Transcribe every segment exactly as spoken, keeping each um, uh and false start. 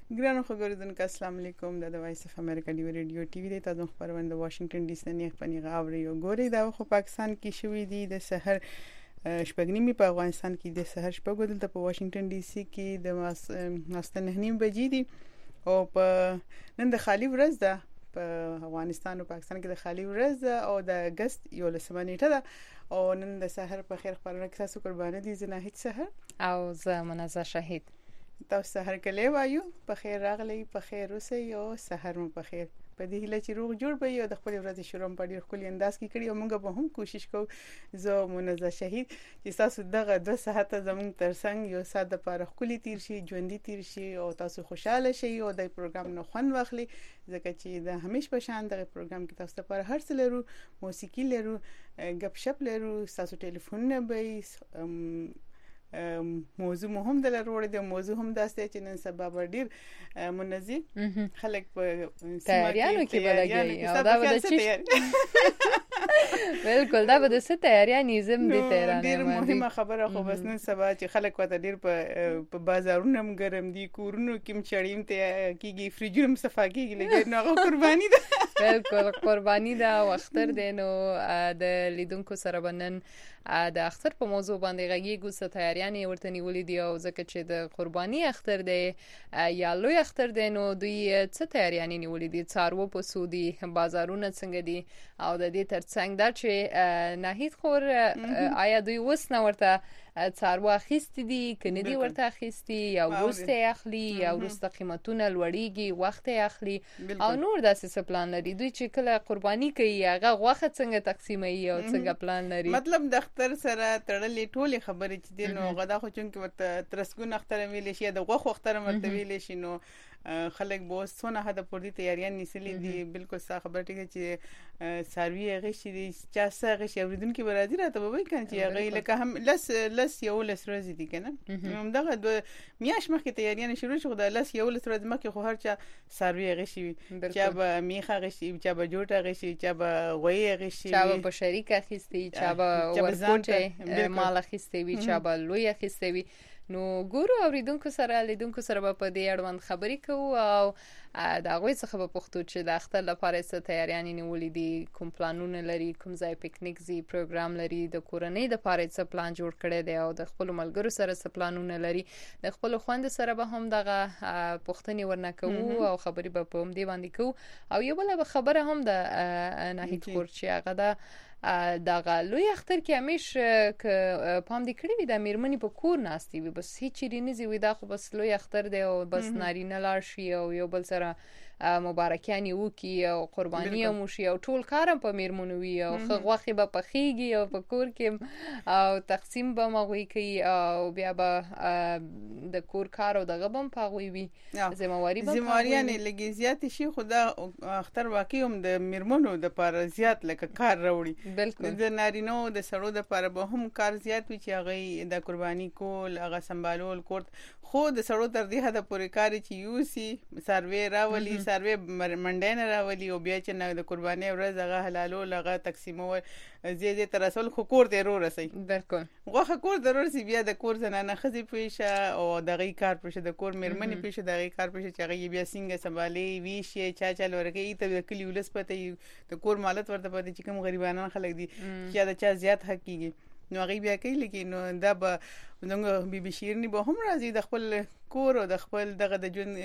ګرانو خبرونه السلام علیکم د وایس اف امریکا دی ریډیو ټي وی د تاسو خبرونه د واشنگټن ډي سي نه خپنی غاوري او ګوري دا خو پاکستان کې شوې دي د سحر شپږنیمه په افغانستان کې د سحر شپږ دلته په واشنگټن ډي سي کې د ماستن نهنیم بجې دي او په نن د خالی ورځ ده په افغانستان او پاکستان کې د خالی ورځ ده او د اگست یو لسمه نیټه ده او نن د سحر په خیر خبرونه کې تاسو قربانه دي زنه هیڅ سحر او زه منزه شهید تاسو سحر کله وایو په خیر راغلی په خیر اوسئ او سحر مو په خیر په دې هیله چې روغ جوړ به یو د خپل ورځې شروع په ډیر خولي انداز کې کړی او موږ به هم کوشش کوو زه منزه شهید چې تاسو دغه دوه ساعته زموږ ترڅنګ یو ساعت لپاره خولي تیر شي ژوندۍ تیر شي او تاسو خوشاله شئ او د پروګرام نو خوند واخلي ځکه چې د همیش په شان دغه پروګرام کې تاسو لپاره هر څه لرو موسیقي لرو غپ شپ لرو تاسو ټلیفون نه به موضوع مهم د لرور د موضوع هم داسته چې نن سبا ډیر منظم خلک په تیاریانو کې بلګي او دا به چې بالکل دا به د ست تیاریانې زم دي تیرانه ډیر مهمه خبره خو بس نن سبا چې خلک وته ډیر په بازارونو هم ګرم دي کورونو کې چړیم ته کیږي فریجونو صفا کیږي لګي نو قرباني ده بالکل قرباني ده وختر دینو د لیدونکو سره بنن د اختر په موضوع باندې غږیږو څه تیاریانې ورته نیولې دي او ځکه چې د قرباني اختر دی یا لوی اختر دی نو دوی څه تیاریانې نیولې دي څارو په سودي بازارونه څنګه دي او د دې ترڅنګ دا چې ناهید خور آیا دوی وس نه ورته څارو اخیستي دي کنه دي ورته اخیستي یا ورسته اخلي یا ورسته قیمتونه لوړیږي وخت اخلي او نور داسې څه پلان لري دوی چې کله قرباني کوي هغه غوخه څنګه تقسیموي او څنګه پلان لري مطلب د اختر سره تړلې ټوله خبرې چې دي نو غدا خو چې ورته ترسګون اختر ویل شي د غوخ اختر مرته ویل شي نو خلک به سونه هدا پوری تیاریان نیسلې دي بالکل صح خبره ټیک چې سروي هغه شي دي چې څه شي اوریدونکو برادر راته وایي کنه چې هغه لکه هم لس لس یو لس ورځې دي کنه هم دغه میاش مخکې تیاریان شروع شو د لس یو لس ورځې مخکې خو هر چا سروي هغه شي چې به میخه هغه شي چې به جوړه هغه شي چې به غوي هغه شي چې به په شریک اخیستي چې به ورکوټه مال اخیستي وي چې به لوی اخیستي وي نو ګورو اوریدونکو سره لیدونکو سره په دې اړوند خبرې کوو او دا غوي څخه په پښتو چې د اختر لپاره څه تیاریانې نیولې دي کوم پلانونه لري کوم ځای پکنیک زی پروګرام لري د کورنۍ د لپاره څه پلان جوړ کړی دی او د خپل ملګرو سره څه پلانونه لري د خپل خوند سره به هم دغه پښتني ورنه کوو او خبرې به په دې باندې کوو او یو بل خبره هم د ناهید خور چې هغه دا دا غلوی اختر کې همیش ک پام دې کړی وي د میرمنې په کور ناستي وي بس هیڅ چیرې نه زی وي دا خو بس لوی اختر دی او بس نارینه لاړ شي او یو بل سره مبارکیان وکي او قرباني مو شي او ټول کارم په میرمنو وي او غوخي به پخېږي او په کور کې او تقسیم به مغوي کوي او بیا به د کور کار او دغه بم پاغوي وي ذمہواری به ذمہواری نه لګي زیات شي خدا اختر واقعي هم د میرمنو د لپاره زیات لکه کار راوړي بالکل د نارینو د سړو د لپاره به هم کار زیات وي چې هغه د قرباني کول هغه سمبالول کوټ خو د سړو تر دې حد پورې کار چې یوسي سروي راولي سروي منډه نه راولي او بیا چې نه د قرباني ورځ هغه حلالو لغه تقسیمول زیاده تر اصل خو کور ته رو رسي بالکل غوخه کور ضرور سی بیا د کور زنانه خزي پېښه او دغه کار پېښه د کور میرمنې پېښه دغه کار پېښه چې هغه بیا څنګه سمبالي ویشي چا چل ورګي ته کلی ولس پته د کور مالت ورته پته چې کوم غریبانان خلک دي چې دا چا زیات حق کیږي نو هغه بیا کوي لیکن دا به موږ بي بي شیرنی به هم راځي د خپل کور او د خپل دغه د جون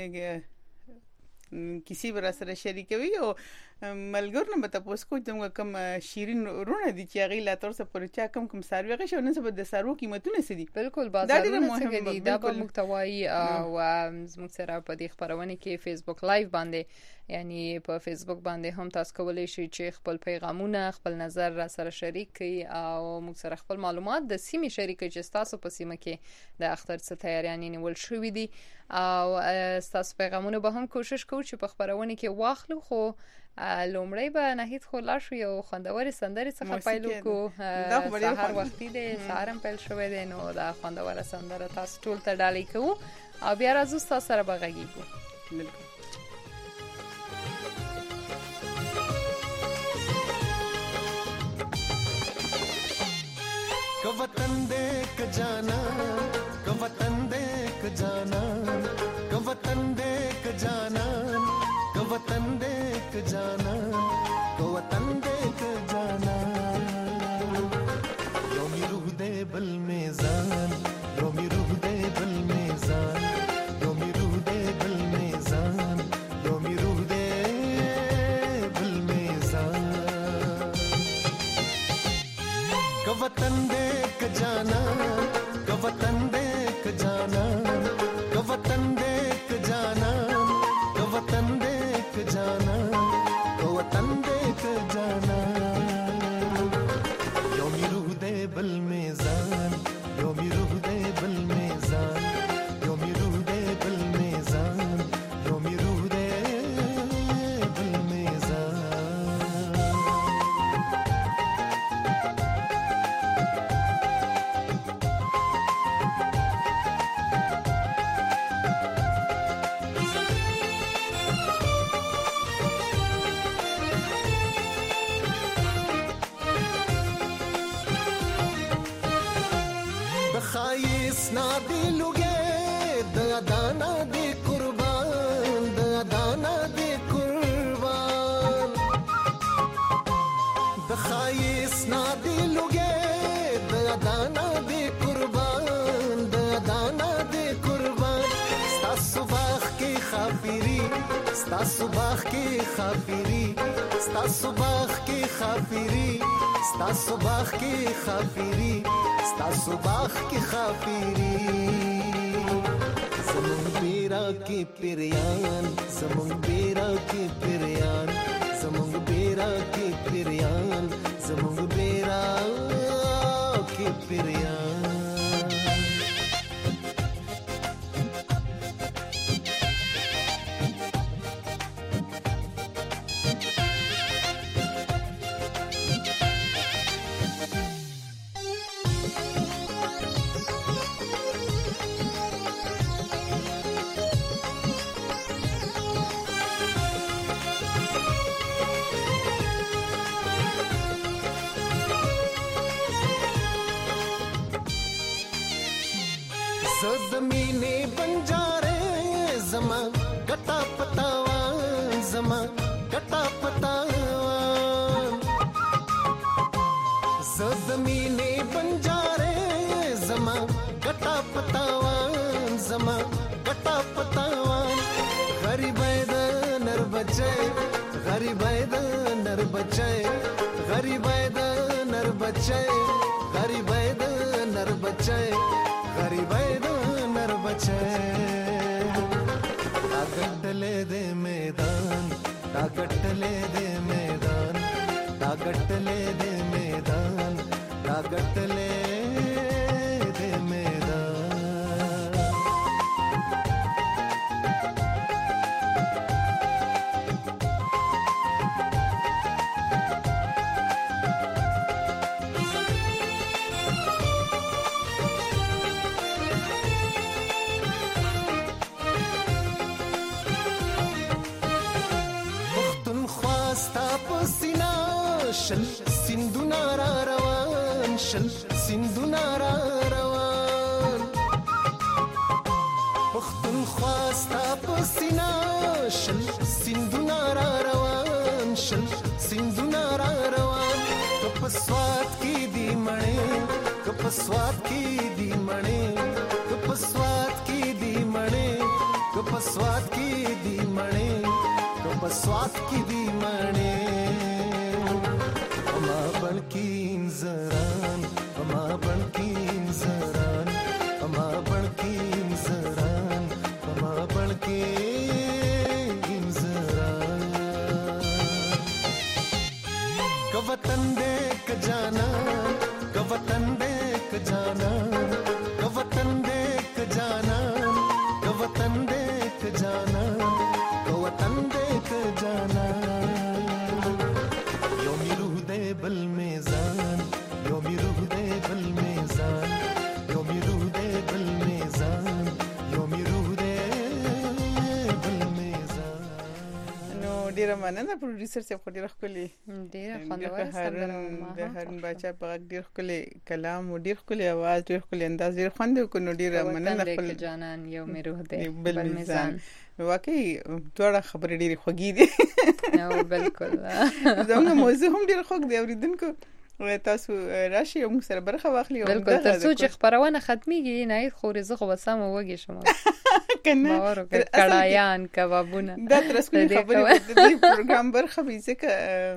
کسی بر سره شریکوي او ملګر نه به تاسو کو ته کوم شیرین رونه دي چې هغه لا تر څه پر چا کم کوم سروي غي شو نن څه د سرو قیمتونه سدي بالکل بازارونه څنګه دي دا په محتوای او زموږ سره په دې خبرونه کې فیسبوک لایو باندې یعنی په فیسبوک باندې هم تاسو کولای شئ چې خپل پیغامونه خپل نظر را سره شریک کړئ او موږ سره خپل معلومات د سیمې شریک کړئ چې تاسو په سیمه کې د اختر څه تیاریانې نیول شوې دي او تاسو پیغامونه به هم کوشش کوو چې په خبرونه کې واخلو خو لومړی به ناهید خو لا شو یو خوندور سندري څخه پیل وکړو دا هر وختي د سهارم پیل شوې ده نو دا خوندور سندره تاسو ټول ته ډالۍ کوو او بیا راځو تاسو سره بغږیږو بالکل को वतन देख जाना को वतन देख जाना को वतन देख वतन देख जाना को वतन देख जाना योमी रूह दे बल में जान योमी रूह दे बल में जान योमी रूह दे बल में जान योमी रूह दे बल में जान को वतन देख जाना को वतन देख जाना को वतन देख जाना को वतन देख जाना को वतन देख जाना योमी रूह दे बल में जान योमी रूह दे बल में जान योमी रूह दे बल में जान योमी रूह दे बल में जान खाइस ना दिलुगे दाना दे कुर्बान दाना दे कुर्बान खाइस ना दिलुगे दाना दे कुर्बान दाना दे कुर्बान स्ता सुबाख की खाफिरी स्ता सुबाख की खाफिरी स्ता सुबाख की खाफिरी स्ता सुबाख की खाफिरी स्ता सुबाख की खाफिरी ज़मुन बेरा की पिरयान ज़मुन बेरा की पिरयान ज़मुन बेरा की पिरयान ज़मुन बेरा की पिरयान ज़मीने बंजारे ज़मा गटा पतावान ज़मा गटा पतावान ज़मीने बंजारे ज़मा गटा पतावान ज़मा गटा पतावान गरीब नर बचे गरीब नर बचे गरीब नर बचे गरीब नर बचे गरीब नर बचे ताकत ले दे मैदान ताकत ले दे मैदान ताकत ले दे मैदान ताकत ले दे मैदान شل سندونا را روان شل سندونا را روان پختونخوا ستا په سینا شل سندونا را روان شل سندونا را روان کپ سوات کی دی مړې کپ سوات کی دی مړې کپ سوات کی دی مړې کپ سوات کی دی مړې کپ سوات کی دی مړې ما بلکین زران ما بلکین زران ما بلکین زران ما بلکین زران کا وطن دیکھ جانا کا وطن دیکھ جانا کا وطن دیکھ جانا کا وطن دیکھ جانا کا وطن دیکھ جانا ډیره مننه پروډوسر صاحب خو ډیره ښکلې ډیره خوندوره سندره د هارون باچا په غږ ډیر ښکلې کلام او ډیر ښکلې आवाज ډیر ښکلې انداز ډیر خوند وکړو ډیره مننه خپل جانان یو مې روح دی بل میزان واقعي ټول خبرې ډیره خوږې دي نو بالکل زموږ موضوع هم ډیره خوږ دی اوریدونکو تاسو راشي موږ سره برخه واخلي بالکل تر څو چې خبرونه ختميږي نه خوري زغه وسامه وږي شم کنه کړایان کبابونه دا تر څو خبرې د دې پروګرام برخه به ځکه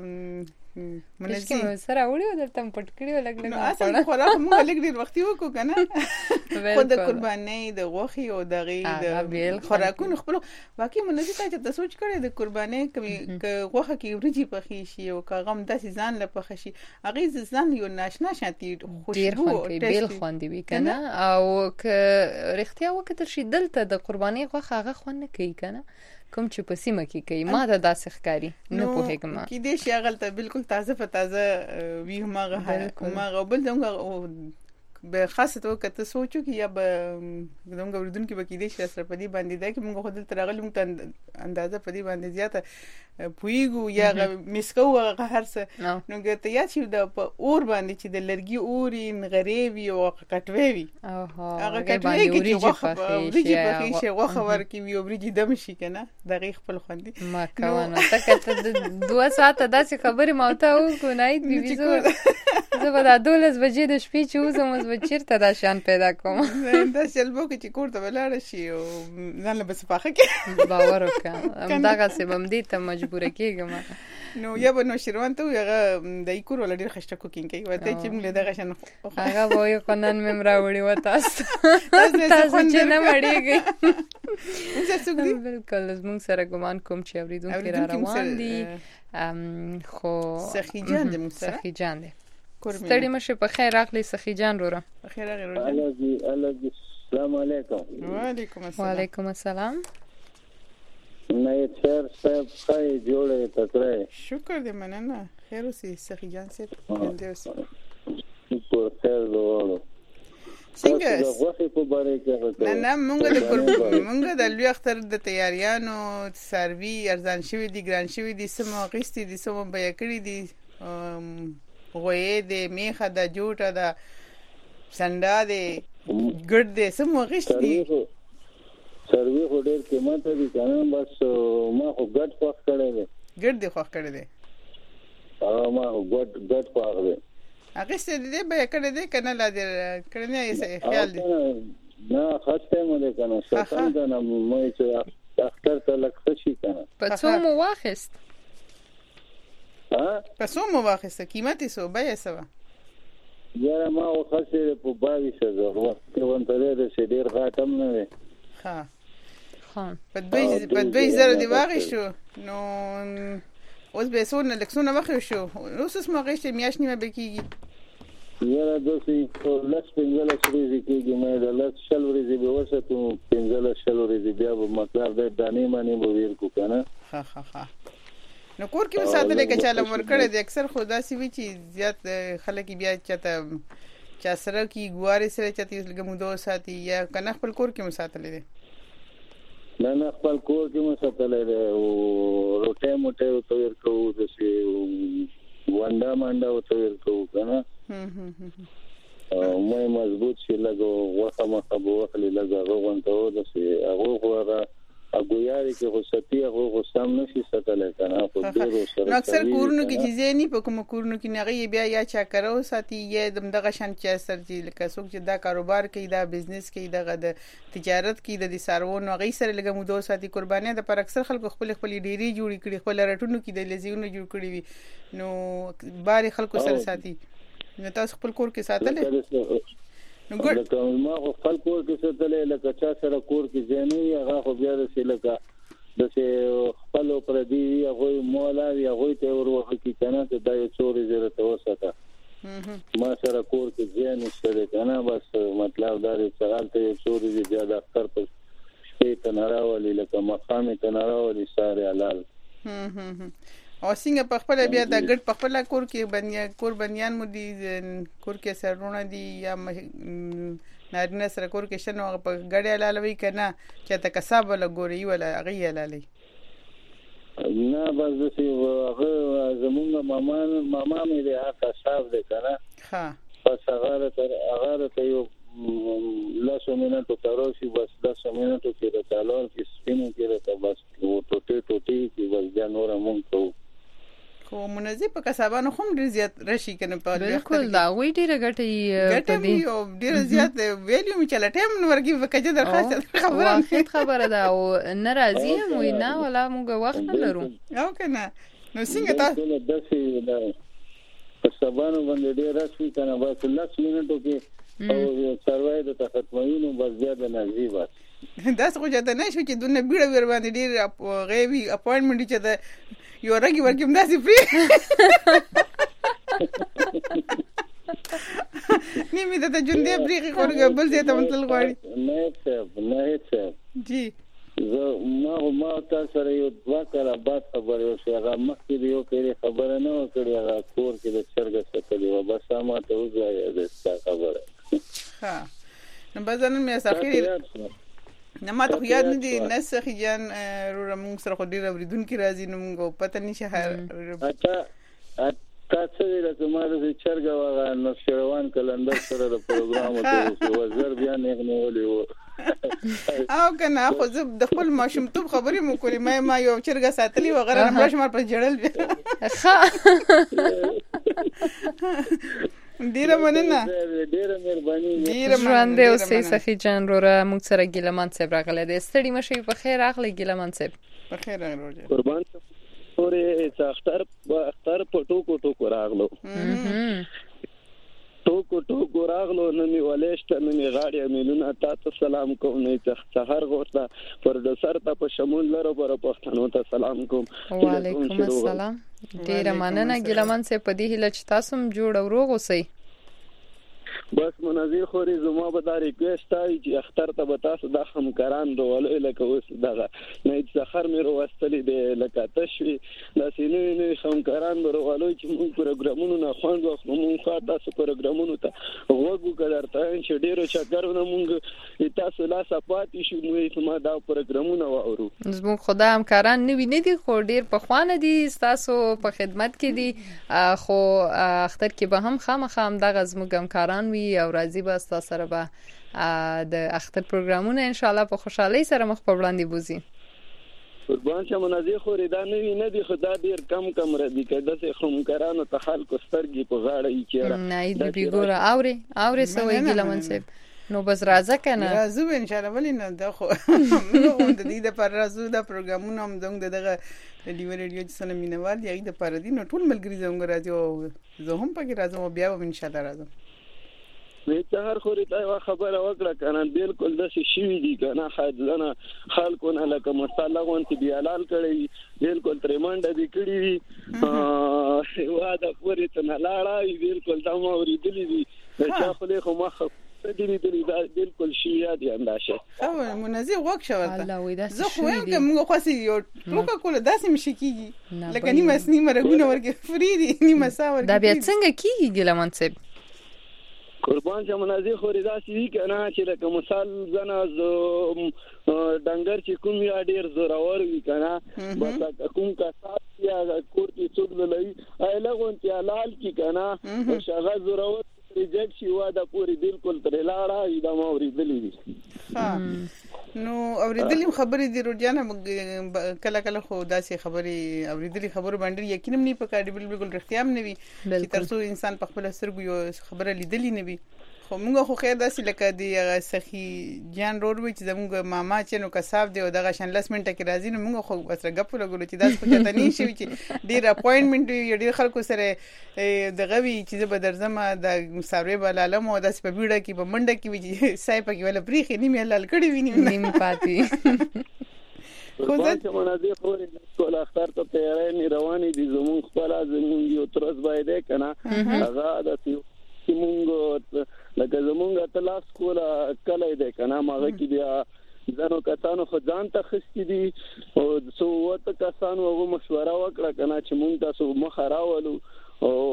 منځکه سره وړي درته پټ کړی ولګ نه اصل خورا موږ لګ ډیر وخت وکړو کنه خو د قربانۍ د غوخي او د غي د خوراکونو خپل واقعي منځ ته چې تاسو کړی د قربانۍ کوي غوخه کې ورجی پخې شي او کاغم داسې ځان له پخې شي اغه ځان یو ناشنا شانتي خوشبو او بیل خوندې وي کنه او ک رښتیا وکړه شي دلته د قربانۍ غوخه هغه خوند نه کوي کنه کوم چې په سیمه کې کوي ما دا داسې ښکاری نه پوهېږم کې دې شي غلطه بالکل تازه په تازه وی همغه همغه بل دغه به خاصه تو کته سوچو کې یا به دغه وردون کې به کې دې شي سره په دې باندې دا کې موږ خو دلته راغلم ته اندازه په دې باندې زیاته پویګو یا مسکو هر څه نو ګټه یا چې د اور باندې چې د لرګي اوري غریبي او کټوي وي هغه کټوي کې وخه ورګي په شي وخه ورکی وي ورګي دم شي کنه دغه خپل خوندي ما کوونه تکه دوه ساعته داسې خبرې ماته وکړو نه بي بي زو زه به د دولس بجې د شپې چې وزم اوس به چیرته دا شان پیدا کوم دا شلبو کې چې کور ته ولاړ شي او ځان له بس پاخه کې باور وکړه همدغه سبم دي ته مجبور کېږم نو یا به نو شروان ته هغه د کور ول ډیر خشته کوکینګ کوي وته چې موږ دغه شان هغه وایي قانون مم راوړي و تاسو تاسو چې نه مړیږي بالکل موږ سره ګمان کوم چې اوریدونکو را روان دي خو سخی جان دې موږ سره سخی جان دې ستړي مشه په خیر راغلی سخی جان وروره په خیر راغلی الګي الګي السلام علیکم وعلیکم السلام وعلیکم السلام نه خیر صاحب خای جوړه تکړه شکر دې مننه خیر اوسې سخی جان صاحب دې اوسې شکر خیر دوړو څنګه غوښه په باره کې نه نه موږ د موږ د لوی اختر د تیاریانو سروي ارزان شوی دي ګران شوی دي سمو غېستې دي سمو بیا کړی دي غوې دې میخه د جوټه د سنډا دې ګډ دې سمو غېستې دي سروي خو ډېر قیمت دي کنه بس ما خو ګډ خوښ کړی دی ګډ دې خوښ کړی دی ها ما ګډ ګډ خوښ دی هغه څه دې به کړی دی کنه لا دې کړی نه یې خیال دی نه خاصه مې ده کنه څنګه کنه مې چې اختر ته لکه شي کنه په څو مو واخست ها په څو مو واخست قیمت یې سو به یې سوا یاره ما وخسره په باویس هزار وخت ونته دې چې ډیر غاټم نه وي ها ها په دوی په دوی زره دی واغښو نو اوس به سونه لکسونه واخښو شو اوس اسمه غېشته میاش نیمه بکیږي یاره دوی لس پنځله شریزي کېږي مې د لس شل ورځې به وساتو پنځله شل ورځې بیا به مطلب د دانی باندې به ویر کو کنه ها ها ها نو کور کې وساتل کې چاله ورکړې د اکثر خدا سي وی چې زیات خلک بیا چاته چا سره کی ګوارې سره چاته لګم دوه ساتي یا کنه خپل کور کې مساتل دي نه نه خپل کور کې مساتل دي او روټه موټه او تیر کوو د سي واندا ماندا او تیر کوو کنه هم هم هم مې مضبوط شي لګو وخه مخه بوخلي لګو غونته و د سي هغه غوړه اګویاري کې خو ستي هغه خو سم نشي ستل کنه خو ډیرو سره نو اکثر کورونو کې چې زینی په کوم کورونو کې نه بیا یا چا کرو ساتي یا دغه شان چې سر چې لکه څوک چې دا کاروبار کوي دا بزنس کوي دغه د تجارت کوي د سارونو غي سره لګم دوه ساتي قرباني د پر اکثر خلکو خپل خپل ډيري جوړی کړي خپل رټونو کې د لزیونو جوړ کړي وي نو بار خلکو سره ساتي نو تاسو خپل کور کې ساتل نو ګور ما خپل کور کې ساتلې لکه چا سره کور کې ځنی هغه خو بیا د سیلکا د سه خپل پر دی هغه مولا دی هغه ته وروخه کې کنه ته د چوري زره ته وساته ما سره کور کې ځنی سره کنه بس مطلب دا دی چې حالت چوري دی بیا د اختر په شپې ته ناراولي لکه مقام ته ناراولي ساره حلال او څنګه په خپل بیا د ګډ په خپل کور کې بنیا کور بنیان مو دي کور کې سرونه دي یا نارینه سره کور کې شنو په ګډه لالوي کنه چې ته کسب ولا ګوري ولا غي لالي نه بس دې هغه زمونږ ماما ماما مې د هغه صاحب دې کنه ها پس هغه تر هغه ته یو لاسو مینټو تروشي بس لاسو مینټو کې د تالور کې سپینو کې راته بس ټوټه ټوټه کې بس بیا نور مونږ ته خو منځي په کسبانو هم ډیر زیات رشي کنه په بالکل دا وی ډیره ګټي ګټه یو ډیر زیات ویلیو می چلا ټیم ورګي وکړه درخواست خبره خبره ده او ناراضي هم وینا ولا موږ وخت نه لرو او کنه نو څنګه تاسو د دې کسبانو باندې ډیر راشي کنه بس لس منټو کې او سروای د ختموینو بس بیا د نازي بس دا څه جاته نه شو چې دونه بیړه ور باندې ډیر غیبي اپاینټمنټ چې ده یو راګي ورکیم داسې فری نیمه د جندې بریخي خورګه بل دې ته مطلب غواړي نه څه نه څه جی زه ما ما تاسو سره یو دوا کړه بعد خبره او هغه مخکې یو کړي خبره نه وکړي هغه کور کې د چرګ ستلې و بس ما ته وځي د خبره ها نو بازن مې سفیر نه ما ته یاد نه دي نسخي جان رو موږ سره خو ډیر اوریدونکو راځي نو موږ پته نشه اته تاسو دې له ما د چرګ واغ نو شروان کلندر سره د پروګرام ته وزر بیا نه غنولې و او کنه خو زه د خپل ماشومتوب خبرې مو کولې ما ما یو چرګ ساتلی و غره نه برش مار په جړل ښه ډیره مننه ډیره مهرباني ډیره ژوند دې اوسې سخی جان روره موږ سره ګیلمان صاحب راغله دې ستړي مشي په خیر اخلي ګیلمان صاحب په خیر راغله قربان اورې څختر اختر په ټوکو ټوکو راغلو ټوکو ټوکو راغلو نو می ولېشت نو می غاړي ملونه تاسو سلام کوم نه څخر غوښته پروډوسر ته په شمول لرو پر پښتنو ته سلام کوم وعلیکم السلام ډیره مننه ګیلمان صاحب په دې هله چې تاسو هم جوړ او روغ اوسئ بس مناظر خوري زما به دا ریکوست آی چې اختر ته به تاسو د همکاران ورولې لکه اوس دغه نه ځخر مې وروستلې د لکه تشوي د سینې نه همکاران ورولې چې موږ پروګرامونو نه خوند واخلو موږ خاطر تاسو پروګرامونو ته وګورو کړه چې ډیرو شکرونه موږ تاسو لا سپاتې شو موږ ما دا پروګرامونه واورو زموږ خدای همکاران نه ویني دي خو ډیر په خوانه دي تاسو په خدمت کې دي خو اختر کې به هم خامخا هم دغه زموږ همکاران وي او راځي به تاسو سره به د اختر پروګرامونه ان شاء الله په خوشحالي سره مخ په وړاندې بوزي قربان شه مناظر خوري دا نه وی نه دي خدا ډیر کم کم ردی کده سه همکارانو ته خلکو سترګي په غاړه یې چیرې نه دې بيګوره اوري اوري سوې ګلمن صاحب نو بس راځه کنه راځو ان شاء الله ولې نه دا خو نو د دې د پر راځو دا پروګرامونه هم دغه ریډیو ریډیو چې سره مینوال یې د پر دې نو ټول ملګری زموږ راځو زه هم پکې راځم بیا ان شاء الله راځم وې ته هر خوري ته خبره وکړه کنه بالکل د شي دي کنه خاطرنه خلکو نه لکه مصالحه غونتی بیا لال کړی بالکل ترمنډ دي کړی واده پوری ته نه لاړای بالکل دا ما ورېدلې دي چې خپل خو ما دې دې دا بالکل شي یاد انداشه او منزي وک شو الله وې دا زه خو هم کوم خو سي یو ټوکا کوله داسې مشي کیږي لکه نیمه سنیمه رګونه ورګه فری دي نیمه ساور دا بیا څنګه کیږي ګلمن صاحب قربان شه مناظر خوري دا سې کنه چې لکه مثال زنه ډنګر چې کوم یا ډیر زورور وي کنه بس کوم کا سات یا کوړتي څوک لای ایلغون چې حلال کی کنه او شغه زورور ریجیکټ شي واده پوری بالکل تر لاړه دا ما ورېدلې دي ها نو اوریدلې خبرې دي روجانه کله کله خو داسې خبرې اوریدلې خبرو باندې یقینم نه پکاره بالکل رښتیا هم نه وي چې ترڅو انسان په خپل سترګو یو خبره لیدلې نه وي خو موږ خو خیر داسې لکه دی سخی جان روډوي چې زموږ ماما چې نو کساب دی او دغه شان لس منټه کې راځي نو موږ خو بس غپ لګول چې داس خو ته نه شي چې ډیر اپاینټمنټ وي ډیر خلکو سره دغه وی چې به درځم د مساوي بلاله مو داس په بیړه کې په منډه کې وي سای په کې ولا پریخي نیمه لال کړي ویني نیم پاتې خو ځکه مناظر خوري ټول اختر ته تیارې نه روانې دي زموږ خپل زموږ یو ترس باندې کنه هغه د مونږ لکه زمونږ تلاش کوله کله دې کنه ماغه کې بیا ځانو کسانو خو ځان ته خستی دي او څو وته کسانو هغه مشوره وکړه کنه چې مونږ تاسو مخ راولو او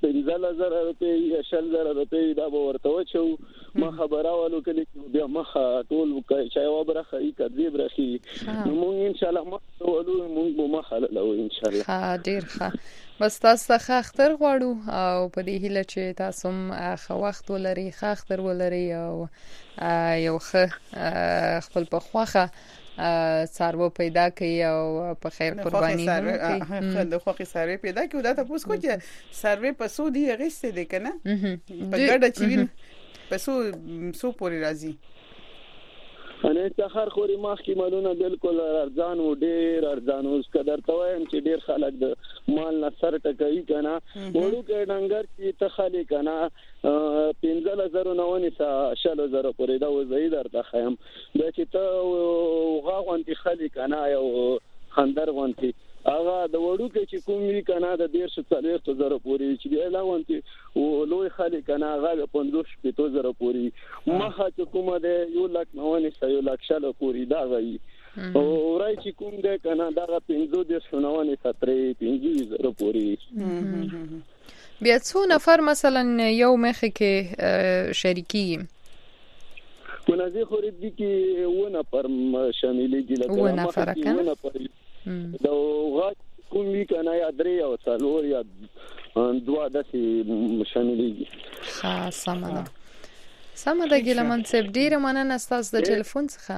پنځه زره روپۍ یا شل زره روپۍ دا به ورته وچو ما خبره والو کلی بیا مخه ټول چا یو برخه ای کدی برخي نو مونږ ان شاء الله مخ ولو مونږ به مخه لو ان شاء الله. ها ډیر ښه بس تاسو ته اختر غواړو او په دې هیله چې تاسو هم ښه وخت ولري ښه اختر ولري او یو ښه خپل په خوخه سارو پیدا کوي او په خیر قرباني هم د خوخي سارو پیدا کوي دا تاسو کو چې سارو په سو دی غیسته دي کنه په ګډه چوین په سو سو پوری راځي انا سحر خوري ماخ کی مالونه بالکل ارزان و ډیر ارزان اوس قدر تویم چې ډیر خلک د مال نه سر ټکوي کنه وړو کې ډنګر چې تخالي کنه پنځه زره نونی سا شل زره پورې دا وزید درته خیم دا چې ته غاغونتي خالي کنه یو خندر غونتي هغه د وړو کې چې کوم وی کنه د ډیر څه څلوېښت زره پورې چې دی لاونتي او لوی خالي کنه هغه پنځوس پېته زره پورې مخه چې کومه ده یو لک نونی سا یو لک شل پورې دا غي او راي چې کوم ده کنه دا پنځه د شنونی سا ترې پنځه زره پورې. بیا څو نفر مثلا یو مخه کې شریکی منازي خوري دي کې و نفر شاملېږي لکه و نفر کنه دا غاټ کوم وی کنه یا درې او څلور یا دوا داسې شاملېږي. ها سمه ده سمه ده ګلمن صاحب ډیره مننه تاسو د ټلیفون څخه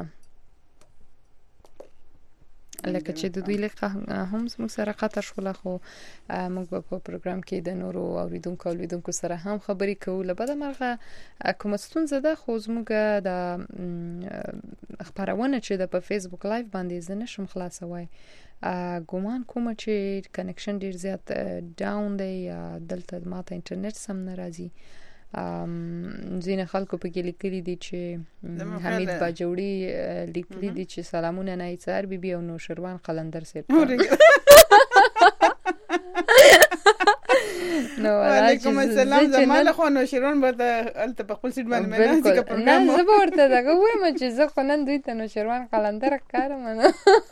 لکه چې د دوی لکه هم موږ سره قطع شول خو موږ په پروګرام کې د نورو اوریدونکو اوریدونکو سره هم خبرې کوو لبد مرغه کوم ستونزه ده خو زموږ د خبرونه چې د په فیسبوک لایو باندې زنه شم خلاصوي ګومان کوم چې کنیکشن ډیر زیات ډاون دی یا دلته ماته انټرنیټ سم ناراضي ام زین خلکو په کې لیکلي دي چې حمید باجوړي لیکلي دي چې سلامونه نه ایثار بي بي او نو شروان قلندر سره نو علیکم السلام زماله خو نو شروان به الته په خپل سیټ باندې نه ځکه پروګرام نه زه ورته دا وایم چې زه خو نن دوی ته نو شروان قلندر کارم نه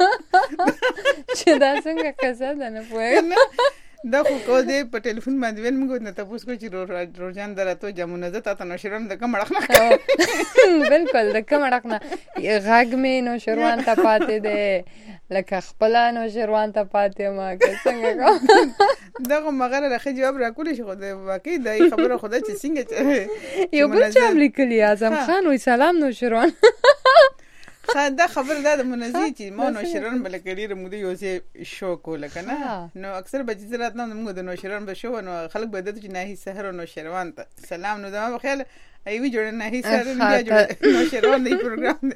چې دا څنګه کزه ده نه پوهه دا خو کو دې په ټلیفون باندې وین موږ نه تاسو کو چې روزان درته جمونه زه تاسو نو شروان د کوم اړخ بالکل د کوم اړخ نه غاګ مې نو شروان ته پاتې ده لکه خپل نو شروان ته پاتې ما څنګه دا مغره راخي جواب راکولې شو د واقعي د خبره خدای چې څنګه یو بل چا لیکلی اعظم خان وی سلام نو شروان دا خبر دا د منزي چې ما نو شرن بل کړي رمودي یو څه شو کوله کنه نو اکثر بچی زرات نه موږ د نو شرن به شو نو خلک به د چې نه هي سحر نو شروان ته سلام نو دا خیال ایوي جوړ نه هي سحر نه جوړ نو شروان دی پروګرام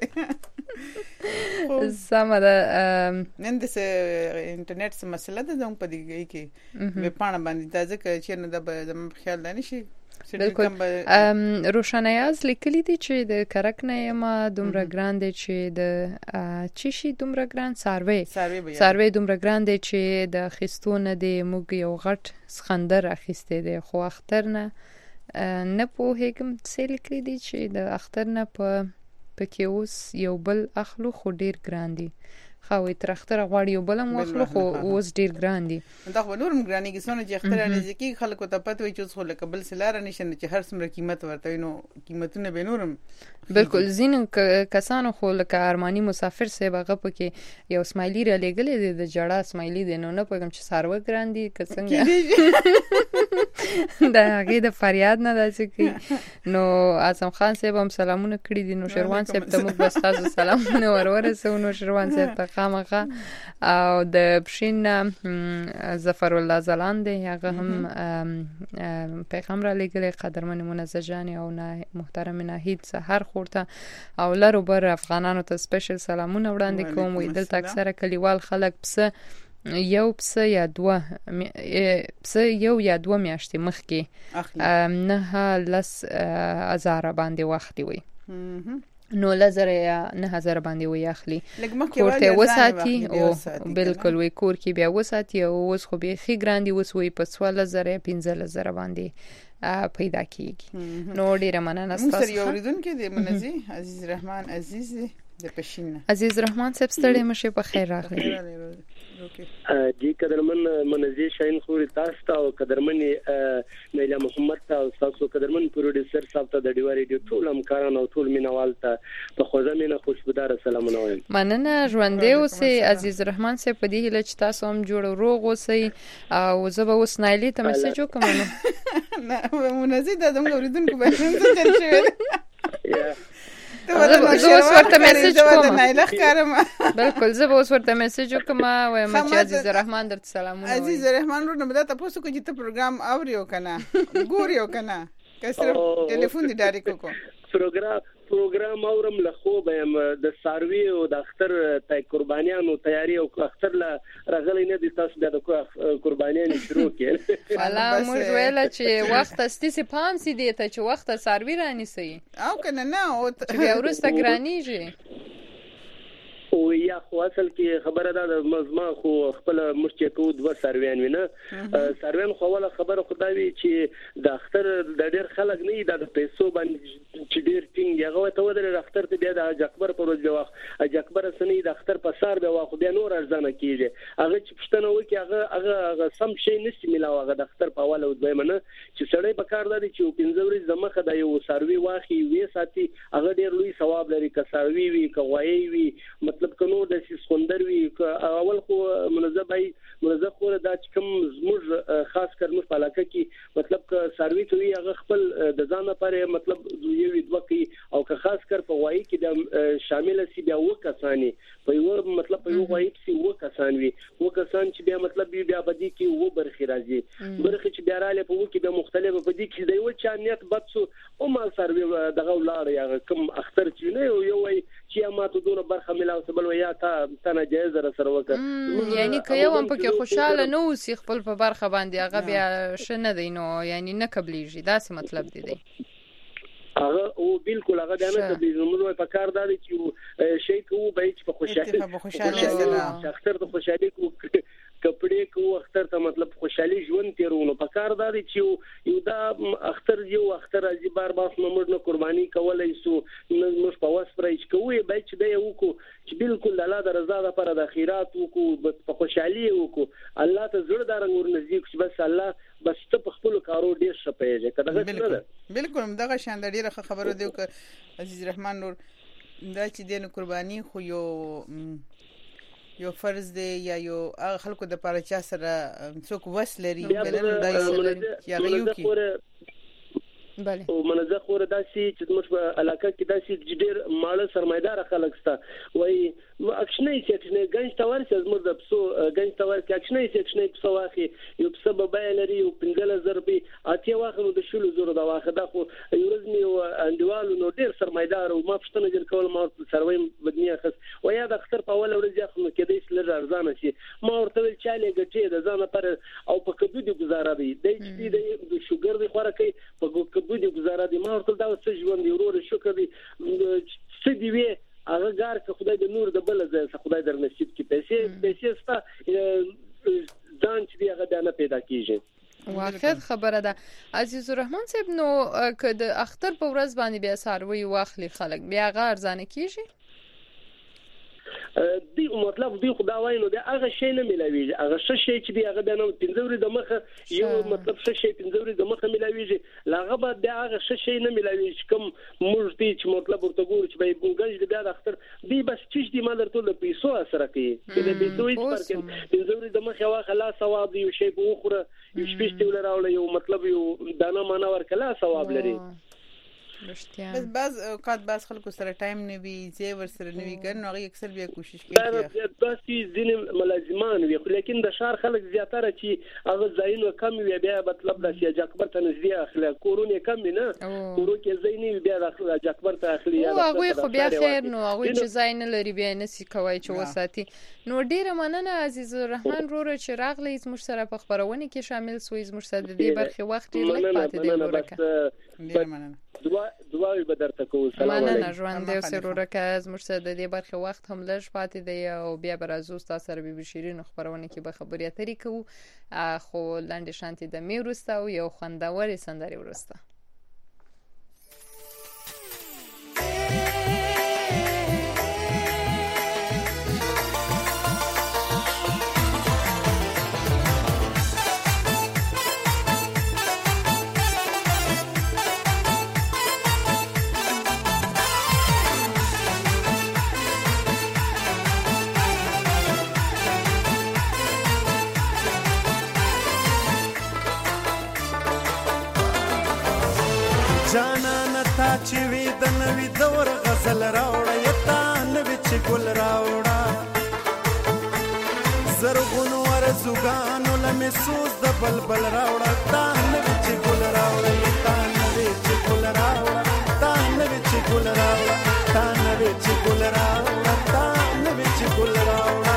دی سم دا نن د انټرنیټ سم مسله ده زموږ په دې کې په پاڼه باندې دا ځکه چې نه د زموږ خیال نه شي بالکل روشنایاز لیکلی دي چې د کرک نه یما دومره ګران دي چې د چی شي دومره ګران ساروي ساروي دومره ګران دي چې د خستونه د موږ یو غټ سخندر اخیسته دي خو اختر نه نه په هیڅ څه لیکلی دي چې د اختر نه په پکې اوس یو بل اخلو خو ډیر ګران دي خو تر اختر غواړي یو بل مخلو خو اوس ډیر ګران دي دا خو نورم ګرانی کې سونه چې اختر نه ځکه خلکو ته پته وي چې خو لکه بل سلار نشي چې هر څومره قیمت ورته نو قیمتونه به نورم بالکل زین کسانو خو لکه ارمانی مسافر سه بغه پکې یو اسماعیلی را لګلې د جړه اسماعیلی دی نو نه پوهم چې سارو ګران دي کڅنګ دا هغه د فریاد نه داسې نو اعظم خان صاحب هم سلامونه کړی دي نو شروان صاحب ته موږ بس تاسو سلامونه ورورسو نو شروان صاحب ته خامخه او د پښین ظفر الله زلان دی هغه هم پیغام را لګلې قدرمن منزه جان او محترم ناهید سحر خورته او لرو بر افغانانو ته سپیشل سلامونه وړاندې کوم وي دلته اکثره کلیوال خلک پسه یو پسه یا دوه پسه یو یا دوه میاشتې مخکې نه لس هزار باندې وخت وي نو لزر یا نه هزار باندې وي اخلي کورته وساتي او بالکل وي کور کې بیا وساتي او اوس خو به خي ګراندي وس وي په سوال زره پنځه لزر باندې پیدا کیږي نو ډیره مننه تاسو یو ریدونکو د منزي عزیز رحمان عزیز د پښین عزیز رحمان صاحب ستړي مشه په خیر راغلی جی قدرمن منزي شاهین خوري تاسو ته او قدرمن نیلا محمد ته او تاسو قدرمن پروډوسر صاحب ته د ډیوا ریډیو ټول همکارانو او ټول مینوال ته په خوږه مینه خوشبودار سلامونه وایم. مننه ژوندې اوسئ عزیز الرحمن صاحب، په دې هیله چې تاسو هم جوړ او روغ اوسئ. او زه به اوس نایلې ته میسج وکړم. نه منزي د زموږ اوریدونکو به څنګه چل شي. زه اوس ورته میسج کوم. نایله ښکارم. بالکل زه به اوس ورته میسج وکړم وایم چې عزیز الرحمن درته سلامونه. عزیز الرحمن ورو نه تاسو کو چې ته پروګرام اوريو کنه ګوريو کنه که صرف ټلیفون دی ډایرکټ کو پروګرام پروګرام اورم له خو به د ساروی او د اختر تای قربانیانو تیاری او اختر لا راغلی نه دي تاسو د قربانیانو شروع کړي. والا موږ ویل چې وخت استې پام سي دي ته چې وخت ساروی رانی سي او کنه نه او بیا ورسته ګرانیږي. او یا خو اصل کې خبره ده د مزما خو خپل مرچ کو دوه سرویان وینه سرویان خو ولا خبره خدای چې د اختر د ډېر خلک نه د پیسو باندې چې ډېر ټینګ یغه ته ودر اختر ته بیا د اکبر پر ورځ واخ اکبر سنې د اختر په سار به واخ بیا نور ارزانه کیږي. هغه چې پښتنه وکي هغه هغه سم شي نشي ملاو هغه د اختر په اول او دویمنه چې سړی په کار دی چې پنځوري زمخه د یو سروي واخي وې ساتي هغه ډېر لوی ثواب لري که سروي وي که وایي وي مطلب کنو د سخوندر وی اول خو منظمای منظم خو دا چې کوم زموږ خاص کر موږ په علاقه کې مطلب ک سروي کوي هغه خپل د ځان لپاره مطلب یو دوه کوي او که خاص کر په وای کې د شامل سی بیا وکسانی په یو مطلب په یو وای سی وکسان وی وکسان چې بیا مطلب بیا بدی کې و برخي راځي برخي چې بیا رااله په وکی د مختلفه بدی کې دی و چې نیت بدسو او ما سروي دغه ولار یا کوم اختر چې نه یو وای چې ما ته دونه برخه ملاو سبل ویا تا تنه جایز را سره وکړه. یعنی که یو هم پکې خوشاله نه اوسې خپل په برخه باندې هغه بیا شنه دی نو یعنی نه قبليږي داسې مطلب دی دی هغه او بالکل هغه د نه قبليږي نو په کار دی چې شي کو به چې په خوشاله اختر د خوشالي کو کپڑے کو اختر ته مطلب خوشحالي ژوند تیرونو په کار دی چې یو دا اختر یو اختر ازي بار بار موږ نه قرباني کولای سو موږ په واس پرېچ کوی به چې دی وکړو چې بالکل الله د رضا لپاره د خیرات وکړو په خوشحالي وکړو الله ته زړه دارنګ ورنږدې چې بس الله بس ته په خپل کارو ډیر شپېږي کله بالکل بالکل دغه شان د ډیره خبرو دی عزیز الرحمن نور دا چې د قرباني خو یو یو فرض دی یا یو خلکو د پاره چا سره څوک وسلري بلل دای سره یا یو کی بله او منځه خور داسي چې موږ په علاقه کې داسي ډېر ماړه سرمایدار خلک ستا وای اکشنې چې اکشنې گنج تاور چې زموږ د پسو گنج تاور کې اکشنې چې اکشنې پسو واخي یو پسو به لري یو پنځل زربي اته واخو د شلو زره دا واخه دا خو یو رزمي او انډیوالو نو ډېر سرمایدار او ما پښتنه جن کول ما سروي بدني اخس ویا د اختر په اول ورځ اخو کې د اسلر ارزانه شي ما ورته ویل چاله ګټي د ځانه پر او په کبي د گزاره دی د چې د شوګر دی خوره کوي په بودی گزاره دي ما ورته دا څه ژوند دی ورور شکر دی څه دی وی هغه ګار که خدای د نور د بل ځای څخه خدای در نصیب کی پیسې پیسې ستا ځان چې هغه د نه پیدا کیږي. واخر خبره ده عزیز الرحمن صاحب نو که د اختر په ورځ باندې بیا ساروي واخلي خلک بیا غار ځانه کیږي دی مطلب دی خدای نو دا هغه شی نه ملويږي هغه شی چې دی هغه د پنځوري د مخه یو مطلب شی پنځوري د مخه ملويږي لاغه به دا هغه شی نه ملويږي کوم موږ دي چې مطلب ورته ګور چې به ګنج د بیا د اختر دی بس چې دی ما درته د پیسو اثر کوي چې د پیسو هیڅ فرق نه پنځوري د مخه واخه لا ثواب دی شی په خوره یو شپشتي ولراول یو مطلب یو دانه معنا ورکلا ثواب لري. بس بعض اوقات بعض خلکو سره ټایم نه وي زی ور سره نه وي ګر نو هغه اکثر بیا کوشش کوي دا داسې ځینې ملازمان وي لیکن د شهر خلک زیاتره چې هغه ځایونه کم وي بیا مطلب د سیاج اکبر ته نږدې اخلي کورونه کم نه کورو کې ځای بیا د اکبر ته اخلي او هغه خو بیا خیر نو هغه چې ځای نه لري بیا نسی کوي چې وساتي نو ډیره مننه عزیز الرحمن رور چې راغلی زموږ سره په خبرونه کې شامل سوې زموږ سره د دې برخه وخت ډیر لږ پاتې دی ورکه ډیره مننه دوا دواوی به درته کوم. سلام علیکم. مننه ژوند او سرور که از مرشد د دې برخه وخت هم لږ پاتې دی او بیا بر ازو تاسو سره به شیرین خبرونه کې به خبرې اترې کوو خو لاندې شانتي د می ورسته او یو خوندور سندري ورسته د نوي دور غزل راوړه یتا نوي چې ګل راوړه زرغونو ارزوګانو لمې سوز د بلبل راوړه تا نوي چې ګل راوړه یتا نوي چې ګل راوړه تا نوي چې ګل راوړه تا نوي چې ګل راوړه تا نوي چې ګل راوړه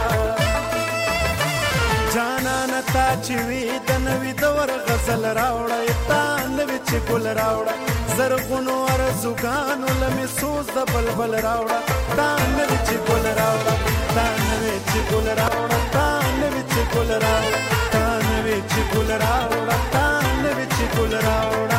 جانان تا چې وی د نوي دور غزل راوړه یتا نوي چې ګل راوړه زرغونو ارزوګانو لمې سوز د بلبل راوړه تا نوي چې ګل راوړه تا نوي چې ګل راوړه تا نوي چې ګل راوړه تا نوي چې ګل راوړه تا نوي چې ګل راوړه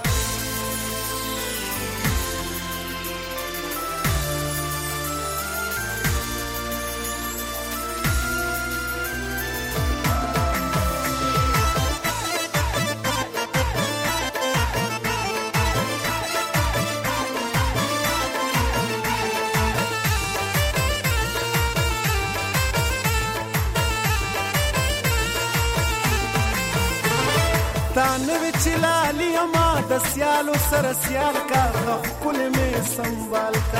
تانوی چلالی اما د سیالو سر سیال کا خپل می سنبال کا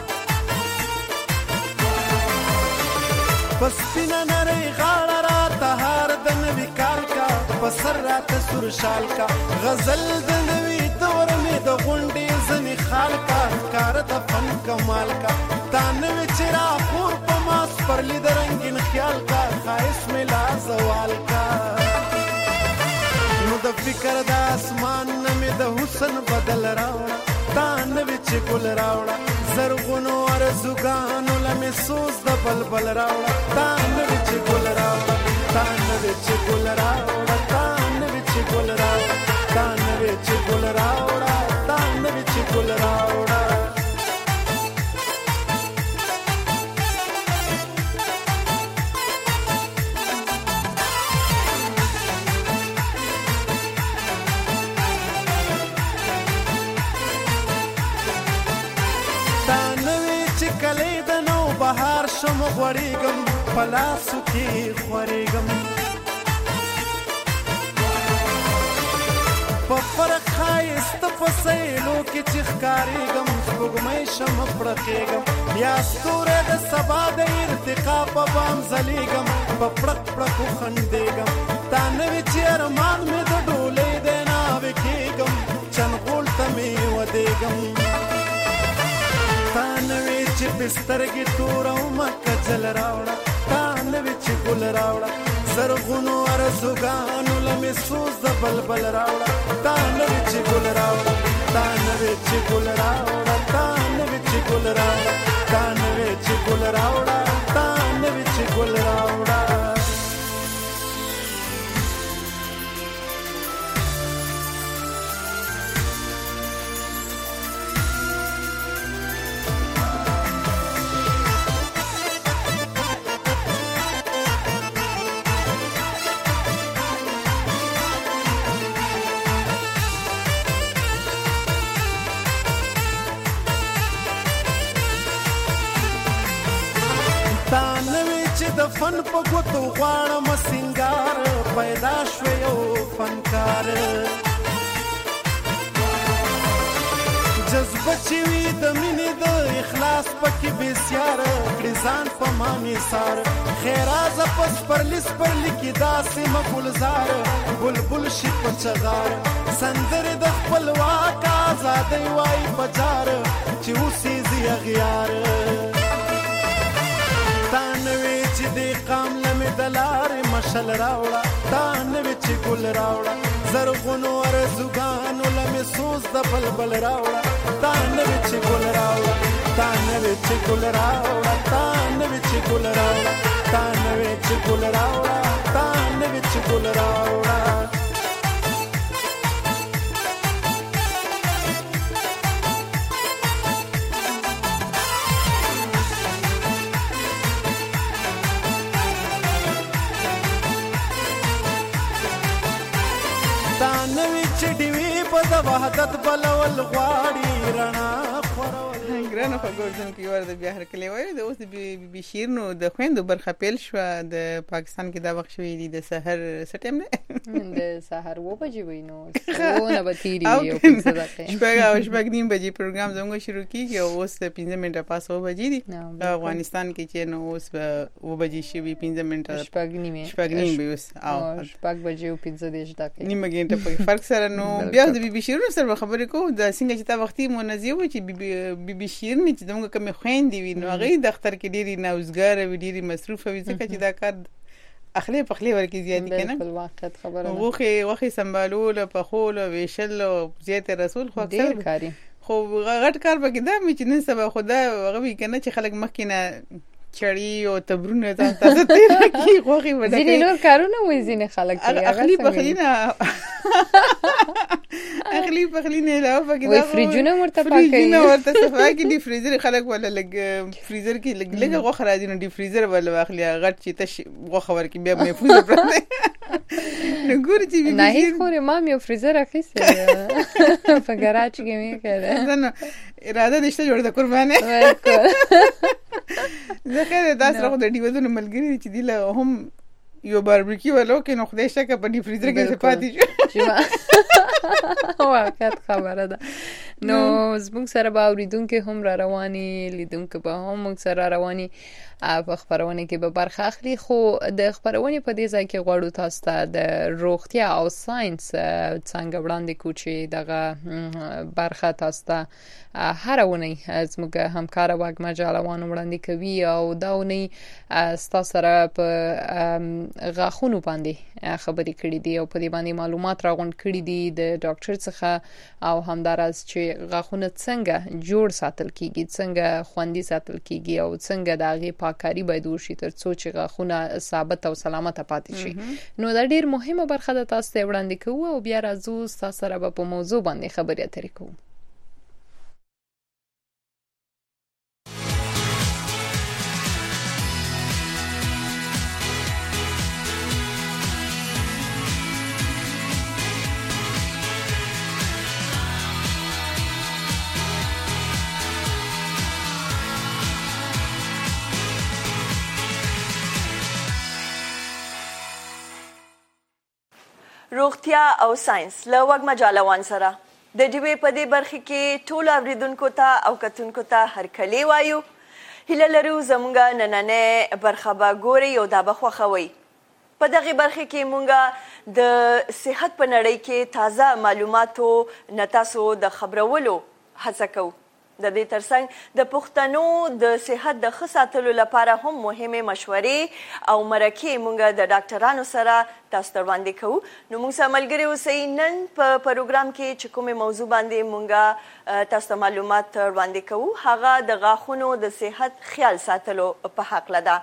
پس پینا نری غاړه را تهار د نوی کال کا پسر رات سر شال کا غزل د نوی دور می د غونډې زنی خال کا کار د فن کمال کا تانوی چرا خور پماس پر لید رنگین خیال کا خواهش می لا زوال کا نو د فکر د اسمان نمې د حسن بدل راوړه تا نوي چې ګل راوړه زرغونو ارزوګانو لمې سوز د بلبل راوړه تا نوي چې ګل راوړه تا نوي چې ګل راوړه تا نوي چې ګل راوړه تا نوي چې ګل راوړه تا نوي چې ګل راوړه بهار شم غوړېږم په لاسو کې خورېږم په فرق ښایسته په سیلو کې چې ښکارېږم سپوږمۍ شم پړقېږم یا ستوری د سبا د ارتقا په بام ځلېږم په پړق پړقو خندېږم تا نوي چې ارمان مې د ډولۍ دی ناوې کېږم چنغول ته مې ودېږم تا نوي چې بسترګې توره ومه کجل راوړه تا نوي چې ګل راوړه زرغونو ارزوګانو لمې سوز د بلبل راوړه تا نوي چې ګل راوړه تا نوي چې ګل راوړه تا نوي چې ګل راوړه تا نوي چې ګل راوړه تا نوي چې ګل راوړه د فن په ګوتو غواړم سنگار پیدا شوی یو فنکار جذبه چې وي د مینې د اخلاص پکې بسیار کړي ځان په ما نثار خیرازه پس پرلی سپرلی کې داسې مګلزار بلبل شي په چغار سندرې د خپلواک ازادۍ وایي په جار چې اوسېږي اغیار تا نوي چې دې قام لمې د لارې مشل راوړه تا نوي چې ګل راوړه زرغونو ارزوګانو لمې سوز د بلبل راوړه تا نوي چې ګل راوړه تا نوي چې ګل راوړه تا نوي چې ګل راوړه تا نوي چې ګل راوړه تا نوي چې ګل راوړه وحدت بلول غواړي رڼا خورول ګرانو خبرونه کې ورته بیا هر کله وایي د اوس د بي شیرنو د خويندو برخه پیل شو د پاکستان کې دا وخت شوې دي د سحر سټیم نه د سحر و بجې وینو ونه بتيري یو پنځه دقیقې شپږ او شپږ نیم بجې پروګرام زموږ شروع کیږي او اوس پنځه منټه پاس و بجې دي افغانستان کې چې نو اوس و بجې شي پنځه منټه شپږ نیمه شپږ نیم به اوس او شپږ بجې او پنځه دقیقې نیمه ګنټه په فرق سره نو بیا د بي شیرنو سره خبرې کوو د څنګه چې تا وختي منځي و چې بي بي شیرنو چې دغه کوم خويندې وي نو هغه د اختر کې ډيري نوزګار وي ډيري مصروف وي ځکه چې دا کار اخلي په خلی ورکی زیاتی کنه په واقعیت خبره ده وخه وخه سمبالول په خول او ویشل او زیات رسول خو اکثر کاری خو غټ کار پکې دا مې چې نن سبا خدا هغه وی کنه چې خلک مخکینه چړی او تبرونه ته تاسو ته کی خوخي ودا ځینې نور کارونه وې ځینې خلک کوي اخلي په خلینا اخلي په خلینا لا پکې دا فریجونه ورته پاکي فریجونه ورته صفای کې دی فریزر خلک ولا لګ فریزر کې لګ لګ غوخه راځي نو دی فریزر ولا واخلي غټ چې تش غوخه ورکی بیا محفوظ پرته نو ګور چې نه هیڅ خوري ما مې فریزر اخیسته په ګراج کې مې کړه نو اراده نشته جوړه د قربانه زه دا سره د دیوزونو ملګری چې دی له هم یو باربیکیو ولو کې نو خدای شکه په دی فریزر کې پاتې شو واقعیت خبره ده نو زموږ سره به اوریدونکو هم را رواني لیدونکو به هم موږ سره رواني په خبرونه کې به برخه اخلي خو د خبرونه په دې ځای کې غواړو تاسو ته د روغتیا او ساينس څنګه وړاندې کوچي دغه برخه تاسو ته هر ونی زموږ همکار واګما جالوان وړاندې کوي او دا ونی تاسو سره په غاخونو باندې خبرې کړې دي او په دې باندې معلومات راغونډ کړي دي د ډاکټر څخه او همدارس چې غاخونه څنګه جوړ ساتل کیږي څنګه خوندي ساتل کیږي او څنګه دغه پاکاری باید وشي تر څو چې غاخونه ثابت او سلامت پاتې شي نو دا ډیر مهمه برخه ده تاسو ته وړاندې کوو او بیا راځو تاسو سره په موضوع باندې خبرې اترې کوو روغتیا او ساينس له وګما جالوان سره د دې په دې برخه کې ټول اوریدونکو ته او کتونکو ته هرکلی وایو هله لرو زمونږه نننې برخه به ګوري او دا به خوښوي په دغه برخه کې مونږه د صحت په نړۍ کې تازه معلوماتو نتاسو د خبرولو هڅه کوو د دې ترڅنګ د پښتنو د صحت د ښه ساتلو لپاره هم مهمه مشورې او مرکې مونږ د ډاکټرانو سره تاسو ته وړاندې کوو نو مونږ سره ملګري اوسئ نن په پروګرام کې چې کومه موضوع باندې مونږ تاسو ته معلومات وړاندې کوو هغه د غاښونو د صحت خیال ساتلو په حق لده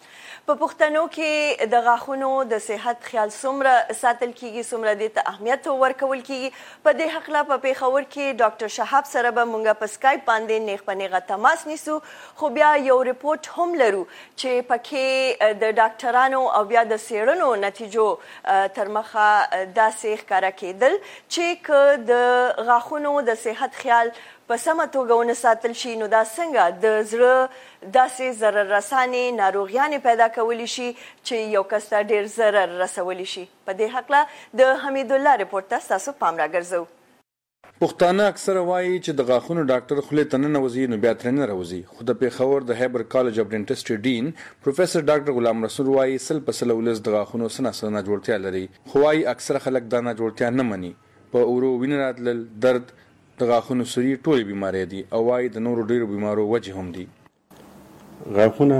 په پښتنو کې د غاښونو د صحت خیال څومره ساتل کیږي څومره دې ته اهمیت ورکول کیږي په دې حق لا په پیښور کې ډاکټر شهاب سره به مونږ په سکایپ باندې نیغ په نیغه تماس نیسو خو بیا یو ریپورت هم لرو چې پکې د ډاکټرانو او بیا د څېړنو نتیجو تر مخه داسې ښکاره کېدل چې که د غاښونو د صحت خیال په سمه توګه ونه ساتل شي نو دا څنګه د زړه داسې ضرر رسانې ناروغیانې پیدا کولی شي چې یو کس ته ډېر ضرر رسولی شي په دې هکله د حمید الله ریپورت ته ستاسو پام راګرځو پښتانه اکثره وایي چې د غاښونو ډاکټر خولې ته ننوځي نو بیا ترې نه راوځي خو د پېښور د هیبر کالج اف ډینټسټري ډین پروفیسر ډاکټر غلام رسول وایي سل په سل ولس د غاښونو سنا سنا جوړتیا لري خو وایي اکثره خلک دا نه جوړتیا نه مني په اورو وینې راتلل درد د غاښونو سوري ټولې بیماری دي او وايي د نورو ډیرو بیمارو وجه هم دي غاښونه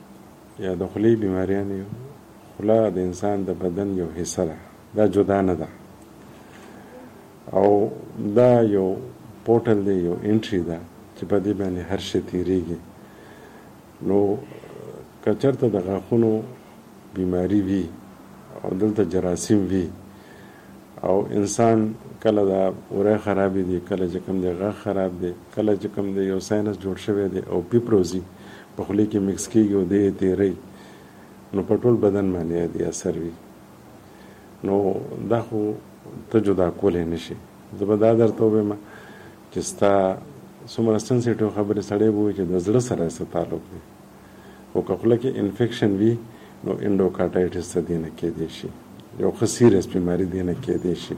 یا د خولې بیماریانې خوله د انسان د بدن یو حصه ده دا جدا نه ده او دا یو پورټل دی یو انټري ده چې په دې باندې هر شی تیریږي نو که چېرته د غاښونو بیماری وي او دلته جراثیم وي او انسان کله دا اوره خراب دي کله چې کوم دی غاښ خراب دی کله چې کوم دی یو ساینس جوړ شوی دی او پیپروزي په خولې کې مکس کېږي او دی تیری نو په ټول بدن باندې دی اثر وي نو دا خو ته جدا کولی نشي زه به دا درته ووایم چې ستا څومره سنسیټیو خبرې سړی به وایي چې د زړه سره یې څه تعلق دی، خو که خوله کې انفیکشن وي نو انډوکارټایټس ته دې نه کېدی شي، یو ښه سیریس بیماري دې نه کېدی شي.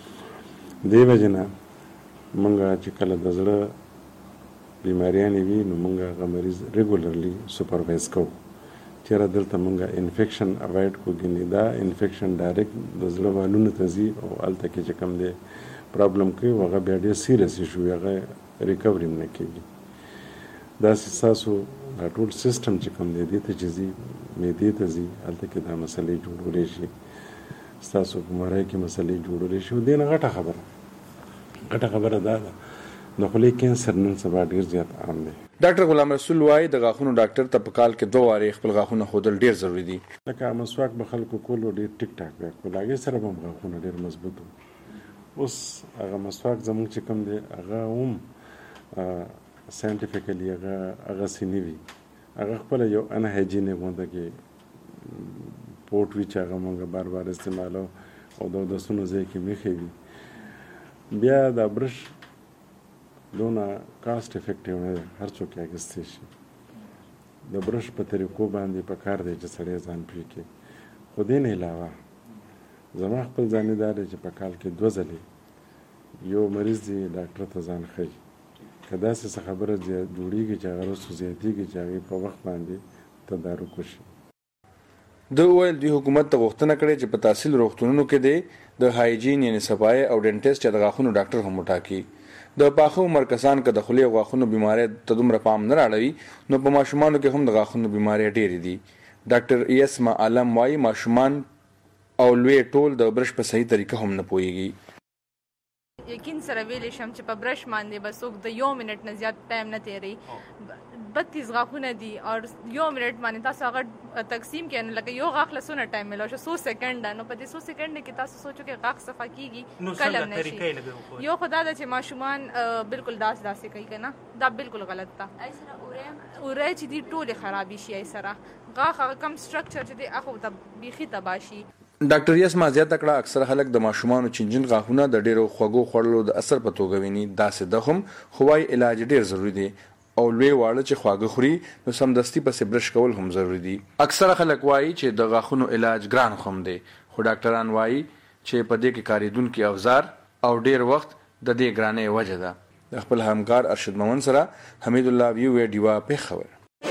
دې وجې نه موږ چې کله د زړه بیماریانې وي نو موږ هغه مریض ریګولرلی سوپروایز کوو، چېرې دلته موږ انفیکشن اوایډ کړو، ګینې دا انفیکشن ډایرکټ د زړه والونو ته ځي او هلته کې چې کوم دی پرابلم کوي هغه بیا ډېر سیریس ایشو وي، هغه ریکوري هم نه کېږي. داسې ستاسو دا ټول سیسټم چې کوم دی دې ته چې ځي معدې ته ځي هلته کې دا مسلې جوړولی شي، ستاسو په مرۍ کې مسلې جوړولی شي. دې نه غټه خبره غټه خبره دا ده د خولې کینسر نن سبا ډېر زیات عام دی. ډاکټر غلام رسول وایي د غاښونو ډاکټر ته په کال کې دوه وارې خپل غاښونه ښودل ډېر ضروري دي. لکه مسواک به خلکو کولو ډېر ټیک ټاک بیا کول، هغې سره به هم غاښونه ډېر مضبوط وو. اوس هغه مسواک زموږ چې کوم دی هغه هم ساینټیفیکلی هغه هغسې نه وي، هغه خپله یو ان هایجینیک غونده کې پوټ وي چې هغه مونږ بار بار استعمالو او د اودسونو ځای کې میښې وي. بیا دا برش دونه کاسټ افیکټیو نه دی، هر څوک یې اخیستی شي. د برش په طریقو باندې په کار دی چې سړی ځان پرې کړي. خو دې نه علاوه زما خپل ځاني دا دی چې په کال کې دوه ځلې یو مریض دی ډاکټر ته ځان ښیي، که داسې څه خبره جوړېږي چې هغه رسو زیاتېږي چې هغې په وخت باندې تدارک وشي. د ویل دوی حکومت ته غوښتنه کړې چې په تحصیل روغتونونو کې دی د هایجین یعنې صفایي او ډینټسټ یا د غاښونو ډاکټر هم وټاکي. د پاخه عمر کسان که د خولې او غاښونو بیمارۍ ته دومره پام نه راړوي نو په ماشومانو کې هم د غاښونو بیمارۍ ډېرې دي. ډاکټر یسما عالم وایي ماشومان او لوی ټول د برش په صحیح طریقه هم نه پوهیږي. یقین سره ویلی شم چې په برش باندې به څوک د یو منټ نه زیات ټایم نه تیروي. بتیس غاښونه دي او یو منټ باندې تاسو هغه تقسیم کړئ نو لکه یو غاښ له څونه ټایم میلاو شو څو سیکنډه، نو په دې څو سیکنډه کې تاسو سوچو کې غاښ صفا کیږي کله نه شي. یو خدا ده چې ماشومان بالکل داس داسې کوي که نه، دا بالکل غلط ده. اوری چې دي ټولې خرابې شي، ای سره غاښ هغه کم سټرکچر چې دی هغه ته بیخي تباه شي. ډاکټر یسما زیاته کړه اکثر خلک د ماشومانو چنجن غاښونه د ډیرو خوږو خوړلو د اثر په توګه ویني، داسې ده هم خوای علاج ډیر ضروری دی او لوی واړه چې خواږه خوري نو سمدستي پسې برش کول هم ضروری دي. اکثر خلک وایي چې د غاښونو علاج ګران هم دی، خو ډاکټران وایي چې په دې کې کاریدونکو اوزار او ډیر وخت د دې ګرانۍ وجه ده. د خپل همکار ارشد مومن سره حمید الله ویو ډیوا په خبر.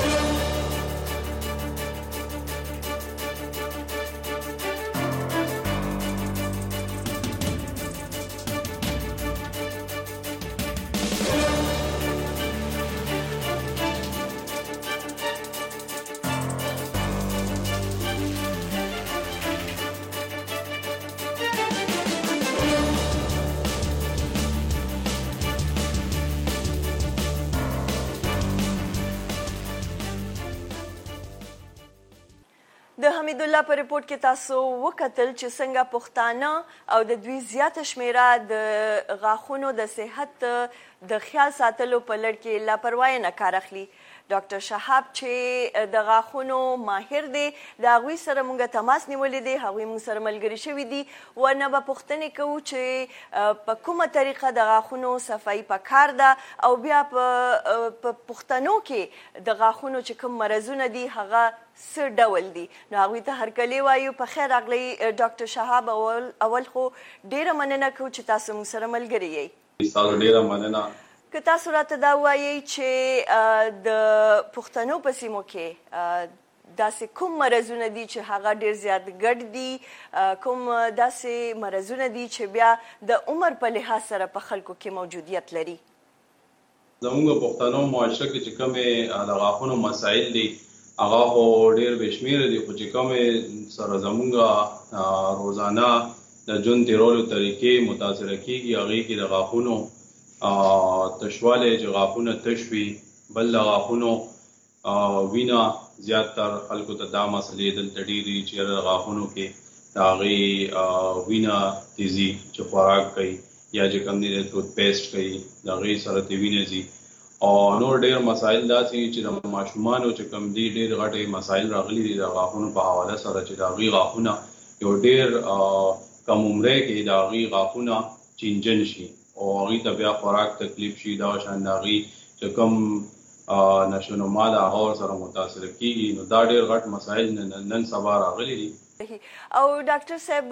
د حمید الله په ریپورت کې تاسو وکتل چې څنګه پښتانه او د دوی زیاته شمیره د غاښونو د صحت د خیال ساتلو په لړ کې لاپروايي نه کار اخلي. ډاکټر شهاب چې د غاښونو ماهر دی د هغوی سره موږ تماس نیولی دی، هغوی موږ سره ملګري شوي دي، ورنه به پوښتنې کوو چې په کومه طریقه د غاښونو صفایي پکار ده او بیا په پښتنو کې د غاښونو چې کوم مرضونه دي هغه څه ډول دي. نو هغوی ته هرکلی وایو. په خیر راغلی ډاکټر شهاب. اول اول خو ډیره مننه کوو چې تاسو موږ سره ملګري یئ. تاسو ډیره مننه. که تاسو راته دا وایئ چې د پښتنو په سیمو کې داسې کوم مرضونه دي چې هغه ډیر زیات ګډ دي، کوم داسې مرضونه دي چې بیا د عمر په لحاظ سره په خلکو کې موجودیت لري؟ زموږ پښتنو معاشره کې چې کومې د غاښونو مسایل دي هغه خو ډیر بې شمېره دي، خو چې کومې سره زموږ روزانه د ژوند تېرولو طریقې متاثره کېږي هغې کې د غاښونو تشوالی چې غاښونه تش وي، بل د غاښونو وینه زیاتتر خلکو ته دا مسلې دلته ډېرې چې د غاښونو کې د هغې وینه تیزي چې خوراک کوي یا چې کوم دی د ټوت پیسټ کوي د هغې سره ترې وینه ځي. او نور ډېر مسایل داسې چې د ماشومانو چې کوم دي ډېر غټې مسایل راغلي دي د غاښونو په حواله سره چې د هغې غاښونه یو ډېر کم عمرۍ کې د هغې غاښونه چینجن شي او هغه ته بیا خوراک تکلیف شي دا شان داغي چې کوم نشو نما دا هغه سره متاثر کیږي. نو دا ډېر غټ مسایل نن سبا راغلي دي. او ډاکټر صاحب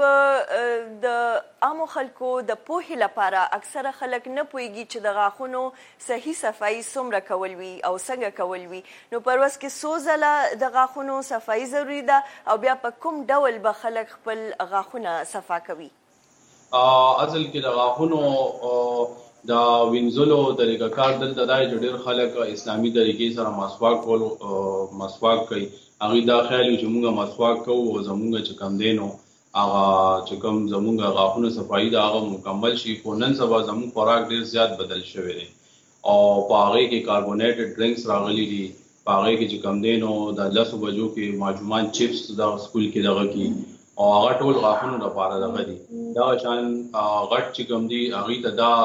د عامو خلکو د پوهې لپاره اکثره خلک نه پوهیږي چې د غاښونو صحیح صفایي څومره کول وي او څنګه کول وي. نو په ورځ کې څو ځله د غاښونو صفایي ضروري ده او بیا په کوم ډول به خلک خپل غاښونه صفا کوي؟ اصل کې د غاښونو دا وینځلو طریقه کار دلته دا چې ډېر خلک اسلامي طریقې سره مسواک کول مسواک کوي. هغه دا خیال چې موږ مسواک کوو او زموږ چې کم دینو هغه چې کوم زموږ غاښونو صفایي دا هغه مکمل شي. خو نن سبا زموږ خوراک ډېر زیات بدل شوی دی او په هغې کې کاربونیټډ ډرنکس راغلي دي. په هغې کې چې کم دینو د لسو بجو کې ماشومان چپس دا سکول کې دغه کې او هغه ټول غاښونو لپاره دغه دي. دا شان غټ چې کوم دي هغې ته دا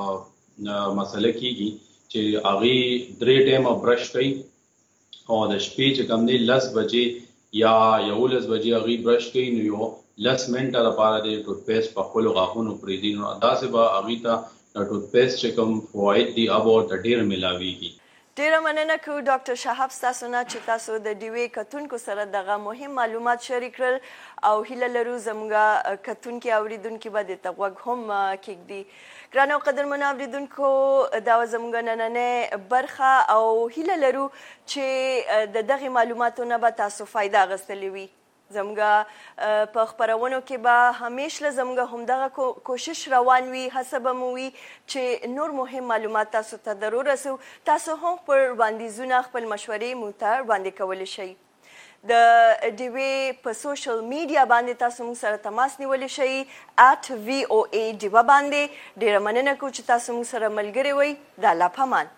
مسله کېږي چې هغې درې ټایمه برش کوي او د شپې چې کوم دی لس بجې یا یولس بجې هغې برش کوي. نو یو لس منټه لپاره د ټوت پیسټ په خپلو غاښونو پرېږدي. نو داسې به هغې ته د ټوت پیسټ چې کوم فواید دي هغه ورته ډېر میلاویږي. ډیره مننه کوو ډاکټر شهاب ستاسو نه چې تاسو د ډیوې کتونکو سره دغه مهم معلومات شریک کړل او هیله لرو زموږ کتونکي اوریدونکي به دې ته غوږ هم کېږدي. ګرانو قدرمنو اوریدونکو دا زموږ نننۍ برخه او هیله لرو چې د دغې معلوماتو نه به تاسو فایده اخیستلې وي. زموږ په خپرونو کې به همیشه زموږ همدغه کوشش روان وي، هڅه به مو وي چې نور مهم معلومات تاسو ته در ورسوو. تاسو هم پر وړاندیزونه خپل مشورې مو ته وړاندې کولی شئ. د ډیوې په سوشل میډیا باندې تاسو موږ سره تماس نیولی شئ ات وی او ای ډیوه باندې. ډیره مننه کوو چې تاسو موږ سره ملګري وئ. د الله په امان.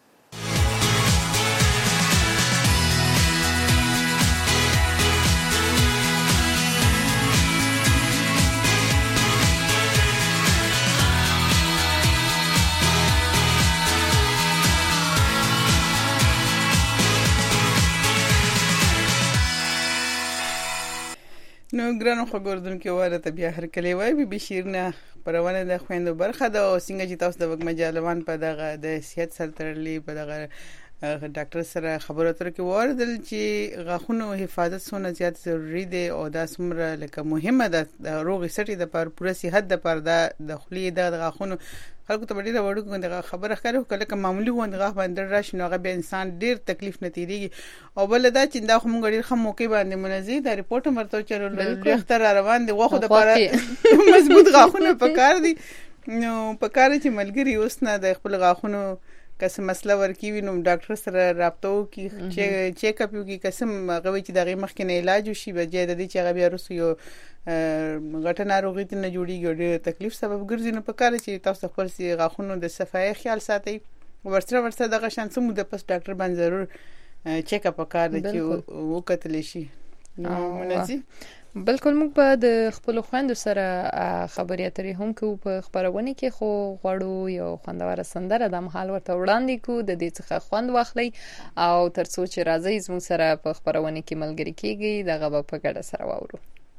نو ګرانو خبردونکو واره ته بیا هر کله وای بي بشیرنه پرونه د خويندو برخه د څنګه چې تاسو د وګ مجالوان په دغه د صحت سره تړلې په دغه ډاکټر سره خبرو اترو کې وردل چې غاښونو حفاظت څونه زیات ضروری دی او دا څومره لکه مهمه ده د روغ سټي د پر پوره صحت د پر د خولې د غاښونو خلکو ته ډیره وړو کوم خبره ښکاره کله کوم معمولی غوند غاښ باندې راشي نو هغه به انسان ډیر تکلیف نه تیریږي او بل دا چې دا خو موږ ډیر خمو کې باندې منځي دا ریپورت مرته چلو ډاکټر روان دي واخو د پر مضبوط غاښونه پکار دي نو پکاره چې ملګری اوس نه د خپل غاښونو قسم مسله ورکی وینم ډاکټر سره رابطه وکي چې چیک اپ وکي قسم غوي چې دغه مخکې نه علاج وشي بجې د دې چې هغه بیا رسو یو غټه ناروغي ته نه جوړیږي ډېر تکلیف سبب ګرځي نو پکاره چې تاسو خپل سي غاښونو د صفای خیال ساتي ورسره ورسره دغه شان سمو د پس ډاکټر باندې ضرور چیک اپ وکړي چې وکتل شي نو منځي بالکل موږ په د خپل خويندو سره خبرې اترې هم کوو په خبرونه کې خو غواړو یو خوندوره سندره د مهال ورته وړاندې کو د دې څخه خوند واخلي او ترڅو چې راځي زموږ سره په خبرونه کې ملګری کیږي دغه په ګډه سره واورو.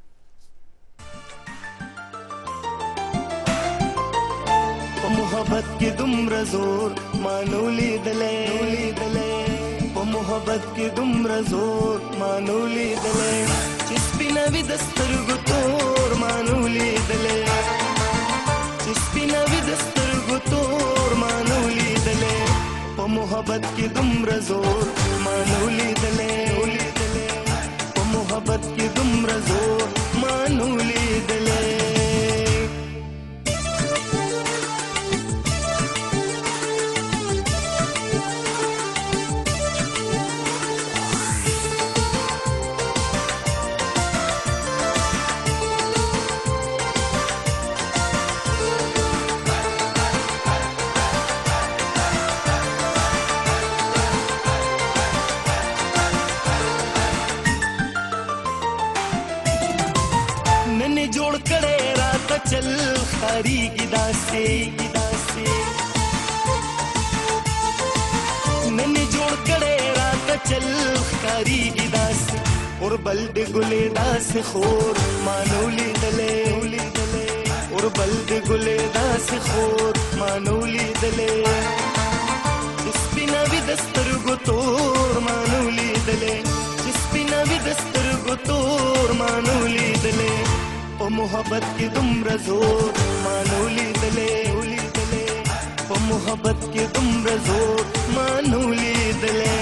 په محبت کې دومره زور مانولې دلې دلې په محبت کې دومره زور مانولې دلې چې سپینوي د سترګو تور مانولې دلې چې سپینوي د سترګو تور مانولې دلې په محبت کې دومره زور مانولې دلې په محبت کې دومره زور مانولې دلې चल खारी गिदा से गिदा से नन्हे जोड़ करे रात चल खारी गिदा से और बल्द गुले दास खोर मानोली दले اور بل د ګلې داسې خور مانولی دلې سپینوي د سترګو تور مانولی دلې سپینوي د سترګو تور مانولی دلې په محبت کې دومره زور مانولی دلې په محبت کې دومره زور مانولی دلې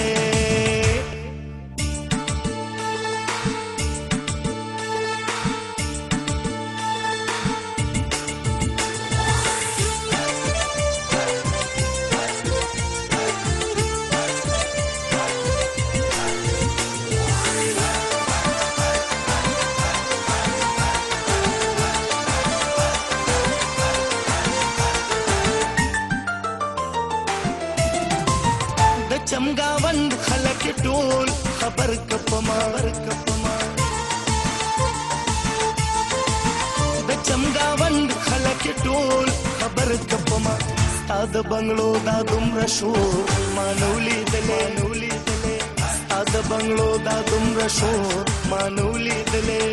چمګاوند خلک ټول خبر کپما کپما د چمګاوند خلک ټول خبر کپما ستاد بنگلو دا دومره شور مانولی دلې نولی دلې ستاد بنگلو دا دومره شور مانولی دلې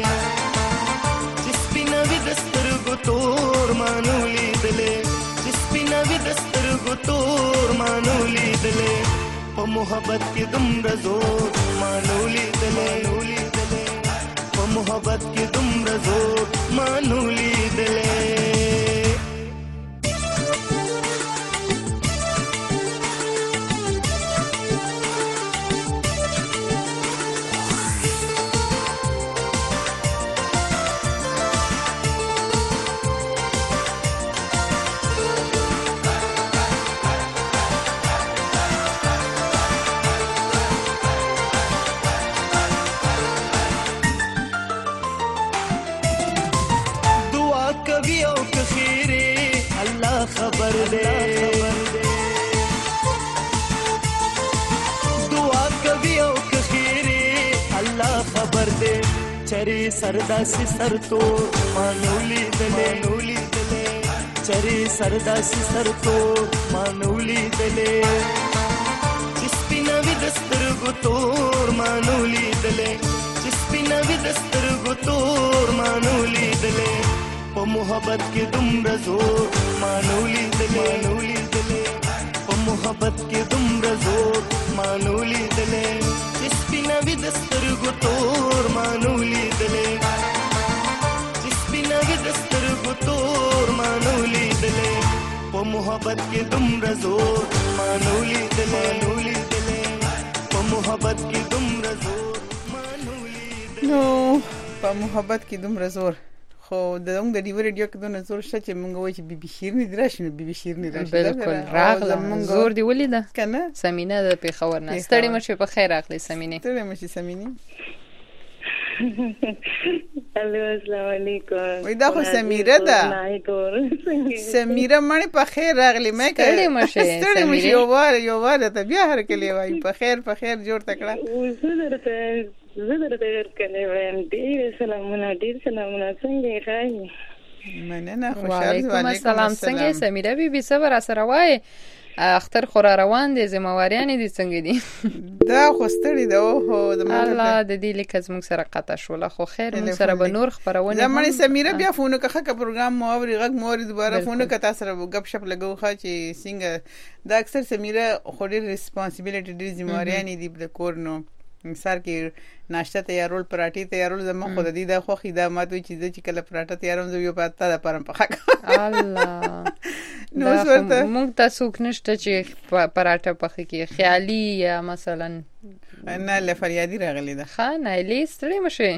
سپینوي د سترګو تور مانولی دلې سپینوي د سترګو تور مانولی دلې په محبت کې دومره زور مانولی دلې په محبت کې دومره زور مانولی دلې خبر دے دعا کبھی او کخیری اللہ خبر دے چری سردا سی سر تو مانولی دلے نولی دلے چری سردا سی سر تو مانولی دلے سپینوی دسترګو تور مانولی دلے سپینوی دسترګو تور مانولی دلے په محبت کې دومره زور مانولی دلې په محبت کې دومره زور مانولی دلې سپینوي د سترګو تور مانولی دلې سپینوي د سترګو تور مانولی دلې په محبت کې دومره زور مانولی دلې په محبت کې دومره زور مانولی نو په محبت کې دومره زور خو د دوم د ډیو ریډیو کې دونه زور شته چې مونږ وایو چې بي بي شیرنی دراشي نو بي بي شیرنی راشي بالکل راغله زور دی ولیده کنه سمینه د پیښور نه ستړي مشه په خیر راغلی سمینه ستړي مشه سمینه الو السلام علیکم وای دا خو سمیره ده سمیره مړ په خیر راغلی مې کړه ستړي مشه ستړي مشه یو واره یو واره ته بیا هر کلی وای په خیر په خیر جوړ تکړه زه درته ورکړې وایم ډېر سلامونه ډېر سلامونه څنګه یې ښه مننه خوشاله وعلیکم السلام څنګه یې سمیره بیبي صبر سره وای اختر خورا روان دي زمواریان دي څنګه دي دا خو ستړي ده او د الله د دې لیک زموږ سره قطع شول خو خیر موږ سره به نور خبرونه زمونږ سمیره بیا فون وکړه که پروګرام مو اوري غږ مو اوري دوباره فون وکړه تاسو سره غب شپ لګو خا چې څنګه دا اکثر سمیره خو ډېر ریسپانسیبিলিټي ډېر ذمہواریان دي د کور نو سر کې ناشته تیارول پراټي تیارول زما خود دي دا خو خیدا ماته چیزه چې کله پراټه تیاروم زه یو پاته د پرم پخا الله نو ورته موږ تاسو کنيشته چې پراټه پخې کې خیالي یا مثلا نه لفریادي راغلی ده خانه لیستړې مشه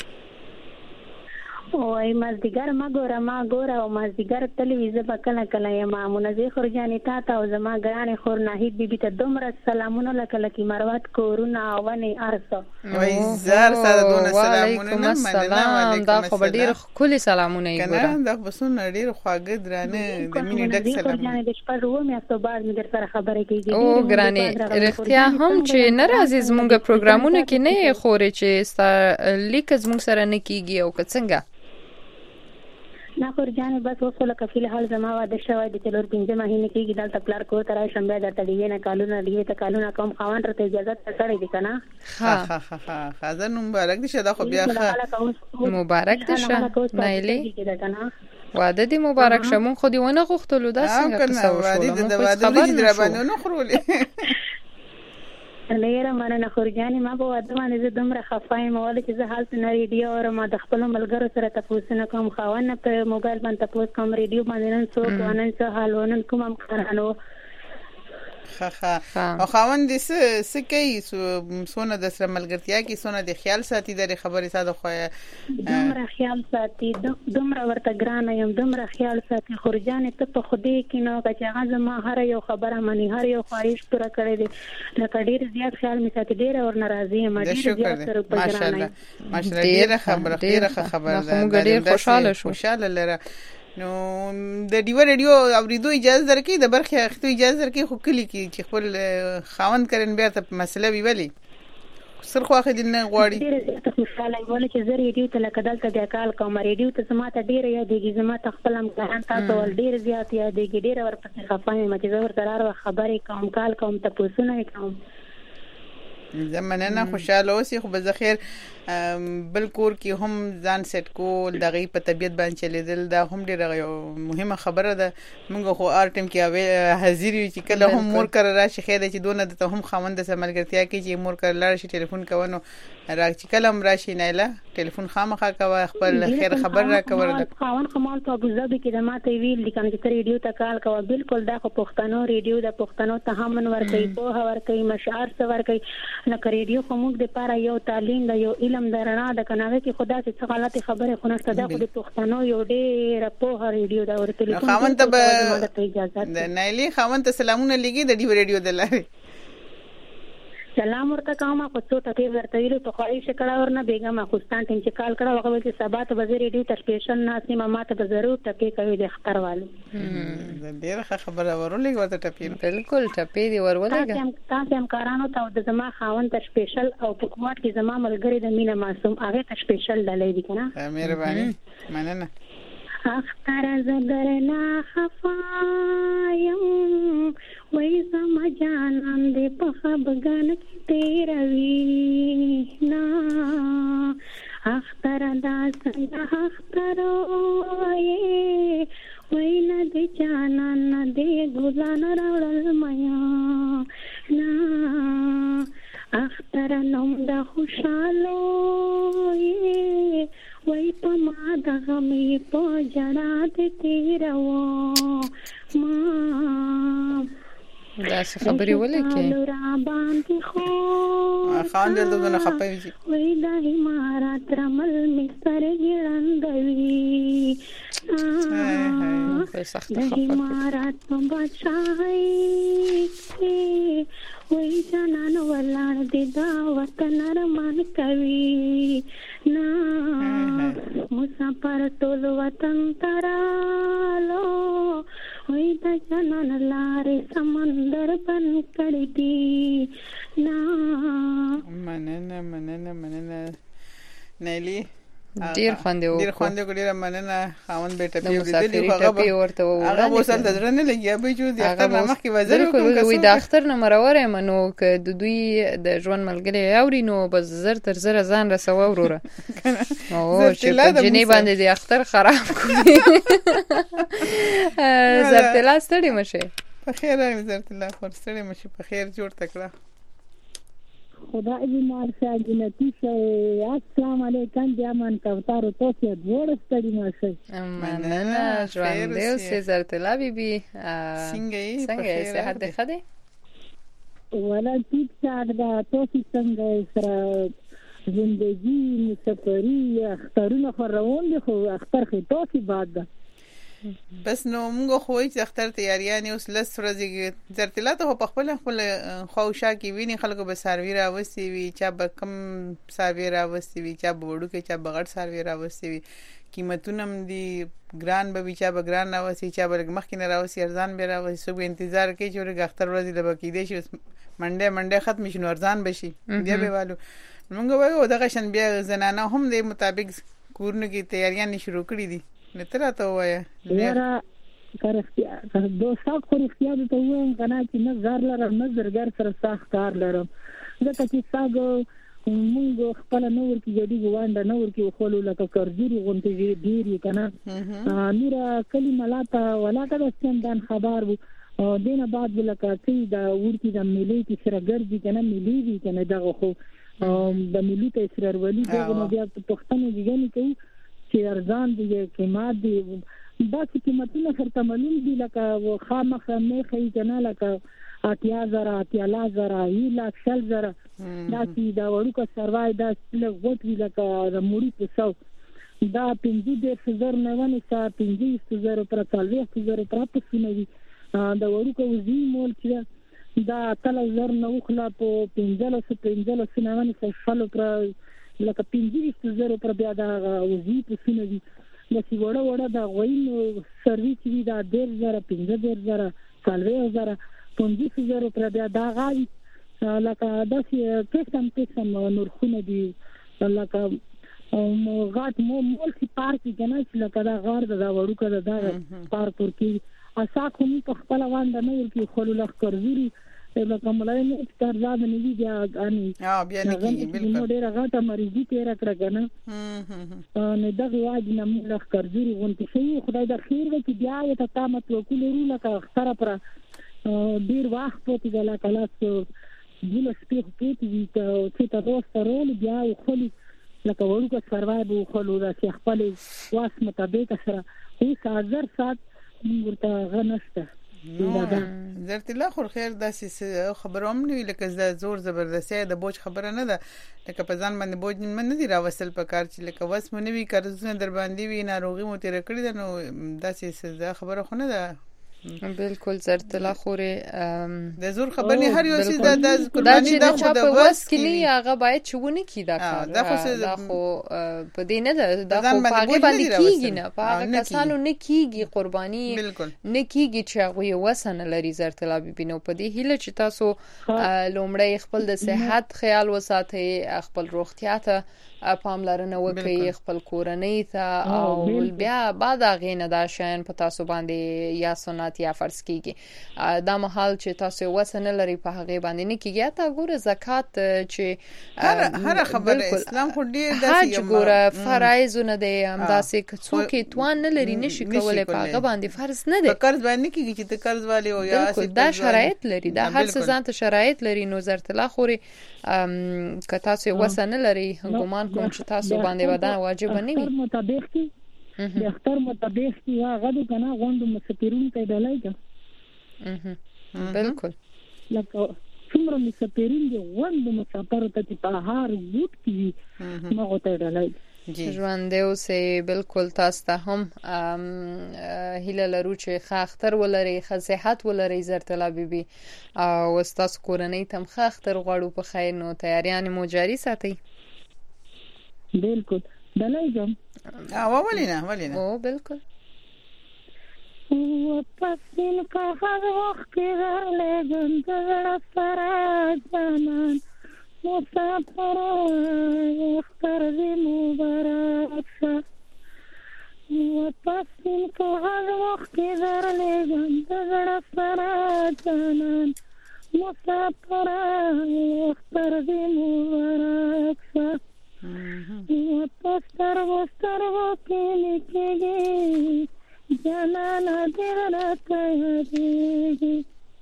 وای مازدیګر ما ګوره ما ګوره او مازدیګر تلویزیون په کله کله یم منځي خورجانې تا ته او زما ګرانې خور ناهید بیبي ته دومره سلامونه لکه لکه مروت کورونه ونی ارسه وای زار سره دونه سلامونه مننه دا خو ډیر خولي سلامونه یې ګوره کنه دا بسونه ډیر خواږه درانه د مینې ډک سلام خورجانې د شپږ و میاشتو بعد مې در سره خبرې کیږي او ګرانې رښتیا هم چې ناراضي زموږ پروګرامونه کې نه خوري چې لیک زموږ سره نه کیږي او څنګه نه خورجانې بس وصله کفیل حال زما واده شوی د تلور پنځه مهینې کېږي دلته پلار کور ته راشم بیا درته ډیوې نه کالونه ډیوې ته کالونه کوم خاوند راته اجازه کړې دي که نه ها ها ها خزر مبارک دي شه دا خو بیا ښه مبارک دي شه نایلې واده دې مبارک شه. مونږ خو دې ونه غوښتلو دا څنګه قصه وشوله؟ مونږ خو خبر نه شو. لهره مننه خورجانې. ما په واده باندې زه دومره خفه یم ولې چې زه هلته نه ریډیو اورم، د خپلو ملګرو سره تپوسونه کوم، خاوند نه په موبایل باندې تپوس کوم، ریډیو باندې نن څوک و نن څه حال و نن کوم امکانان و. ښه ښه. او خاوند دې څه څه کوي؟ څونه د سره ملګرتیا کې څونه د خیال ساتي درې خبرې ساده خو دومره خیال ساتي، دومره ورته ګرانه یم، دومره خیال ساتي. خورجانې ته په خدای کې نه که چې هغه زما هر یو خبره مني، هر یو خواهش پوره کړی دی. لکه ډېر زیات خیال مې ساتي، ډېره ورنه راضي یم، ډېر زیات سره په ګرانه یم. ماشاءالله ډېره خبره ډېره ښه خبره ده. موږ ډېر خوشاله شو. خوشاله لره. نو د ډیو ریډیو اوریدو اجازه درکې د برخه اخته اجازه درکې خو کلی کې چې خپل خاوند کرن بیا ته مسله ویولي سر خو اخی دل نه غواړي. ډېر زیات خوشاله یم ولې چې زه ریډیو ته لکه دلته بیا کال کوم، ریډیو ته زما ته ډېر یادېږي، زما ته خپل امتحان تاسو ول ډېر زیات یادېږي، ډېر ورپسې خفه یم چې زه ورته هر وخت خبرې کوم، کال کوم، تپوسونه یې کوم. زمانه خوشاله اوسې خو به خیر بل کور کې هم ځان سیټ کول دغه په طبيعت باندې چلیدل دا هم ډیره مهمه خبره ده. موږ خو ار ټیم کې حاضر یو چې کله هم مور کړه راشي خیر چې دونه د ته هم خوند سره ملګرتیا کې چې مور کړه لاړ شي ټلیفون کوونو را چې کله هم راشي نه لا ټلیفون خامخا کوي خپل خیر خبر را کوي. خاون خمال په ابو ظبي کې د ماته ویل دي کنه چې ریډیو ته کال کوي. بالکل دا خو پښتنو ریډیو د پښتنو ته هم ور کوي، په هور کوي، مشعر څه ور کوي. لکه ریډیو خو موږ د پاره یو تعلیم د یو علم درنا د کناوي کې خدا چې څه غلطي خبره خو نشته. دا خو د پښتنو یو ډېر په ریډیو دا ورته لیکم. خاون ته د نایلی خاون ته سلامونه لګي د ډیو ریډیو د لارې سلام ورته کوم. خو څو ټکي ورته ویلو ته خواهش کړه ورنه بیګم خوستان ټیم چې کال کړه هغه چې سبا ته وزیر ریډیو ته سپیشل ناسې ما ته به ضرور ټپي کوي د اختر والو. ډېر ښه خبره ورولې ورته ټپي. بالکل ټپي دی ورولې. تاسو هم کارانو ته د زما خاوند ته سپیشل او په کومات کې زما ملګری د مینا معصوم هغه ته سپیشل ډالې دي کنه. مهرباني مننه. اختر زدرنا خفایم وای زما جانان دې په خبرګان کې تیروي نا اختر دا څنګه اختر وای وای نه دې جانان نه دې ګلان راوړل میا نا اختر نوم دا خوشاله وای په ما د غمې په جړا دې تیرو ما دا څه خبرې ولیکې خان دې دغه خپوي شي وای د امارات رمل مستر ګړندوي په سخت د امارات په بچای وای جانان ولار دې دا وطن رمان کوي نا مسافر ټول وطن ترالو وای د جانان لارې سمندر بن کړی دی نا مننه مننه مننه نیلی ډیر خوندې و ډیر خوندې ډیر مننه خاون بیٹه پیو دې هغه ورته هغه وسل د ځرنه لګیا به جو د اختر نامه کې وزر کوم وي د اختر نه مرور منو ک د دوی د ژوند ملګری اوري نو بس زر تر زر ځان رسو وروره او چې په جنې باندې د اختر خراب کوي زرتلا ستړي مشه په خیر زرتلا خورستړي مشه په خیر جوړ تکړه خدا دې مارشه جنتی شه. السلام علیکم جامن کوثر تاسو ډوړ ستړي مشه. مننه ژوند دې سي زرتلا بیبي څنګه یې څنګه یې صحت ده خده ولا ټیک ټاک دا تاسو څنګه سره ژوندۍ مسافري اخترونه خو روان دي خو اختر خې تاسو بعد ده بس نو موږ خو چې اختر تیاریانه اوس لس ورځې زرتلا ته په خپل خپل خوشا کې ویني خلکو به سروي راوستي وي چا به کم سروي راوستي وي چا به وړو کې چا به غټ سروي راوستي وي قیمتونه هم دي ګران به چا به ګران راوستي چا به مخکې نه راوستي ارزان به راوستي سو انتظار کوي چې ورګ اختر ورځې د بکیدې شي منډه منډه ختم شي نو ارزان بشي بیا به والو موږ وایو دغه شن بیا زنانه هم د مطابق کورنو کې تیاریاں شروع کړې دي نتره ته وایا یاره کارختیا دوه ساعت خو اختیار ته وایم کنه چې نه زار لرم نه زرګر سره ساخت کار لرم ځکه چې ساګو موږ خپل نور کې جدي ګوانډه نور کې خپل لکه کرجوري غونډې ډېری کنه نور کلی ملاته ولاته د ستندان خبر وو دینه بعد لکه چې دا ورته د ملي کې سره ګرځي کنه ملي دي کنه دا خو د ملي ته سره ولي دغه بیا پښتنو دیګنی کوي چې ارزان دي قیمت دي دا چې قیمتونه خرته معلوم دي لکه خامخ نه خي کنه لکه اتیا زره اتیا لزره یلا شل زره دا چې دا وړوکه سروای دا له غوټ لکه د موري په سو دا پنځه د زر نه ونی سا پنځه زر پر څلوي زر پر پسنوي دا وړوکه وزي مول چې دا تل زر نه وخلا په پنځه لس پنځه نه ونی سا شل پر لکه پنځه زر پر بیا دا وزي پسنوي د سی وړه وړه دا غوین سرویس وی دا ډیر زره پنځه زر څلوي زر پنځه زر پر بیا دا غاي لکه داسې قسم قسم نورخونه دي لکه غاټ مو مولتي پارک کنه چې لکه دا غار دا وړوکه دا پارک ورکی اسا کوم په خپل وانده نه ورکی خلل لخ کرزوري لکه ملای نه تر ځان نه دی غاني اه بیا نه کی بالکل نو ډیره غاټه مریضي تیر کړه کنه نه دغه واجب نه لخ کرزوري غونټي شي خدای د خیر وکي بیا ته تامت وکولو لکه خطر پر ډیر وخت پاتې غلا کلاس دله سپیخ پاتې دي چې تاسو سره بیا خو لکه ورکه سروایو خو له چې خپل واس مطابق سره هیڅ هزار سات ورته غنسته زرت الله خو خیر داسې خبروم نه لکه زور زبردستی د بوج خبره نه ده لکه په ځان باندې بوج من نه دی راوصل په کار چې لکه وس مونږ وی قرضونه در باندې وی ناروغي مو تیر کړی ده نو داسې خبره خو نه ده بالکل زرت الله خوره د زور خبرني هر یو څه د قرباني د خو د وس کې هغه باید چونه کی دا کار دا خو په دې نه دا خو پاګه باندې کیږي نه پاګه کسانو نه کیږي قرباني نه کیږي چې هغه وسنه لري زرت الله ببینو په دې هله چې تاسو لومړی خپل د صحت خیال وساتئ خپل روغتیا ته پاملرنه وکړئ خپل کورنۍ ته او بیا بعد هغه نه دا شین په تاسو باندې یا سنت یا فرض کیږي دا محل چې تاسو وسنه لري په هغه باندې نه کیږي تا ګوره زکات چې هر هر خبره اسلام خو ډیر داسې یو ګوره فرایض نه دی هم داسې څوک توان نه لري نشي کولای په هغه باندې فرض نه دی قرض باندې کیږي چې ته قرض والی او یا دا شرایط لري دا هر څه ځان ته شرایط لري نو زرت الله خوري که تاسو وسنه لري ګومان کوم چې تاسو باندې ودان واجب نه وي مطابق دي د اختر مطابق دي هغه د کنه غوندو مسافرون ته دلای کا بالکل لکه څومره مسافرین دي غوندو مسافر ته په هر ووت کې مغه ته دلای ژوند اوسې بالکل تاسو ته هم هیله لرو چې ښه اختر ولري ښه صحت ولري زرت الله بیبي او تاسو کورنۍ تم ښه اختر غواړو په خیر نو تیاریان مو جاری ساتئ بالکل دلای جام او ولینا ولینا او بالکل او پسین کا هر وخت کې لګن زړه سره جانان مسافر اختر دې مبارک شه او پسین کا هر وخت کې لګن زړه سره جانان مسافر اختر دې مبارک شه پستر وستر وکلی کېږي جانانا دې راته دیږي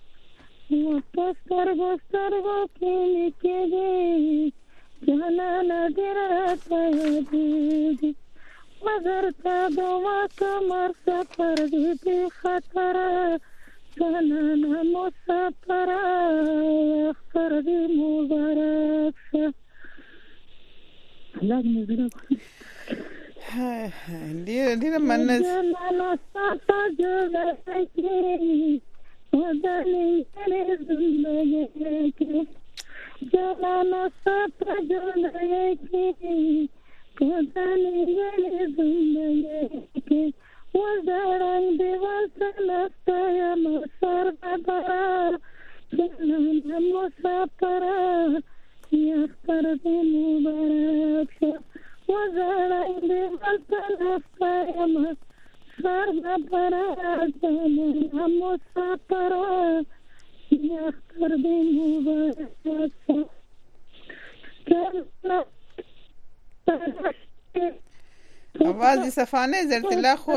پستر وستر وکلی کېږي جانانا دې راته دیږي مگر تا دوا کمر سفر دې بې خطره جانانا مسافر اختر دې مبارک شه لاګ مزره ډیر ډیر مننه جانانا ساته جوړه کړې ودانې زندګي کې جانانا ساته جوړه کړې ودانې زندګي کې وزارنګ دیوال سلسته مو سر بابا جانانا مسافر اختر دې مبارک شه وزارنګ دیوال سلسته مو سر بابا جانانا مسافر اختر دې مبارک شه आवाज دې صفانه زرت الله خور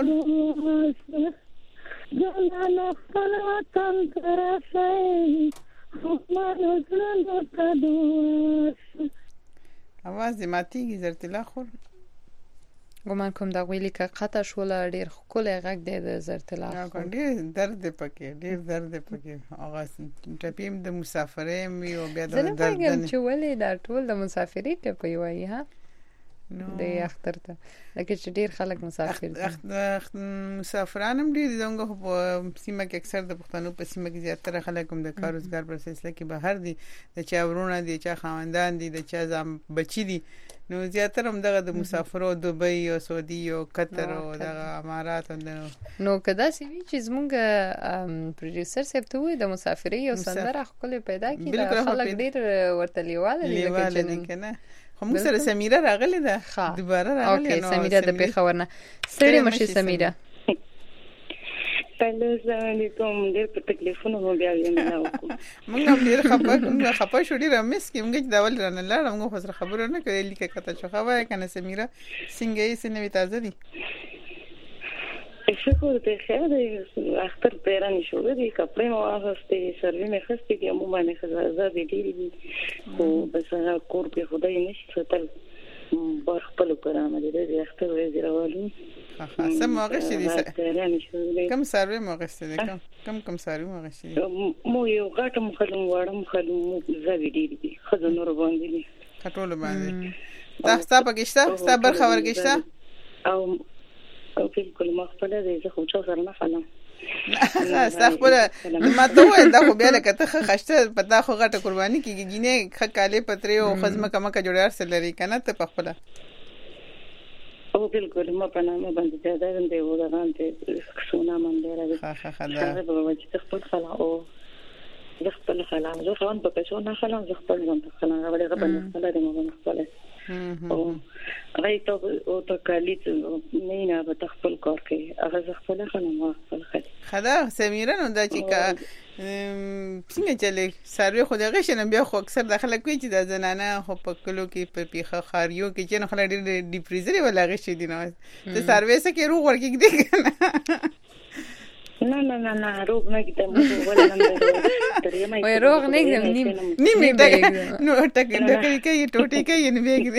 جانانو خپل وطن ته راسئ خپلو زړونو ته دوست आवाज دې ماتېږي زرت الله خور ګومان کوم دا ویلي که قطع شوله ډېر ښکلی غږ دی د زرت الله خور ډېر درد دی پکې ډېر درد دی پکې هغه ټپې هم د مسافرۍ هم وي او بیا د درد زه نه پوهېږم چې ولې دا ټول د مسافرۍ ټپې وایي ها د اختر ته لکه چې ډېر خلک مسافر دي مسافران هم ډېر دي زموږ په سیمه کې اکثر د پښتنو په سیمه کې زیاتره خلک هم د کار روزګار په سلسله کې بهر دي د چا ورونه دي چا خاوندان دي د چا ځام بچي دي نو زیاتره هم دغه د مسافرو دوبۍ او سعودي او قطر او دغه امارات نو که داسې وي چې زموږ پروډیوسر صاحب ته وایي د مسافرۍ یو سندره ښکلې پیدا کړي د خلک ډېر ورته لیواله دي لیواله دي که نه خو موږ سره سمیره راغلی ده دوباره راغلی اوکې سمیره د پېښور نه ستړې مشې سمیره السلام علیکم ډېر په تکلیفونو مو بیا وینم موږ هم ډېر خپه موږ خپه شو ډېر مس کې موږ چې دا ول رانه لاړم موږ خو سره خبرو نه کوي لیکه کته شو خبره کنه سمیره څنګه یې سنوي تازه دي شکر دې خیر دې اختر پیرانی شو دې کپڑے مو واغستې سروي مې خستې کې مو باندې خزازه دې ډېری دي خو بس هغه کور په خدای نشي ستل بار خپل کرامه دې دې اختر دې راوالو سم واغشتې دي کم سروي مو واغستې دي کم کم سروي مو واغستې دي مو یو غاټه مخلم واړم خلم زوی ډېری دي خزو نور باندې دي کټول باندې دا ستا پکښتا ستا برخه ورګښتا او او بالکل ما خپل دې زه خو څو سره نه خلم استغفر ما ته وای دا خو بیا لکه ته خشته په دا خو غټه قرباني کیږي جنې خکاله پترې او خزمه کما کا جوړار سره لري کنه ته په خپل او بالکل ما په نامه باندې دا دې و دا غانته سونا باندې راځي ها ها ها دا به چې خپل خلا او زه خپل خلا زه خوان په څو نه خلا زه خپل ځان ته خلا غوړې غبن خپل دې مو خپل او غي ته او ته کالیت نه نه به تخپل کار کوي هغه خپل خنه ما خپل خدای خدا سمیره نو دا چې کا څنګه چلے سروي خو دغه شنه بیا خو اکثر داخله کوي چې د زنانه خو په کلو کې په پیخه خاریو کې چې نه خلک ډېر ډیپریزري ولا غي شي دي نو ته سروي سره کې روغ ورکې دي نه نه نه نه روغ نه کیته مو ولا نه درې وای روغ نه کېم نیم نیم ټک نو ټک ټک کې ټوټي کې نه ویګري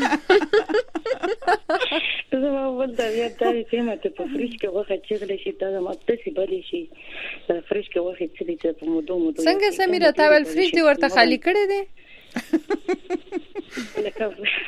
زه ول دا یا دا چې ماته په فریج کې وخت چې غلې شي دا ماته سي بلې شي دا فریج کې وخت چې دې په مودو مودو څنګه سمیره تا ول فریج دی ورته خالی کړی دی لکه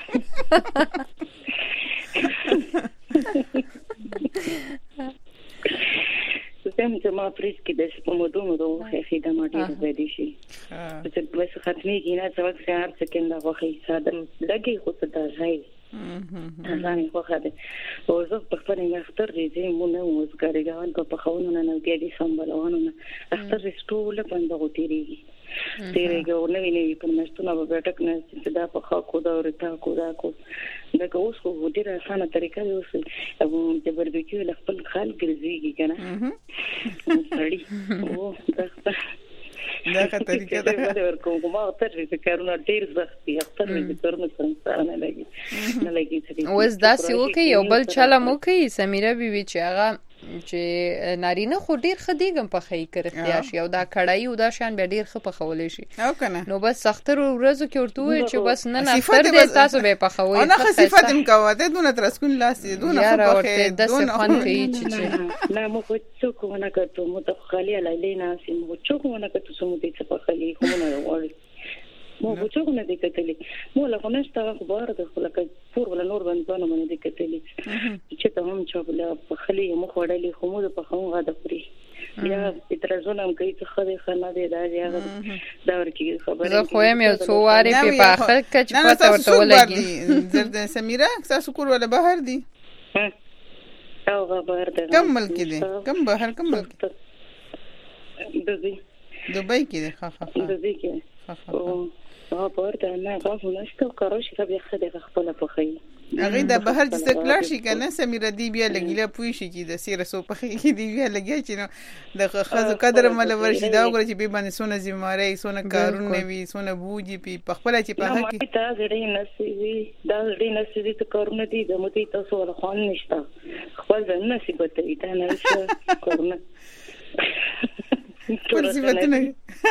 زم چې ما فریج کې د په مودو مودو وخت دا ماته دې شي چې بس ختمي کې نه څو څه هر سکند وخت ساده لګي خو څه دا ځای ځان خو خاله او زه په خپل نه اختر دې مونږ نو وزګارګان په خونو نه نه کې دي سمبلونه نه اختر رستوله باندې غوتيږي تیرېږي او نوې نوې په مشتونه به بیٹک نه چې دا په خا کو دا ورته کو دا کو دا اوس خو ډیره اسانه طریقه دی اوس او چې بربکیو خپل خال ګرځيږي کنه سړی او دا دا کا طریقه ده ورکوم ما تر دې کارونه ډیر سخت دي اختر دې کارونه څنګه نه لګي نه لګي اوس دا سی وکي یو بل چاله مو کوي سمیره بیبي چې هغه چې نارینه خو ډیر خديګم په خې کړتیا شي او دا کړای او دا شان به ډیر خ په خولې شي او کنه نو بس سختر ورځو کې ورته وي چې بس نه نه اختر دې تاسو به په خولې نه خصيفت ام کوته دونه ترسکون لاسي دونه خو په خې دونه خون کوي چې نه مو خو څوک ونه کړو مو ته خالي علي نه سي مو څوک ونه کړو سمو دې څه په خالي کوم نه وړي مو څوک نه دې کتلې مو له خنستا خبر ده خلک پور ولا نور باندې باندې دې کتلې چې ته هم چې بل په خالي مو خړلې خو مو په خون غاده خوري یا اترزونه هم کوي چې خدای خنه دې راځي هغه دا ورکی خبره زه خو هم یو څو واره په اخر کې چې پته ورته ولګي زرد سمیره تاسو کور ولا بهر دي او بهر ده کم ملک دي کم بهر کم ملک دوبۍ دوبۍ کې ده ها ها دوبۍ کې او هغه ورته نه غواړم نشته کارو شي به خدای خپل په خي هغه د بهر چې سکلار شي کنه سمیره دی بیا لګیله پوي شي چې د سیره سو په کې دی بیا لګیا چې نو د خزو قدر مل ورشي دا وګړي چې به باندې سونه ذمہواری سونه کارونه وي سونه بوجي په خپل چې په هغه کې تا غړي نصیبي دا غړي نصیبي ته کارونه دي د متي تاسو ول خوان نشته خپل نصیب ته ایته نه څه کارونه پر صفتونه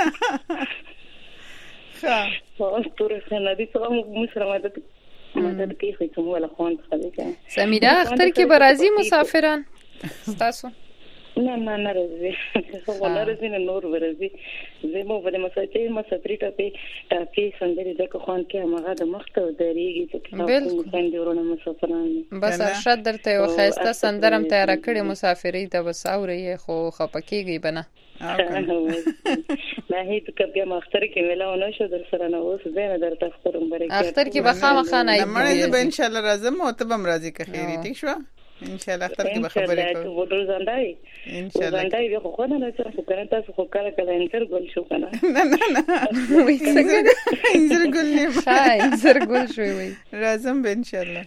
ها او ستوره نه دي څو مسلمانات مدد کوي خو څومره ولا خوان خلک سمیرا اختر کې برازي مسافران تاسو نه نه نه راځي خو ولا راځي نه نور ورځي زمو په دې مساجي مسافرې ټاپي ټاپي سندري د خوان کې هغه د مخته درېږي چې تاسو څنګه ورونه مسافران بس ارشد درته یو خاسته سندرم تیار کړی مسافرې ته وساوري خو خپکیږي بنه نه هیڅ کبه مختر کې ملاونه شو در سره نه اوس زه نه درته خبرم برکت اختر کې بخامه خانه ای مړ به ان شاء الله راځم او ته بم راځي که خیری ټیک شو ان شاء الله اختر کې به خبرې کوو ودر زندای ان شاء الله زندای به خو نه نه څه کنه تاسو خو کله کله انتر ګل شو کنه نه نه نه وای څنګه انتر ګل نه شای انتر ګل شوی وای راځم به ان شاء الله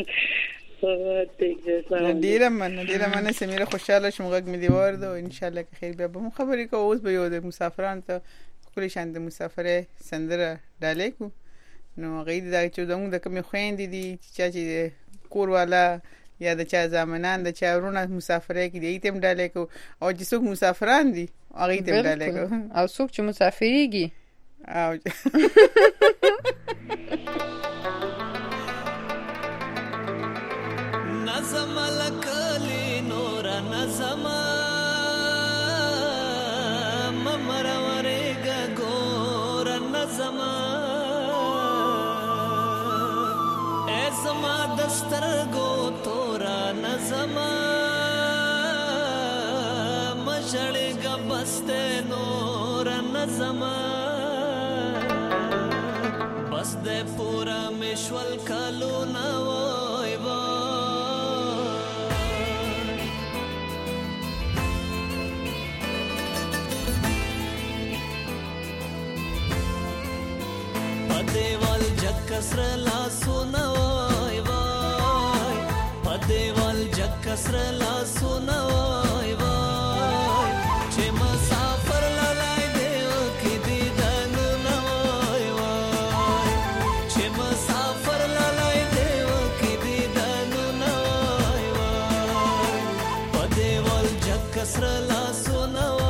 ډیره من ډیره من سمیره خوشاله شوم غږ مې دی ورده او ان شاء الله که خیر بیا به خبرې کوو اوس به یو د مسافران ته کلی شان د مسافرې سندره ډالې کو نو غیر دا چې دوم د کوم خويندې دي چې کور والا یا د چا زمانان د چا ورونه مسافرې کې دی تم ډالې کو او چې څوک مسافران دي هغه تم ډالې کو او څوک چې مسافرېږي او نظم لکلی نور نظم ممر ورګ ګور نظم ایسما دستر گو تورا نظم مشړګ بست نور نظم بس د پورا مشول کلو نو پدیوال جگ کسر لا سنوای وای پدیوال جگ کسر لا سنوای وای چې مسافر لای دیو کی دیدن نوای وای چې مسافر لای دیو کی دیدن نوای وای پدیوال جگ کسر لا سنوای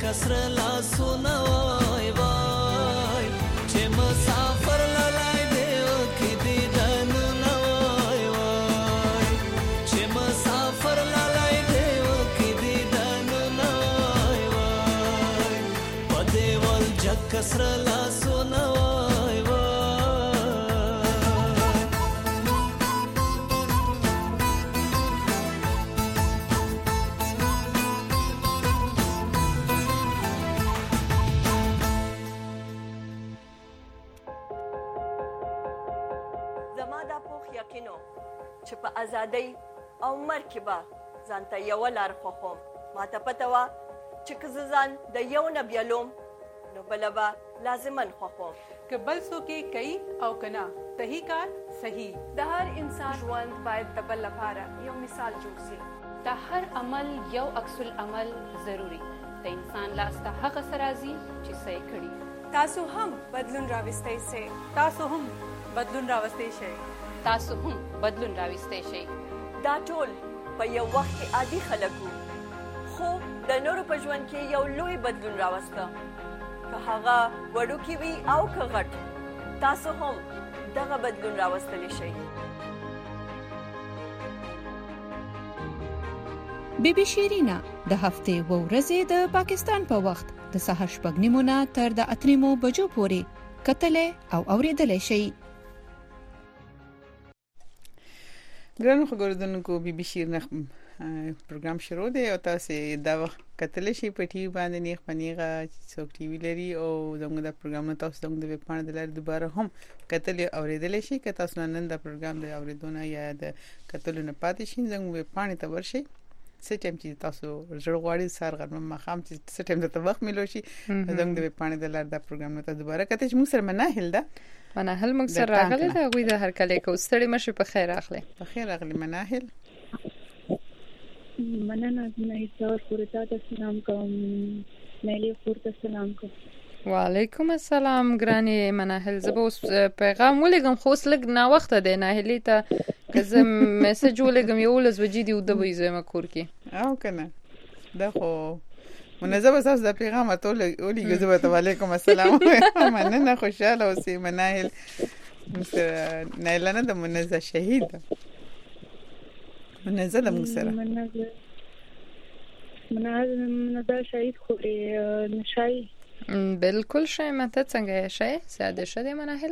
کسر لا سونا وای وای چې مسافر لای دیو کې دی دنو وای وای چې مسافر لای دیو کې دی دنو وای وای پدې ول جگ کسر لا سونا وای وای چې په ازادۍ او مرګ کې به ځانته یو لار خوښوم ماته پته وه چې که زه ځان د یو نه بیلوم نو بله به لازما خوښوم که بل څوک یې کوي او که نه صحیح کار صحیح د هر انسان ژوند باید د بل لپاره یو مثال جوړ شي د هر عمل یو عکس العمل ضروري د انسان لاس ته هغه څه راځي چې څه یې کړي تاسو هم بدلون راوستی شئ تاسو هم بدلون راوستی شئ تاسو هم بدلون راوستی شئ دا ټول په یو وخت کې عادي خلک وو خو د نورو په ژوند کې یو لوی بدلون راوسته که هغه وړوکی وي او که غټ تاسو هم دغه بدلون راوستلی شئ بی بی شیرینا د هفتې و ورځې د پاکستان په وخت د سهار شپږ نیمو نه تر د اته نیمو بجو پورې کتلې او اورېدلې شئ ګرانو خبردونکو بي بي شیرینه پروګرام شروع دی او تاسو دا کتل شي په ټي وي باندې نه خپنیغه څوک ټي وي لري او زموږ د پروګرام تاسو زموږ د ویب پاڼې د لارې دوباره هم کتل او اوریدل شي که تاسو نن د پروګرام د اوریدونه یا د کتل نه پاتې شي زموږ ویب پاڼې ته ورشي سټیم چې تاسو زړغواړي سار غرمه مخام چې سټیم د وخت ملو شي زموږ د ویب پاڼې د لارې د پروګرام ته دوباره کته چې موږ سره مناهل ده مناهل موږ سره راغله دا غوي د هر کله کو ستړي مشه په خیر اخلي په خیر اخلي مناهل مننه نه ایثار پورته سلام کوم ملي پورته سلام کوم وعلیکم السلام ګراني مناهل زبو پیغام ولګم خو سلګ نا وخت ده نه هلي ته کزه میسج ولګم یو لز وجې دی د وې زما کور کې او کنه دا خو منظم اساس د پیغام ته ولي غزبه وعلیکم السلام مننه خوشاله اوسې مناهل نه لنه د منزه شهید منزه د مسره منزه منزه شهید خوري نشای بالکل شای مته څنګه شای ساده شده مناهل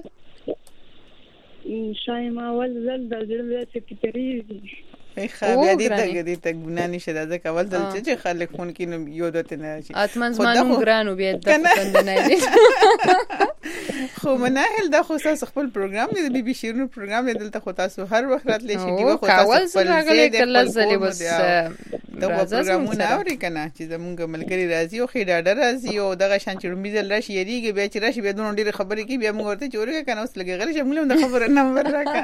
شای ما ول زل د زړه سکرټری ای خبر دې ته دې ته ګنا نشه دا کول دل چې خلک خون کې نو یو دوت نه شي اتمن زمانو ګرانو بیا د پند نه دي خو مناهل د خصوص خپل پروګرام دی بي بي شیرینو پروګرام دی دلته خو تاسو هر وخت راتلی شي دی خو تاسو خپل ځای د لزلې بس د پروګرامونه اوري کنه چې زمونږ ملګری راځي او خېډاډه راځي او دغه شان چې رومي زل راشي یریږي بیا چې راشي بیا دونه ډېر خبرې کوي بیا موږ ورته جوړه کنه اوس لګي غل شمول د خبره نمبر راکا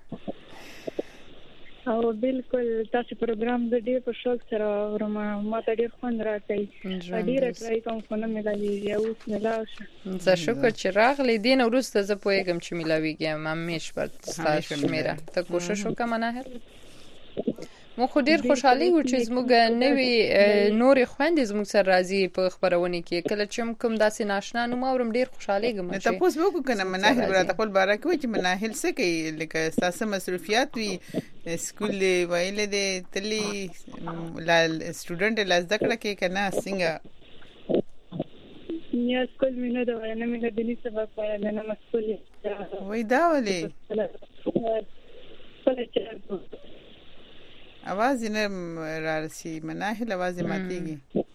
او بالکل تاسو پروګرام د ډېر په شوق سره ورما ما ته ډېر خوند راکړي ډېر راځي کوم فون مې لګي یو سملاشه زه شکر چې راغلی دین وروسته زه پوهیږم چې ملاویږم ممیش پر تاسو میرا ته کوشش وکم نه مو خو ډیر خوشحالي و چې زموږ نوې نورې خويندې زموږ سره راځي په خبرونه کې کله چې کوم داسې ناشنا نو ما ورم ډیر خوشحالي ګم چې تاسو وګورئ کنه مناهل راته خپل بارا کوي چې مناهل څه کوي لکه تاسو مصروفیات وي سکول ویل دي تلی لا سټوډنټ لاس دکړه کې کنه څنګه یا سکول مینه دا نه مینه د دې سبب پای نه مسؤلیت وای دا ولې आवाज نه رارسي مناهل आवाज ماتيږي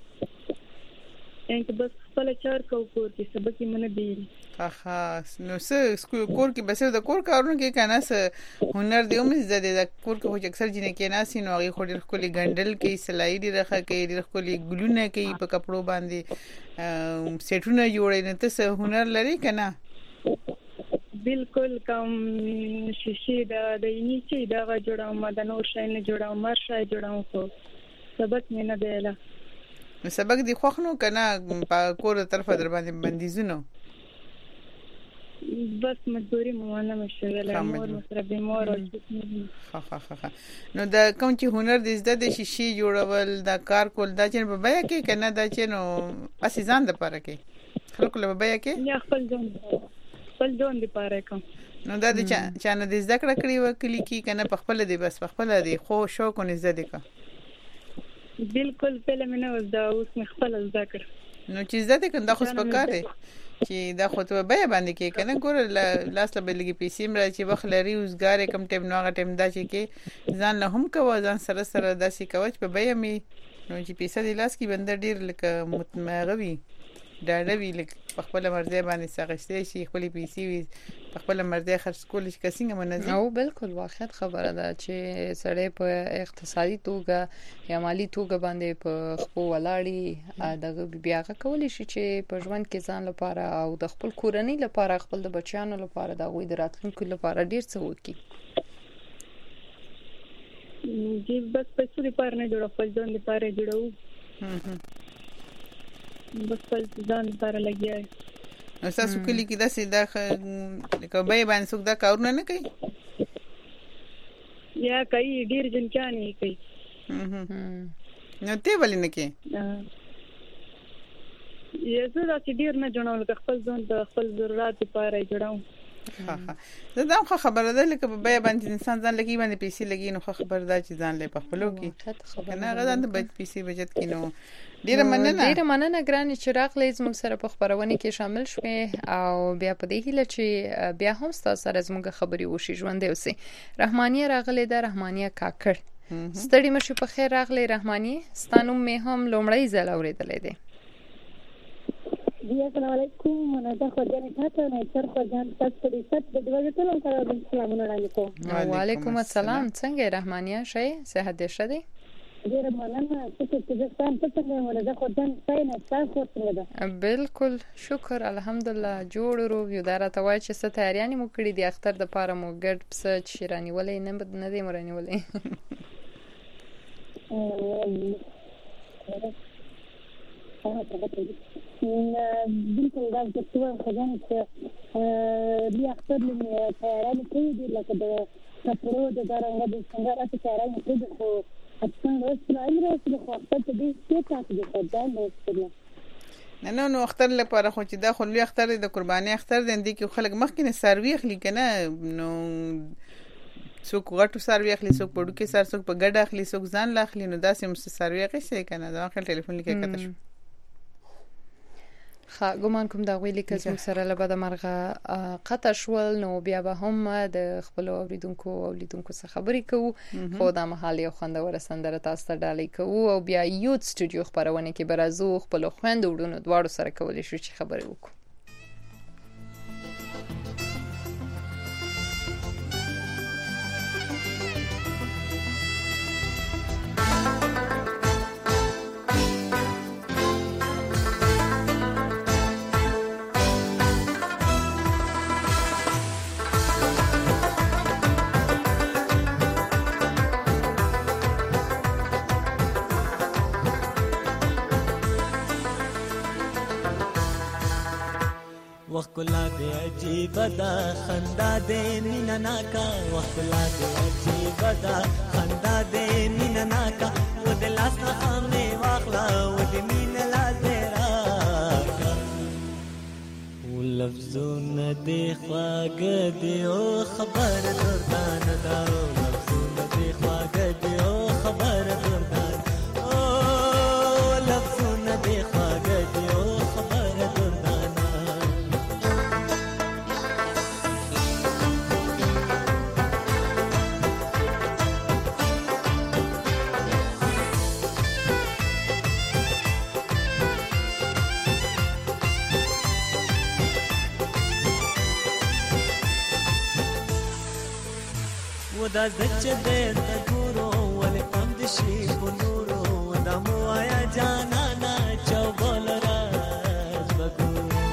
انت بس خپل چار کو کور کې سبق یې منه دی اخا نو څه سکول کور کې بس د کور کارونه کې کنه څه هنر دی هم زده د کور کې هو اکثر جنې کې ناسي نو هغه خوري خولي ګندل کې سلای دی راخه کې دی خولي ګلونه کې په کپړو باندې سیټونه جوړې نه ته هنر لري کنه بالکل کوم شیشې دا د نیچې دا جوړاو ما د نور شای نه جوړاو مر شای جوړاو خو سبق مې نه دیلا نو سبق دی خوښ نو کنه په کور طرفه در باندې بندیزونو بس مجبوري مو نه مشغله مور سره بیمار او ها ها ها نو دا کوم چې هنر دې زده د شیشې جوړول دا کار کول دا چې په بیا کې کنه دا چې نو اساسان د پاره کې خلکو له بیا کې یا خپل ځون خپل ځون د پاره کوم نو دا د چا نه د زده کړه کړی وکړي کې کنه په خپل دی بس په خپل دی خو شوق نه زده کا بالکل په لمنه وزدا اوس مخ خپل زده کړ نو چې زده کنده خو سپکاره چې دا خو ته بیا باندې کې کنه ګور لاس له بلګي پیسې مړ چې وخت لري اوسګار کم ټیم نو هغه ټیم دا چې کې ځان له هم کوو ځان سره سره داسې کوچ په بیا می نو چې پیسې د لاس کې بندر ډیر لکه متمغوي دا دوی لکه خپل مرزه باندې سغشتې شي خپل پیسې وي خپل مرزه خرڅ کول شي کسینګ منځ او بالکل واقعیت خبره ده چې سړی په اقتصادي توګه یا مالی توګه باندې په خپل ولاړی دغه بیاغه کولی شي چې په ژوند کې ځان لپاره او د خپل کورنۍ لپاره خپل د بچیانو لپاره د غوي د راتلونکو لپاره ډیر څه وکړي چې بس پیسې لپاره نه جوړ خپل ځان لپاره جوړو بس ځان لپاره لګیا نو تاسو کلی کې دا سیده لکه به باندې څوک دا کارونه نه کوي یا کوي ډیر جن چاني کوي نو ته ولې نه کوي یې زه دا چې ډیر نه جوړول خپل ځان د خپل ضرورت لپاره جوړاو ها ها دا خو خبره ده لکه په بیا باندې انسان ځان لګي باندې پیسې لګي نو خو خبر ده چې ځان له خپلو کې کنه غزان د بچ پیسې بچت کینو ډیره مننه ډیره مننه ګرانې چې راغلې زموږ سره په خبرونه کې شامل شوې او بیا په دې هیله چې بیا هم تاسو سره زموږ خبري وشي ژوندې اوسې رحمانیه راغلې ده رحمانیه کاکړ ستړي مشه په خیر راغلې رحمانیه ستانو مې هم لومړی ځل اورېدلې ده السلام علیکم منځه خو ځان ته نه تر خو ځان تاسو دې ست د دوه ټولو سره سلامونه علیکم وعلیکم السلام څنګه رحمانیه شې صحت دې شه دې ډیره مننه چې تاسو څنګه څنګه منځه خو ځان څنګه تاسو څنګه بالکل شکر الحمدلله جوړ رو یو درته وای چې ست تیاریانی مو کړی دی اختر د پاره مو ګډ پس شیرانی ولې نه بد نه دی مرانی ولې بالکل دا چې څو خدای ته بیا اختر لمه تیارانه کوي د لکه د کپړو د دارنګ د څنګه راته تیارانه کوي خو اڅنګ اوس نه راځي خو اختر ته دې څه تاسو د خدای نو نه نو نو اختر لپاره خو چې دا خو لوی اختر د قرباني اختر دی کې خلک مخکې نه سروي اخلي کنه نو څوک غټو سروي اخلي څوک پړو کې سر څوک په ګډه اخلي څوک ځان لاخلي نو داسې مس سروي اخلي کنه دا خپل ټلیفون لیکه کته شو خا ګمان کوم دا ویلي که زموږ سره له بده مرغه قطع شول نو بیا به هم د خپل اوریدونکو او لیدونکو څخه خبرې کوو خو دا مهال یو خوندوره سندره تاسو ته ډالۍ کوو او بیا یوت سټوډیو خبرونه کې برازو خپل خويند وړونو دواړو سره کولای شو چې خبرې وکړو وخلا دې عجیب دا خندا دې مینا ناکا وخلا دې عجیب دا خندا دې مینا ناکا و دې لاس نه واخلا و دې مینا لا دې راکا و لفظونه دې خواږه دې او خبر دردان دا لفظونه دې خواږه دې او خبر دردان او لفظونه دې خواږه دې او خبر دردان دا زچ دې د ګورو ولې پم دې شي بنورو دا مو آیا جانا نا چوبل راز بګو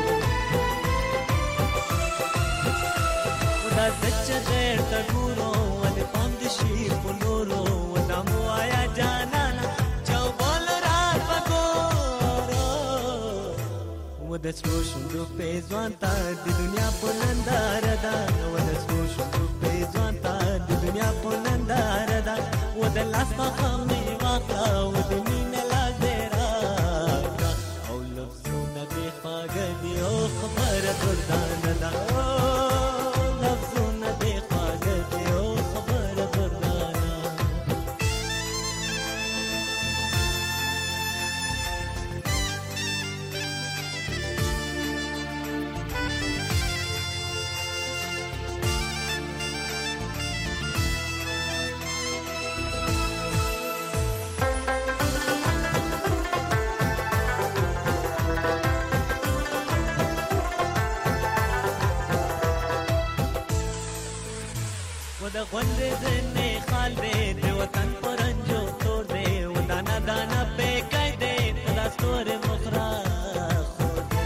دا زچ دې د ګورو ولې پم دې شي بنورو دا مو آیا جانا نا چوبل راز بګو د سرو شونډو په ځوان ته د دنیا په ننداره ده و د سرو شونډو په ځوان ته د دنیا په ننداره ده و د لاس څخه مې واخله و د مینې لاس دې راکړه او لفظونه دې خواږه دي او خبره دردانه ده لفظونه دې خواږه دي او خبره دردانه د غونډې ځنې خال دی د وطن پرنجو تور دی و دانا دانا پیکای دی په دا ستورې مخ راخور دی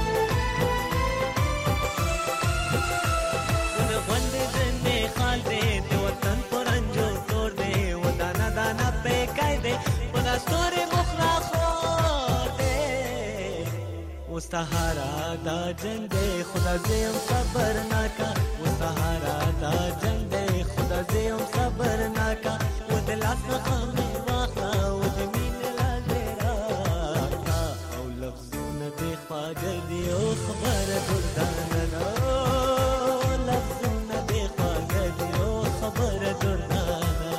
د غونډې ځنې خال دی د وطن پرنجو تور دی و دانا دانا پیکای دی په دا ستورې مخ راخور دی و سهارا دا جنگ دی خدا زیم صبر ناکا و سهارا دا جنگ دی خدا زیم صبر ناکا و د لاس څخه مې واخله و د مینې لاس دې راکړه او لفظونه دې خواږه دي او خبره دردانه ده لفظونه دې خواږه دي او خبره دردانه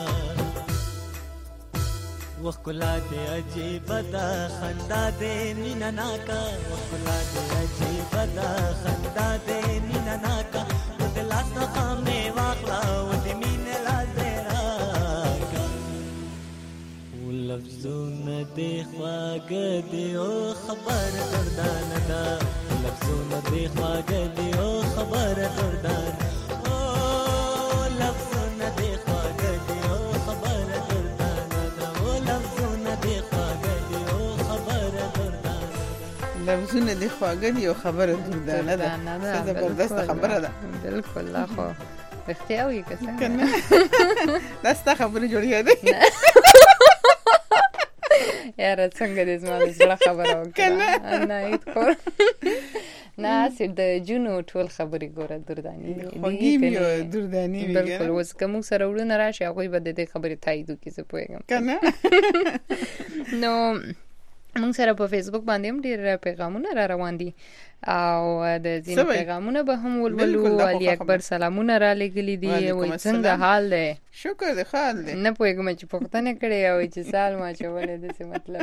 و ښکلا دې عجیبه ده خندا دې مینه ناکه و ښکلا دې عجیبه ده خندا دې مینه ناکه و د لاس څخه مې واخله و د مینې لاس دې راکړه و لفظونه دې خواږه دي او خبره دردانه ده لفظونه دې خواږه دي او خبره دردانه او لفظونه دې خواږه دي او خبره دردانه ده او لفظونه دې خواږه دي او خبره دردانه لفظونه دې خواږه دي او خبره دردانه ده څه زبردست خبره ده بالکل لا خو رښتیا وایي که څنګه دا ستا خبرې جوړې دي یاره څنګه دې زما د زړه خبره وکړه نه هیڅ خور نه صرف د جونو ټول خبرې ګوره دردانې خوږې وي او دردانې وي بالکل اوس که موږ سره وړونه راشي هغوی به د دې خبرې تایید وکړي زه پوهېږم نو موږ سره په فیسبوک باندې هم ډېر پیغامونه را روان دي او د ځینې پیغامونه به هم ولولو علي اکبر سلامونه را لېږلي دي وایي څنګه حال دی شکر دی ښه حال دی نه پوهېږم چې پوښتنه کړې او چې سال ما اچولی داسې مطلب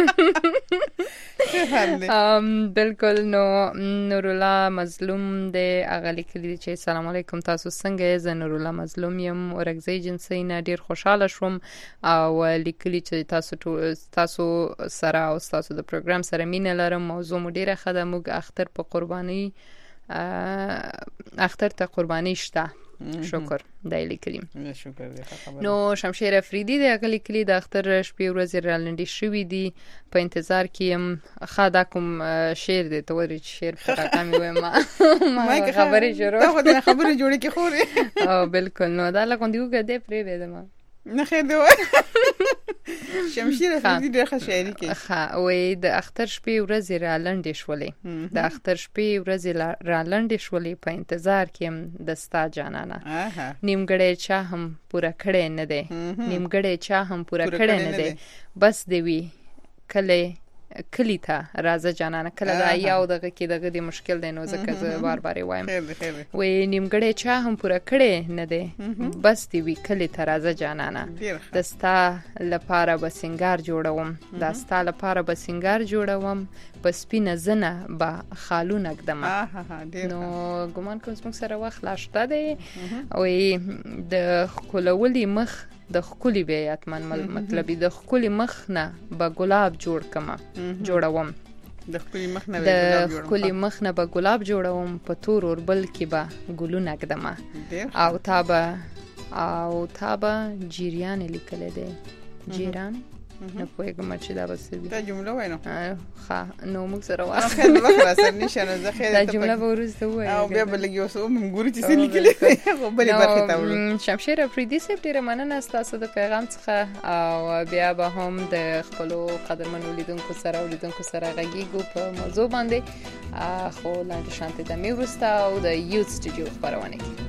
بالکل نو نورالله مظلوم دی هغه لیکلي دي چې السلام علیکم تاسو څنګه یې زه نورالله مظلوم یم اورکزۍ جنسۍ نه ډېر خوشحاله شوم او لیکلي چې تاسو تاسو سره او تاسو د پروګرام سره مینه لرم موضوع مو ډېره ښه ده موږ اختر په قرباني اختر ته قرباني شته شکر دی لیکلي نو شمشیر افریدي د هغه لیکلي د اختر شپې ورځې رالنډې شوي دي په انتظار کې یم ښه دا کوم شعر دی ته ورې چې شعر په رقم یې وایم ما خبرې شروع دا خو د خبرې جوړې کې خورې او بالکل نو دا لکه غوندې وکړه دی پرېږدم نه خیر دی وایي شمشیر افریدي ډېر ښه شاعري کوي ښه وایي د اختر شپې ورځې رالنډې شولې د اختر شپې ورځې رالنډې شولې په انتظار کې یم د ستا جانانه نیمګړی چا هم پوره کړی نه دی نیمګړی چا هم پوره کړی نه دی بس دې وي کلی کلی ته راځه جانانه کله دا یو دغه کې دغه د مشکل دی نو ځکه زه بار بار وایم وایي نیمګړی چا هم پوره کړی نه دی بس دې وي کلی ته راځه جانانه د ستا لپاره به سینګار جوړوم دا ستا لپاره به سینګار جوړوم په سپینه زنه به خالونه ږدمه نو ګمان کوم زموږ سره وخت لا شته دی وایي د ښکلولي مخ د ښکلي بیا اتمن مطلب د ښکلي مخ نه به ګلاب جوړ کمه جوړوم د ښکلي مخ نه د ښکلي مخ نه به ګلاب جوړوم په تور اوربل کې به ګلونه ږدمه او تا به او تا به جریان لیکلی دی جیران نه پوهېږم چې دا به څه وي. دا جمله وایي نو ښه نو موږ سره واخله خیر وخت را سره نشه نو زه خیر دا جمله به وروسته ووایو او بیا به لږ یو څه موږ ګورو چې څه لیکلي خو بلې برخې ته وړو. شمشیر افریدي صاحب ډېره مننه ستاسو د پیغام څخه او بیا به هم د خپلو قدرمنو لیدونکو سره او لیدونکو سره غږیږو په موضوع باندې خو لاندې شانتې دمې وروسته او د یوت سټوډیو خپرونه کې.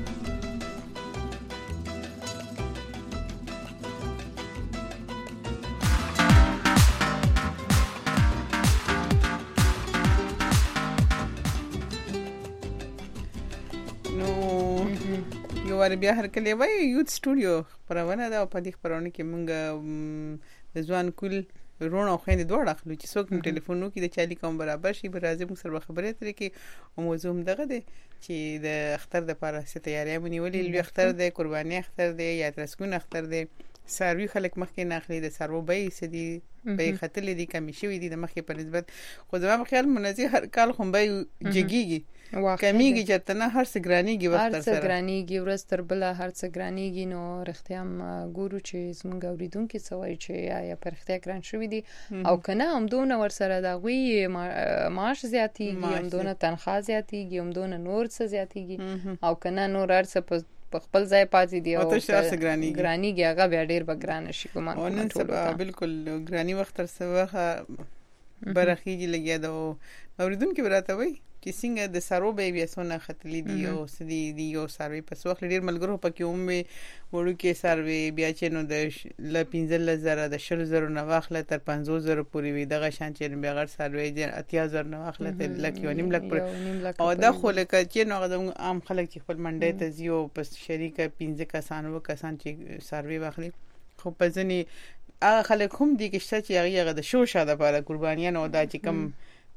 یو وار بیا هر کله وای یوت سټوډیو خبرونه دا په دې خبرونه کې مونږ د ځوان کول رونه خو نه دوړ اخلو چې څوک مو ټلیفون وکړي د چالي کوم برابر شي به راځي موږ سره خبرې ترې کې او موضوع دغه دی چې د اختر د لپاره ست تیاری مونږ ولې لوی اختر دی قرباني اختر دی یا ترسکون اختر دی ساروی خلک مخکې ناخلي د سارو به سدي به خطلې دي کمی شوی دي د مخکې په نسبت خو زما په خیال منځي هر کال خو به جګيږي کمیږي چې تنه هر څه ګرانيږي وخت سره هر څه ګرانيږي ورځ تر بل هر څه ګرانيږي نو رښتیا هم ګورو چې زمونږ اوریدونکو سوي چې یا پر اختیار ګران شوی دي او کنه هم دونه ور سره دا غوي معاش زیاتیږي هم دونه تنخواه زیاتیږي هم دونه نور څه زیاتیږي او کنه نور هر څه په خپل ځای پاتې دی او ته ګرانيږي هغه بیا ډیر به ګران شي کوم او نن سبا بالکل ګراني وخت تر سره برخیږي لګیا دا اوریدونکو براته وای چې څنګه د سارو به بیا سونه خطلې دی او سدي دی او ساروي په وخت ډیر ملګرو پکې اومې وړو کې ساروي بیا چې نو د ل پنځه زره د شل زره نو واخله تر پنځوس زره پورې وي دغه شان چې بیا غړ ساروي د اتیا زره نو واخله تر لکه یو نیم لک پر او دا خو لکه چې نو عام خلک چې خپل منډه ته زیو په شریکه پنځه کسان و کسان چې ساروي واخلي خو په ځنی هغه خلک هم دي کې چې هغه د شو شاده لپاره قربانیان او دا چې کم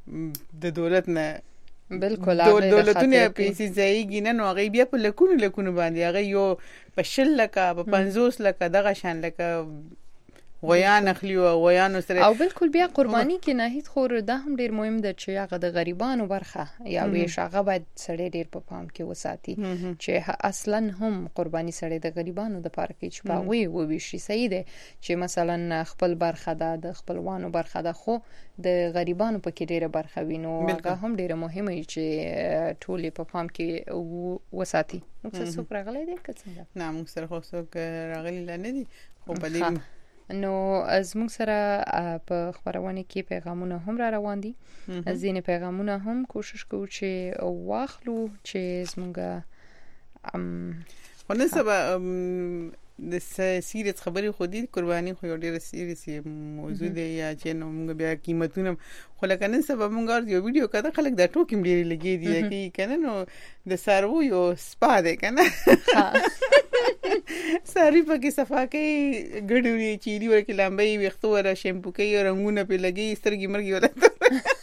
د دولت نه بالکل دولتونه پیسې ځایږي نه نو هغه بیا په لکونو لکونو باندې هغه یو په شل لکه په پنځوس لکه دغه شان لکه غویان اخلي او غویان سره او بالکل بیا قرباني کې نهید خور دا هم ډیر مهم ده چې هغه د غریبانو برخه یا ویش هغه باید سړی ډیر په پام کې وساتي چې اصلا هم قرباني سړی د غریبانو د پاره کې چې پاوي و ویشي صحیح ده چې مثلا خپل برخه ده د خپلوانو برخه ده خو د غریبانو په کې ډیره برخه وینو هغه هم ډیره مهمه چې ټول په پام کې وساتي موږ څه راغلي دي که څنګه نه موږ سره خو څوک راغلي نه دي خو په دې نو از موږ سره په خبرونه کې پیغامونه هم را روان دي ځینې پیغامونه هم کوشش کوو چې واخلو چې زموږه خو نن سبا د سیریت خبرې خو دي قرباني خو ډېر سیریس موضوع دی یا چې نو موږ بیا قیمتونه خو لکه نن سبا موږ یو ویډیو کړه خلک دا ټوکې ډېر لګي دي چې کنه نو د سارو یو سپا دی کنه ساری پکې صفاکې ګډوري چيري ورکې لامبي وختو ور شیمپو کوي رنگونه په لګي سترګې مرګي ولا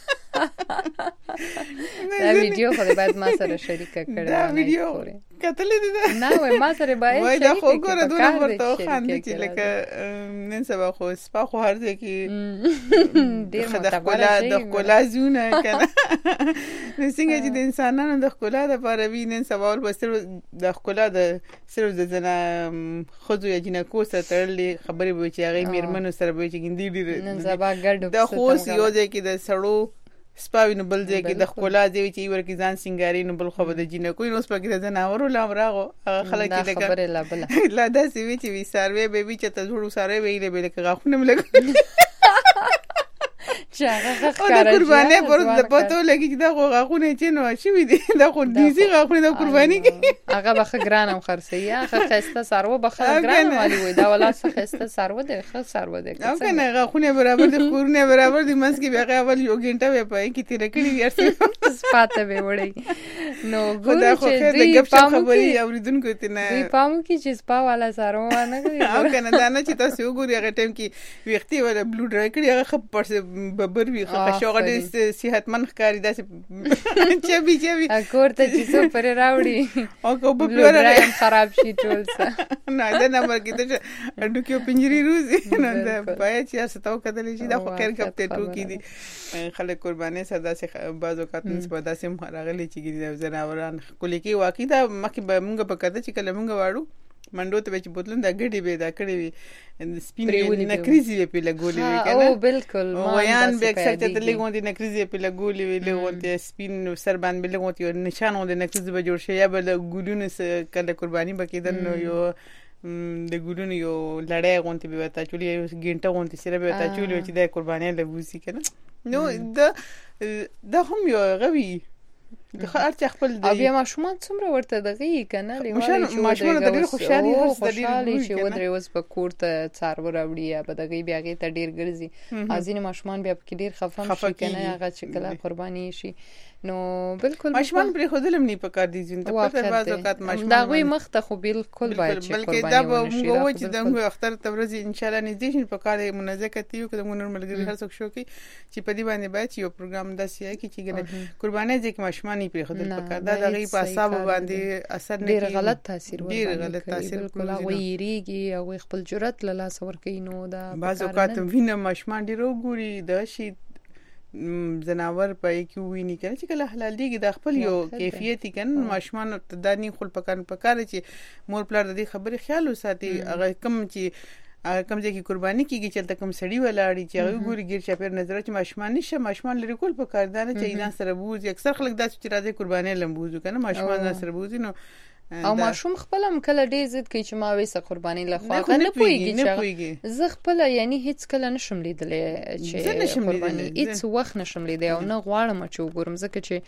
دا ویډیو خو باید ما سره شریک کړئ دا ویډیو کتلې دي نه وای ما سره باید وای دا خو ګوره دوه ورته خاندي چې لکه نن سبا خو سپا خو هر ځای کې ډیر متقبله د خپل زونه کنه څنګه چې د انسانانو د خپل د لپاره وینن سبا ول بسره د خپل د سره د زنه خود یا جنکو سره تړلې خبرې به چې هغه میرمنو سره به چې ګندې دي نن سبا ګډ د خو یو ځای کې د سړو سپاوی نو بل ځای کې د خپل ځای چې ورکی ځان سنگاري نو بل خو به د جنکو نو سپګی د زناورو لامراغو خلک دې خبره لا بل لا د سی وی چې وی سروي به وی چې ته جوړو سره ویلې به لکه غاخونه ملګ چاغه ښکارا قرباني پر د پتو لګي چې دا غاخونه چې نو شي دي دا خو دې غاخونه د قرباني کې هغه بخ ګرانم خرسي هغه خسته سرو بخ ګران والی وي دا ولا خسته سرو ده خ سرو ده او کنه غاخونه برابر د کورونه برابر د منځ کې بیا اول یو غنټه وې پای کې تیر کړی ورسې سپاته به وړي نو ګور چې دوی په خبري اوریدونکو ته نه دوی پامو کې چې سپا والا سرو نه کوي او کنه دا نه چې تاسو وګورئ هغه ټیم کې وختي ولا بلو ډرای کړی هغه خپ پر ببر وی خښوغه د صحتمند ښکاری داسې چې بي چې بي اکور ته چې څو پر راوړي او کو په پلوره خراب شي ټول څه نه دا نه ورګه ته اډو کې پنجري روزي نه دا باید چې تاسو ته کتل شي دا خو خیر کپته ټوکی دي خلک قرباني ساده سه بازو کاتن په داسې راغلي چې ګری زناوران کلی کې واقع دا مخکې به موږ په کده چې کله موږ واړو منډو ته چې بوتلون دا ګډي به دا کړي وي سپین نکریزي په لګولې وي کنه او بالکل ویان به اکثر ته لګون دي نکریزي په لګولې وي لګون ته سپین سر باندې لګون ته نشان د نکریزي به جوړ شي یا به ګولونه کله قرباني بکیدن نو یو د ګولونو یو لړۍ غونتی به وتا چولې یو ګینټه غونتی سره به وتا چولې چې د قرباني لګوسی کنه نو دا دا هم یو غوي د هر چا خپل دی او بیا ماشومان څومره ورته دغه کنه لیوالي ماشومان د ډیر خوشالي هڅ د ډیر چې ودرې وس په کور ته څارو راوړي یا به دغه بیا غي ته ډیر ګرځي ازینه ماشومان بیا په ډیر خفه شي کنه هغه چې کله قرباني شي نو بالکل ماشومان پر خودلم نه پکار دي ځین ته په بعض اوقات ماشومان دا غوي مخ ته خو بالکل باید چې بلکې دا به موږ چې دغه اختر تورز ان شاء الله نږدې شي په کار منځکه تیو کله موږ نورمالګي هر څوک شو کی چې په دې باندې باید یو پروګرام داسې کی چې ګنه قرباني ځکه ماشومان پر خودل پکار دا دغه په حساب باندې اثر نه ډیر غلط تاثیر ورکړي ډیر غلط تاثیر کوي ویریږي او خپل جرأت له لاس ورکړي نو دا بعض اوقات وینه ماشومان ډیر وګوري دا شي زناور په کې ویني کنه چې کله حلال دیږي د خپل یو کیفیت کنه ماشومان تدانی خپل پکان پکاره چې مور پلار د دې خبرې خیال وساتي هغه کم چې کم ځکه قرباني کیږي چې کم سړی ولاړی چې هغه ګوري ګیر چاپیر نظر چې ماشومان نشه ماشومان لري کول په کاردانه چې اینا سره بوزي اکثر خلک داسې چې راځي قرباني لمبوزو کنه ماشومان سره بوزي نو او ماشوم خپل هم کله ډیر زید کوي چې ما وېسه قرباني لخوا نه پويږي چې زه خپل یعنی هیڅ کله نشم لیدلې چې قرباني هیڅ وخت نشم لیدلې او نه غواړم چې وګورم ځکه چې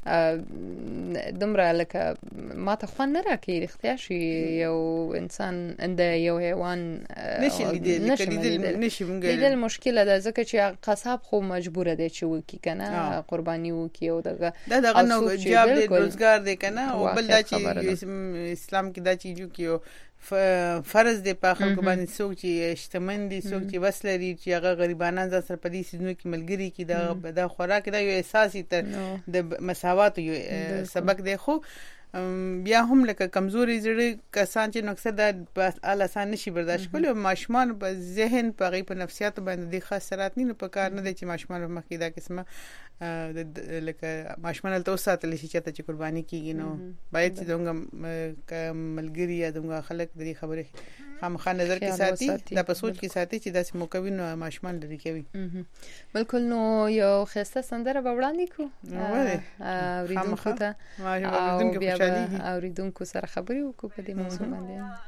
دمره لکه ما ته خو نه راکې اختیار شي یو انسان اند یو حیوان نشي لیدل نشي مونږ لیدل مشکله ده ځکه چې قصاب خو مجبور دی چې وکی کنه قرباني وکي او دغه دا دغه نو جواب دی روزګار دی کنه او بل دا چې اسلام کې دا چیزو کې فرض دی په خلکو باندې څوک چې شتمن دي څوک چې وسلري چې هغه غریبانان ځان سره په دې سيزونو کې ملګری کې دا د خوراک دا یو اساسي تر د مساوات یو سبق دی خو بیا هم لکه کمزوري زړه کسان چې نقصه د بس آسان نشي برداشت کولی ماشومان په ذهن په غي په نفسیات باندې د خاصرات نه په کار نه دي چې ماشومان په مخکې دا قسمه لکه ماشومان ته وساتل شي چې ته قرباني کیږي نو باید چې دغه ملګری یا دغه خلک د دې خبره خامخا نظر کې ساتي دا په سوچ کې ساتي چې داسې مکوین نو ماشومان لري کوي بالکل نو یو خسته سندره به وړاندې کو اوریدونکو ته او بیا اوریدونکو سره خبرې وکړو په دې موضوع باندې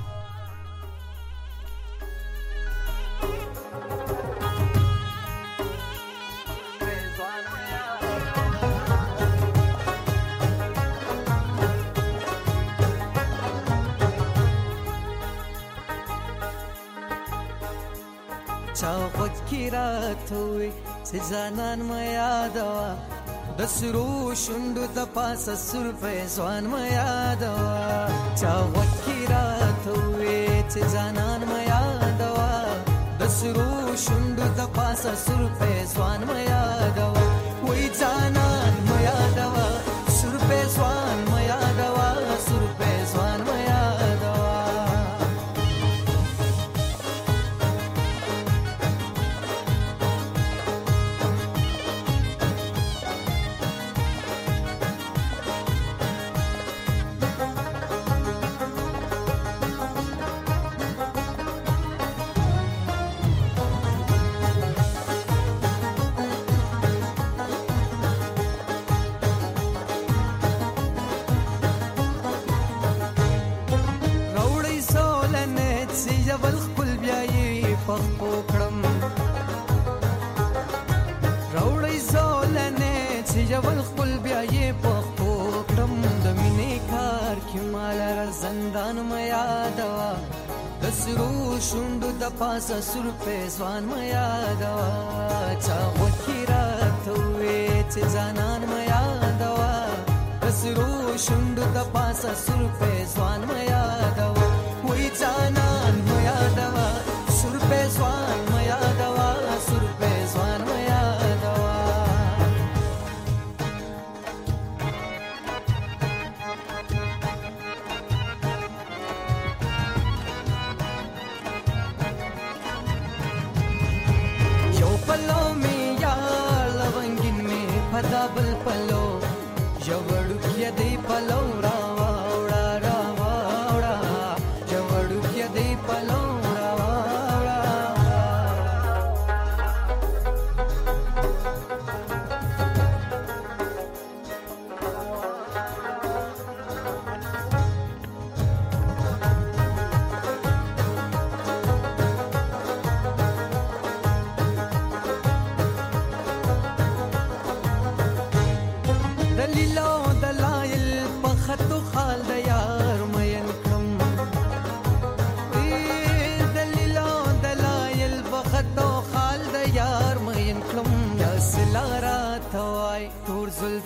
چاوت کی رات ہوئی سے زانان میا دوا دسرو شندو د پاس سر په ځوان میا دوا چاوت کی رات ہوئی سے زانان میا دوا دسرو شندو د پاس سر په ځوان میا دوا وای زانان میا دوا سر په ځوان میا دوا سر په ځوان میا شوندو د پاسه سر په ځوان میا دوا چا وکیرا ته وې چې ځانان میا دوا سرو شوندو د پاسه سر په ځوان میا دوا وې ځانان میا دوا سر په ځوان میا دوا سر په ځوان میا دوا بل پلو جوړو کې دی پلو را واوړا را واوړا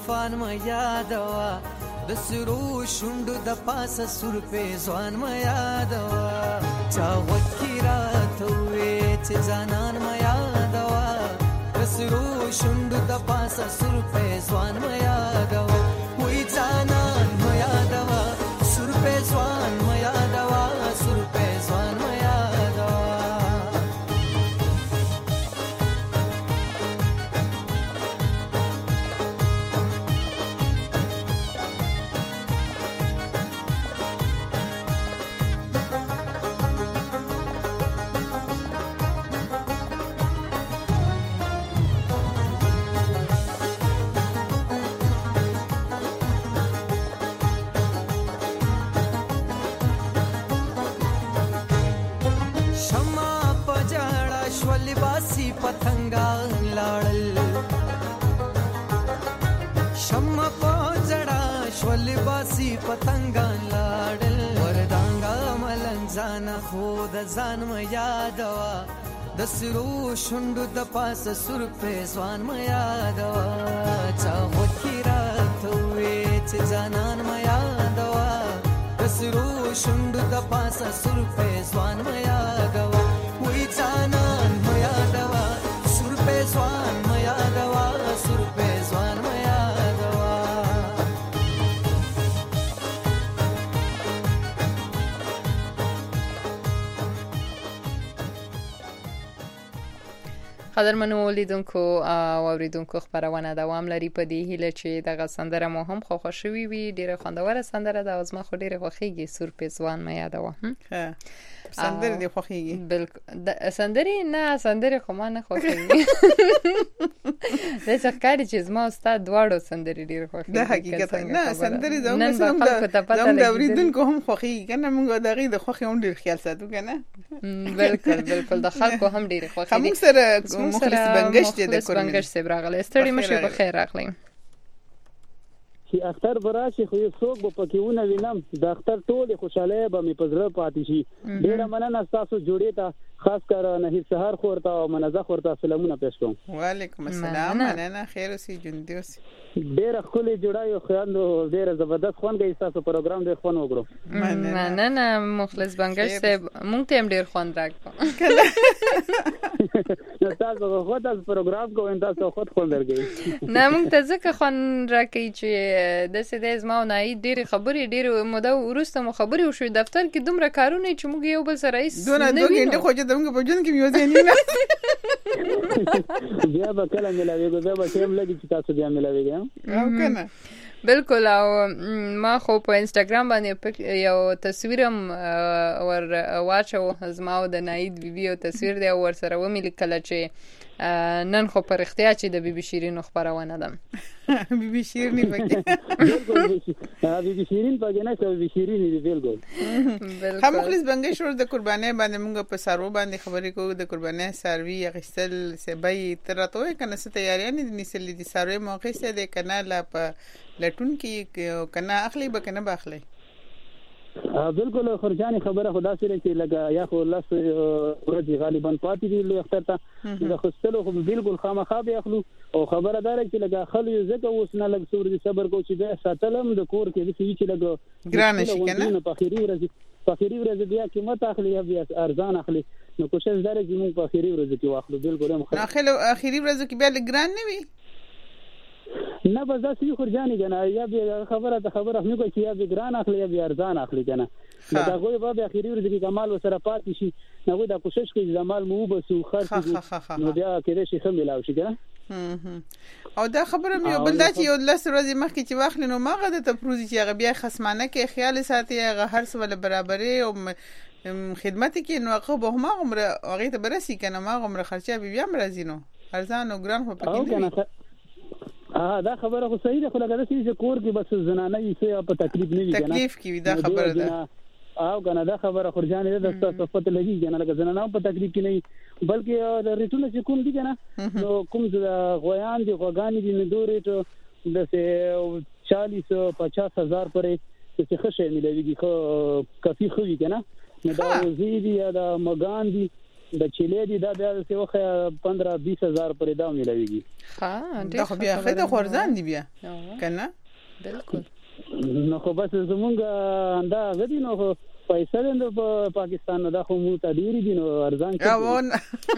طوفان ما یادوا د سرو شوندو د پاسه سر په ځوان ما یادوا چا وکیرا ته وې چې ځانان ما یادوا د سرو شوندو د پاسه سر په ځوان ما یادوا وې ځانان ما یادوا سر په ځوان ما یادوا سر په ځوان ما یادوا پتنګان لاړل شمع په جړا شول باسي پتنګان لاړل وردانګا ملنځان خو د ځان م یادوا د سرو شوندو د پاسه سر په ځوان م یادوا چا وکیرا ته وې چې ځانان م یادوا د سرو شوندو د پاسه سر په ځوان م یادوا وې ځانان م یادوا سوان میا دوا سر په ځوان میا دوا قدرمنو لیدونکو او اوریدونکو خبرونه دوام لري په دې هیله چې دغه سندره مو هم خو خوشوي وي ډیره خوندوره سندره ده او زما خو ډیره خوښیږي سر په ځوان میا دوا ها سندره دی خوښیږي بالکل سندره نه سندره خو ما نه خوښیږي د څخکاري چې زما استاد دواړو سندره ډیر خوښیږي د حقیقت نه سندره زموږ زموږ د اوریدونکو هم خوښیږي کنه موږ دغه د خوښي هم ډیر خیال ساتو کنه بالکل بالکل د خلکو هم ډیر خوښیږي هم سره مخلص بنگش دې د کورن بنگش سره راغله ستړي مشه په خیر راغلی چې اختر براشي خو یو څوک په پکېونه وینم د اختر ټول خوشاله به می پزړه پاتې شي ډیره مننه تاسو جوړې ته خاص کر نه سحر خورتا او منزه خورتا سلامونه پېښ کوم وعلیکم السلام مننه خیر اوسې ژوند اوسې ډیره خولي جوړایو خیال ډیره زبردست خوان گئی تاسو پروګرام ډیر خوان وګړو مننه مخلص بنگش صاحب مونږ ته هم ډیر خوان راکړو نو تاسو خو تاسو پروګرام کوئ تاسو خود خوان درګي نه مونږ ته ځکه خوان راکې چې د سیده زما نه ډیر خبرې ډیر موده ورسته مو خبرې وشو دفتر کې دومره کارونه چې موږ یو بل سره ایس دونه دوه غنټه خو دمږ په جون کې میو ځینې نه بیا به کله ملاويږي بیا به هم لګي چې تاسو بیا ملاويږي او کنه بالکل او ما خو په انستګرام باندې یو تصویرم ور واچو زما د ناید ویډیو تصویر دی ور سره و مې لیکل چې نن خو پر اختیار چې د بي بي شیرین خبرونه ده بي بي شیرین پکې بالکل بي بي شیرین پکې نه چې بي شیرین دی بالکل هم مخلص بنگش ور د قرباني باندې موږ په سارو باندې خبرې کوو د قرباني ساروي غسل سبي ترته کنه ست تیاریاں دي نسل دي ساروي موقع سره د کنه لا په لټون کې کنه اخلي به کنه باخلي بالکل خرجاني خبره خدا سره چې لګا یا خو لاس ورځي غالبا پاتې دي لوي اختر ته د خستلو خو بالکل خامخا به اخلو او خبره دار چې لګا خلې زکه اوس نه لګ سور دي صبر کو چې به ساتلم د کور کې چې لګا ګران شي کنه په اخیری ورځ په اخیری ورځ بیا قیمت اخلي یا ارزان اخلي نو کوشش دار چې موږ په اخیری ورځ کې واخلو بالکل هم اخلو اخیری ورځ کې بیا ګران نه وي نه بس دا سی خرجاني کنه یا به خبره ته خبره هم کوي چې یا به ګران اخلي یا به ارزان اخلي کنه دا غوي به اخیری ورځ کې کمال وسره پاتې شي نو دا کوشش کوي زمال مو بسو خرڅ نو بیا کېږي چې سم ملاوي شي کنه او دا خبره مې بل دا چې یو لس ورځې مخکې چې واخلې نو ماغه د تپروزي چې هغه بیا خصمانه کې خیال ساتي هغه هر څه ول برابرې او خدمت کې نو هغه به هم عمر هغه ته برسي کنه ما عمر خرچه بیا مرزي نو ارزان او ګران خو پکې نه اه دا خبره خو صحیح ده خو لکه چې کور کې بس زنانه یې څه په تکلیف نه وي کنه تکلیف کې دا خبره ده او کنه دا خبره خرجانه ده د صفت لګي کنه لکه زنانه په تکلیف کې نه بلکې د ریټونه چې کوم دي کنه نو کوم غویان دي غوګان دي نه دوی ته د چالیس پچاس هزار پرې چې خشه ملويږي خو کافي خو وي کنه نو دا وزیدي یا دا مګان دي د چيلې دي دا بیا څه وخت پندرہ بیس هزار پرې دا ملويږي. ها دا خو بیا خدای خورزان دی بیا کنه بالکل. نو خو بس زمونږ انده غدي نو پیسې د پاکستان نه دا خو مو ته ډیری دي نو ارزان کوي.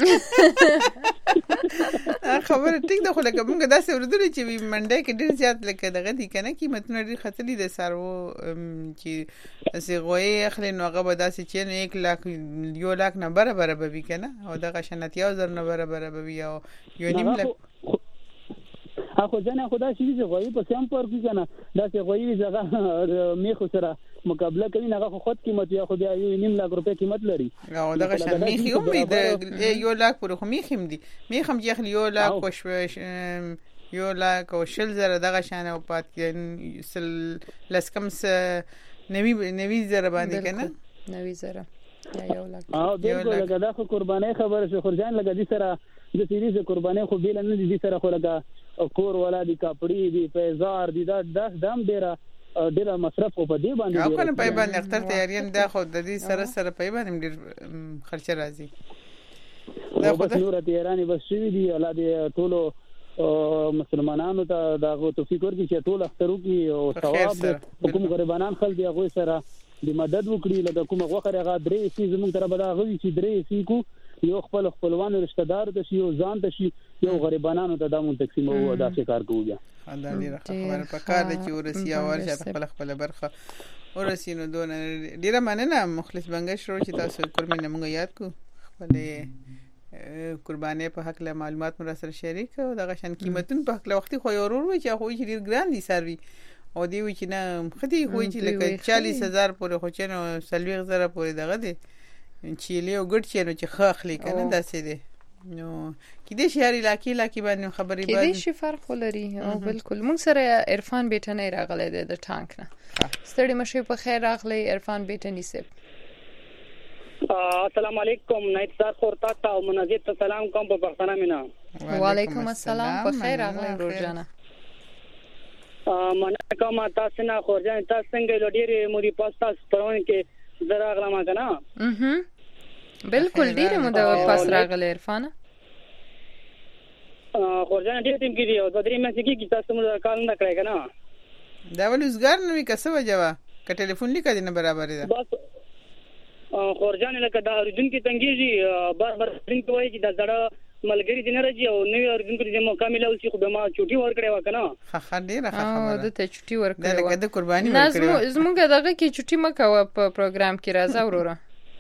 خبره ټیک ده خو لکه موږ داسې ورته چې منډه کې ډیر زیات لکه دغه دي کنه قیمتونه ډیر خطرې دي سارو چې سی غوي اخلي نو هغه به داسې چې نه یک لاک یو لاک نه برابر به وي کنه او دغه شنتیا زر نه برابر به وي او یو نیم لاک اخو ځنه خدا شي چې غوي په سم پر کې کنه داسې غوي زغه میخو سره مقابله کوي نه خو خود قیمت یا خو بیا یو نیم لاک روپے قیمت لري او دغه شان میخي هم د یو لاک پر خو میخم دي میخم چې خل یو لاک او شو یو لاک او شل زره دغه شان او پات کې سل لسکم س نوی نوی زره باندې کنه نوی زره یا یو لاک او بالکل دا خو قرباني خبره شو خرجان لګا دي سره د سیریز قرباني خو بیل نه دي سره خو لګا کور ولا دي کپڑی دي پیزار دي دا دام ډیره ډیره مصرف په دې باندې او کنه په باندې اختر تیاریان دا خو د دې سره سره په باندې ډیر خرچه راځي دا خو نور تیارانی بس شي دي اولاد ټولو مسلمانانو ته دا غو توفیق ورکړي چې ټول اخترو کې او ثواب کوم غریبانان خلک دی هغه سره د مدد وکړي لکه کوم غوخره غا درې سي زموږ تر بدا غوي چې درې سي کو یو خپل خپلوان رشتہ دار ته شي او ځان ته شي یو غریبانو ته دمو تقسیم او دا څه کار کوو بیا دا ډیره خبره پکار دي چې ورسیا ورشه خپل خپل برخه ورسینو دون ډیره مننه مخلص بنگش رو چې تاسو قرباني موږ یاد کو خپل قرباني په حق له معلومات مر سره شریک او دغه شان قیمتون په حق له وختي خو ورور وي چې خو ډیر ګران دي سروي او دی وی چې نه خدي خو چې لکه چالیس هزار پورې خو چې نو سلوي زره پورې دغه دي چې له ګډ چې نو چې خاخلي کنه داسې دي نو کله شهري لاکی لاکی باندې خبري باندې کله شي فرق ولري او بالکل موږ سره عرفان بیٹنه راغله د ټانک نه ستړي مشه په خیر راغلی عرفان بیٹنی سپ السلام علیکم نایت سات خورتا تا او مناجت ته سلام کوم په پښتنه مینا وعلیکم السلام په خیر راغلی روزانه مننه کوم تاسو نه خورجان تاسو څنګه لډيري موري پاستا پرون کې دراغله ما کنه اها بالکل ډیره مو د پاس راغله عرفان خورجان ډیر ټیم کې دی او د درې مې کې کې تاسو موږ کال نه کړی کنه دا ولزګار نو کسه وجوا ک ټلیفون لیکه دینه برابر دی بس خورجان لکه دا ارجن کې تنګيږي بار بار څنګه کوي چې دا زړه ملګری دینه راځي او نوې ارجن کې چې موقع ملو شي خو به ما چوټي ور کړې وکنه ها ها ډیره خبره او د ته چوټي ور کړې دا د قرباني ور کړې زموږ دغه کې چوټي مکو په پروګرام کې راځه وروره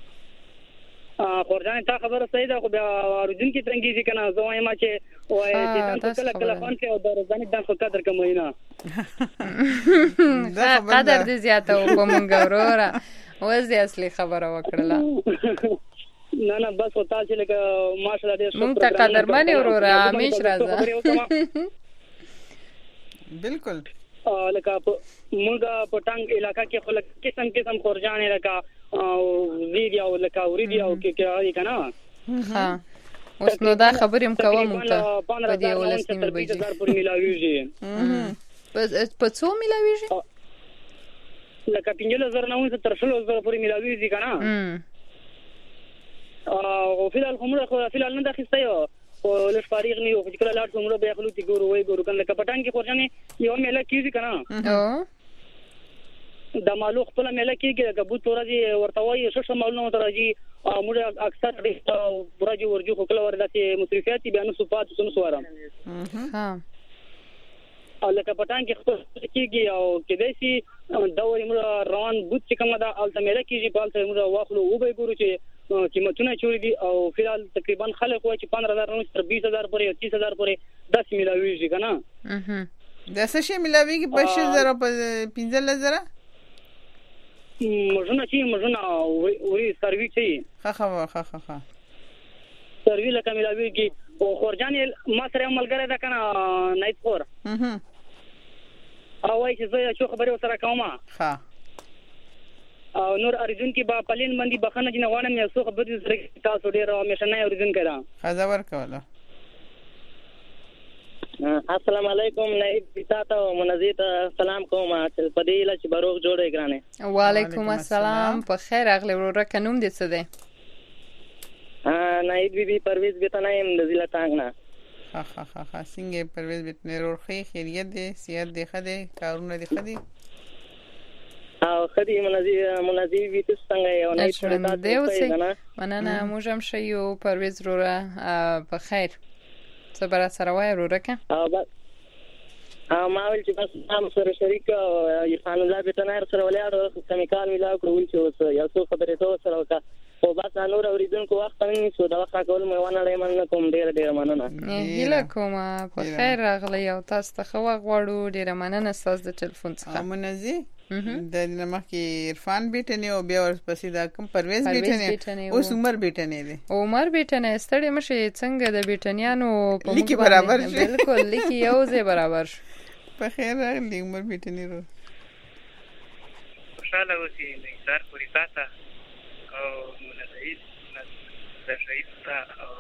خورجان تا خبره صحیح ده خو بیا ارجن کې تنګيږي کنه زه وایم چې وای چې تاسو کله کله فون کې او د ورځنی د خو قدر کوم نه قدر دې زیاته او په مونږ وروره وځي اصلي خبره وکړه نه نه بس وتا چې لکه ماشاءالله دې مونږ ته قدرمن وروره همیش راځه بالکل لکه مونږ په ټنګ علاقہ کې خلک قسم قسم خورجان لکه ویډیو لکه ویډیو کې کې کنه ها اوس نو دا خبرې هم کوم ته په دې ولسنی بيجي هزار پورې ملاويږي په په څو ملاويږي لکه پنځه هزار نه تر شل هزار پورې ملاويږي کنه او فلال کومه خو فلال نه دخسته یو او لږ فارغ نه یو چې کله لاړ څومره به خلک ګورو وای ګورو کنه لکه پټان کې خورجانې یو مېله کیږي کنه او د مالو خپل مېله کیږي د بوت ورځي ورته وای شش مالونو ترځي او موږ اکثر د ورځي ورجو خو کله ورته مصرفيات بیان صفات سن سوارم ها او لکه پټان کې خپل کیږي او کېدای شي دا وای موږ روان بوت چې کومه دا الته مېله کیږي په الته موږ واخلو او به ګورو چې قیمتونه چوری دي او فلال تقریبا خلک وای چې پندرہ هزار نو تر بیس هزار پورې تیس هزار پورې داس ملاويږي کنه اها دا څه شي ملاويږي په شل زره په پنځه زره مجنه چې مجنه وری سروي چې ها ها ها ها ها سروي لکه ملاويږي او خورجان ما سره ملګری دا کنه نایت فور اها او وای چې زه شو خبرې سره کومه ها او نور ارجن کې با پلین باندې بخنه جن غوانم یو څو خبرې سره تاسو ډیر همیشه نه ارجن کړه خبر کوله السلام علیکم نائب تاسو منزیت سلام کوم چې پدې لا چې بروغ جوړې ګرانه وعلیکم السلام په خیر اغلی وروره کنوم دې څه ده ناید بی بی پرویز بیتنه یم د ضلع تانګ نه. ها ها ها ها څنګه پرویز بیتنه روخي خیریت دی صحت دی خدي کارونه دی خدي او خدي منازي منازي وی تاسو څنګه یو نه څه دی اوسه مننه موږ هم شیو پرویز روره په خیر څه بر سره وای روره که او بس ما ول چې بس هم سره شریک یخان الله بیتنه سره ولاړ کمیکال ملا کول چې اوس یو څه خبرې ته سره وکړه او بس نور اوریدونکو وخت نه شو دا وخت کول مې ونه لري من کوم ډیر ډیر مننه هیله کوم په خیر راغلی او تاسو ته خو غواړو ډیر مننه تاسو د ټلیفون څخه منزي د نمکې عرفان بیٹنه او بیا ورپسې دا کوم پرویز بیٹنه او عمر بیٹنه دي عمر بیٹنه ستړي مشه څنګه د بیٹنیانو په لیکي برابر بالکل لیکي یو ځای برابر په خیر راغلی عمر بیٹنه رو خوشاله اوسئ نثار پوری تاته او منزید د شهید تا او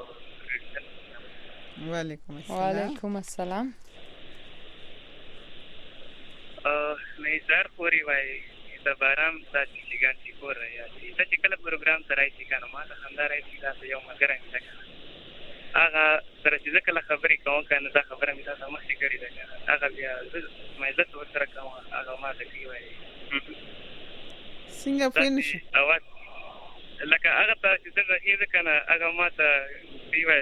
وعلیکم السلام وعلیکم السلام نثار پوری وای د بارام ساتي لګان چې کور راځي دا چې کله پروګرام سره شي کنه ما خندا راځي دا یو مګر مې ده هغه سره چې کله خبرې کوم کنه دا خبره مې تاسو مخکې کړې ده هغه بیا مې زه تاسو سره کوم هغه ما ته کوي څنګه فینش اواز لکه هغه ته چې څنګه هیڅ کنه هغه ما ته دیوي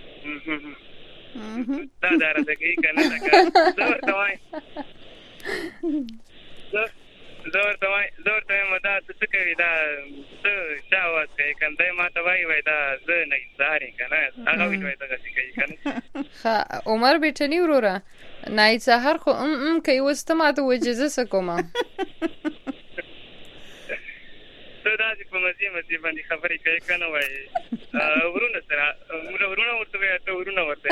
دا دا راځي کنه لکه زور توای زور زور توای زور توای مدا څه کوي دا څه شاوات کوي کنده ما ته وای وای دا زه نه زاري کنه هغه وی وای دا کوي کنه ها عمر بیٹنی وروره نای سحر خو ام ام کوي وسته ما ته وجزه سکوما ته دا چې په مزي مزي باندې خبرې کوي کنه وای ورونه سره ورونه ورته وای ته ورونه ورته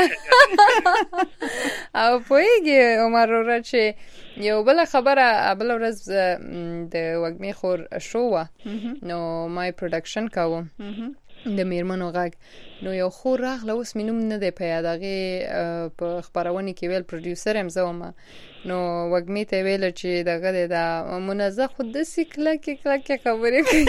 او پوهیږي عمر وروره چې یو بل خبره بل ورځ د وګمې خور شو نو مای پروډکشن کوم د میرمنو غږ نو یو خور راغله اوس مې نوم نه دی په یاد هغې په خپرونې کې ویل پروډیوسر یم زه وم نو وګمې ته ویل چې دغه دی دا منزه خو داسې کلکې کلکې خبرې کوي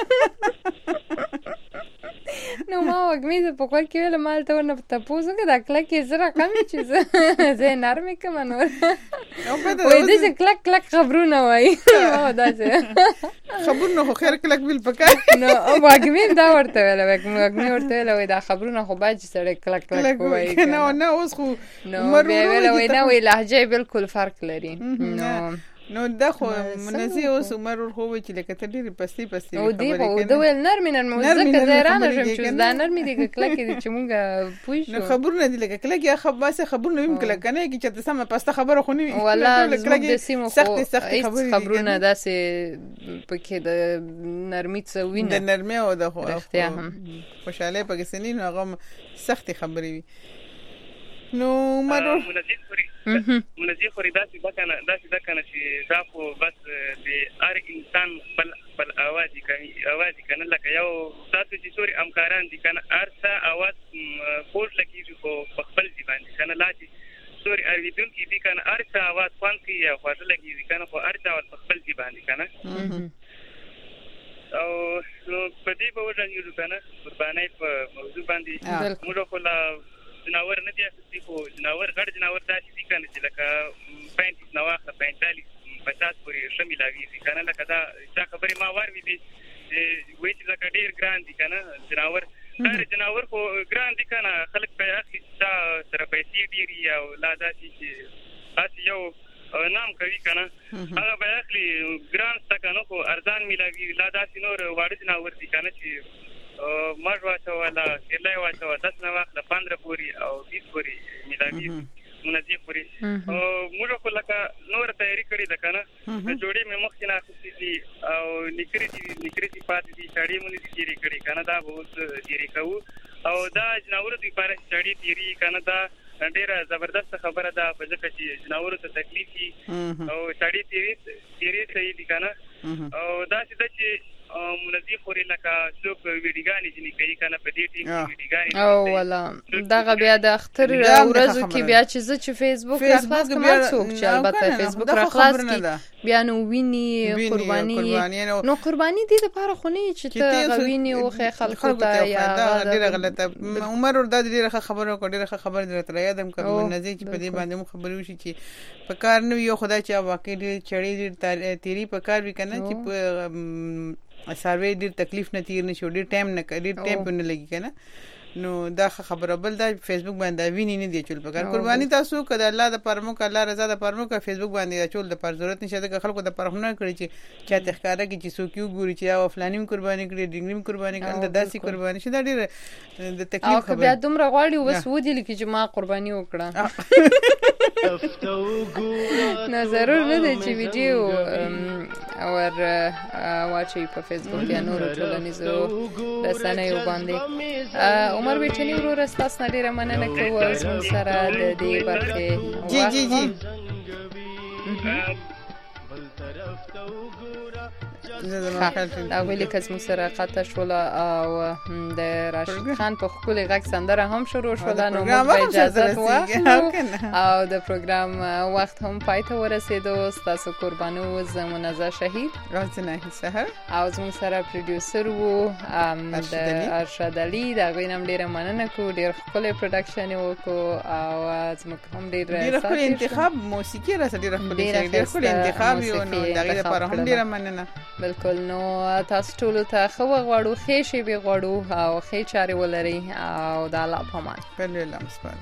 نو ما وګمې ته په کور کې ویل ما هلته ورنه تپوس وکړه دا کلکې زه رقمې چې زه زه یې نرمې کړم نور وایي داسې کلک کلک خبرونه وایي داسې خبرونه خو خیر کلک ویل پکار نو وګمې دا ورته ویله وګمې ورته ویله وایي دا خبرونه خو باید چې سړی کلک کلک ووایي نه نه اوس خو نو بیا ویله وایي نه وایي لهجه بالکل فرق لري نو نو دا خو منزي اوس عمر ور خو چې لکه ته ډېری پستی پستی او دی خو دا ویل نرمي نرمي ځکه زه رانه شم چې دا نرمي دی کلکې دي چې مونږ پوه شو نو خبرونه دي لکه کلکې خبره خبرونه ویم کله کنه کې چې تاسو مې پسته خبره خو نه وي والله زموږ د سیمو خو خبرونه داسې پکې د نرمي څه وینه د نرمي او د خو خوشاله پکې سنین هغه سختي خبرې وي نو مرو منزي خوري داسې دا کنه داسې دا کنه چې دا خو بس د هر انسان بل بل आवाज کوي आवाज کنه لکه یو تاسو چې سوري امکاران دي کنه ارسه आवाज پورت لکېږي خو په خپل ځای باندې کنه لا چې سوري اوریدون کې دي کنه ارسه आवाज خوان کوي یا خو لګېږي کنه خو ارسه आवाज په خپل ځای باندې کنه او نو په دې په وجه یو کنه قربانای په موضوع باندې موږ خو لا جناور نه دي چې خو جناور غړ جناور داسې دي کنه چې لکه پینتیس نواخه پینتالیس پچاس پورې شامل وي کنه لکه دا دا خبرې ما واروي دي وایي چې لکه ډیر ګران دي کنه جناور هر جناور خو ګران دي کنه خلک په اخلي دا سره پیسې ډیری او لا داسې چې تاسو یو نام کوي کنه هغه به اخلي ګران څه کنه خو ارزان ملاوي لا داسې نور واړه جناور دي کنه چې مر واچو ولا کله واچو دس نه واخله پندرہ پوری او بیس پوری ملاوي منځي پوری او موږ خو لکه نور تیاری کړی ده کنه جوړې مې مخکې نه اخیستې دي او نکري دي نکري دي پاتې دي شاړې مونږ دي تیاری کړی کنه دا بہت تیاری کوو او دا جناور دي پاره شاړې تیاری کنه دا ډیره زبردست خبره ده په ځکه چې جناور ته تکلیف دي او شاړې تیاری تیاری صحیح دي کنه او دا چې منزي خوري لکه څوک ویډیوګانې چې کوي کنه په دې ټیم کې ویډیوګانې او ولا دغه بیا د اختر ورځو کې بیا چې زه چې فیسبوک راخلاص کوم څوک چې البته فیسبوک راخلاص کی بیا نو ویني قرباني نو قرباني دي لپاره خو نه چې ته غویني او خلکو ته یا ډیره غلطه عمر ور د ډیره خبرو کو ډیره خبر درته یادم کوم نزي چې په دې باندې مو خبرو شي چې په کار نو یو خدای چې واقعي ډیر چړې تیری په کار وکنه چې سروي ډیر تکلیف نه تیر نشو ډیر ټایم نه ډیر ټایم په نه لګي کنه نو دا خبره بل دا فیسبوک باندې ویني نه دی چول په کار قرباني تاسو کده الله د پرمو ک الله رضا د پرمو ک فیسبوک باندې چول د پر ضرورت نشه د خلکو د پرخ نه کړی چې چاته ښکارا کی چې سو کیو ګوري چې او فلانیم قرباني کړی ډینګریم قرباني کړي د داسي قرباني شي دا ډیر د تکلیف خبره او بیا دومره غواړي وس ودی لکه چې ما قرباني وکړه نه ضرور نه دی چې ویډیو اور واچي په فیسبوک یا نور ټولنیزو رسنیو باندې عمر ویټنی ورور استاس نه ډیره مننه کوو زموږ سره د دې برخه جی جی جی دا ویلي کس سره قطع شول او د راشد خان په خپل غږ سندره هم شروع شول نو موږ اجازه واخلو او د پروګرام وخت هم پای ته ورسېدو تاسو قربانو زمونږه شهید راځنه سحر او زموږ سره پروډوسر وو د ارشد علي دا غوینم ډیره مننه کو ډیر خپل پروډکشن وکړو او زموږ هم ډیر خپل انتخاب موسیقي را سره ډیر خپل انتخاب یو نو دغه لپاره هم ډیره مننه بالکل نو تاسو ټول ته خو غواړو خې شي به غواړو او خې چاري ولري او د الله په امان بل لمسپر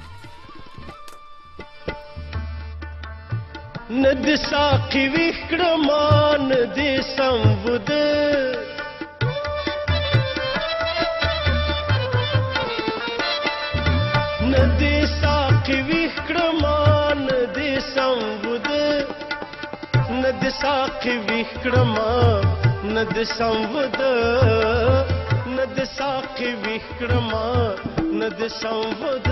ند ساقي وکړمان دې سمود ند ساقي وکړمان دې سمود ند ساقي وکړمان ند سمود ند ساقي وکړمان ند سمود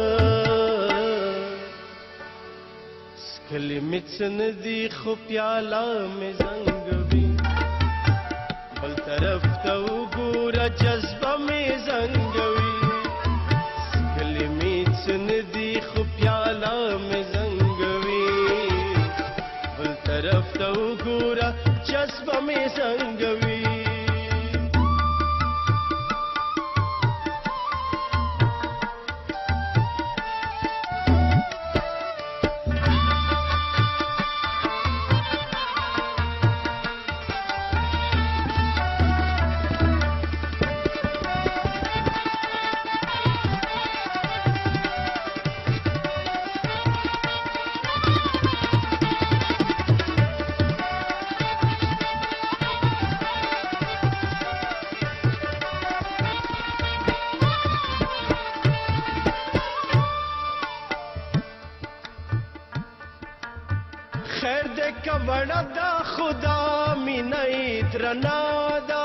سکلی مڅن دی خو پیالا می زنګوي بل طرف ته وګوره جذبه می زنګوي سکلی مڅن دی خو پیالا می زنګوي بل طرف ته وګوره جذبه می زنګوي بڑا دا خدا مینای درنا دا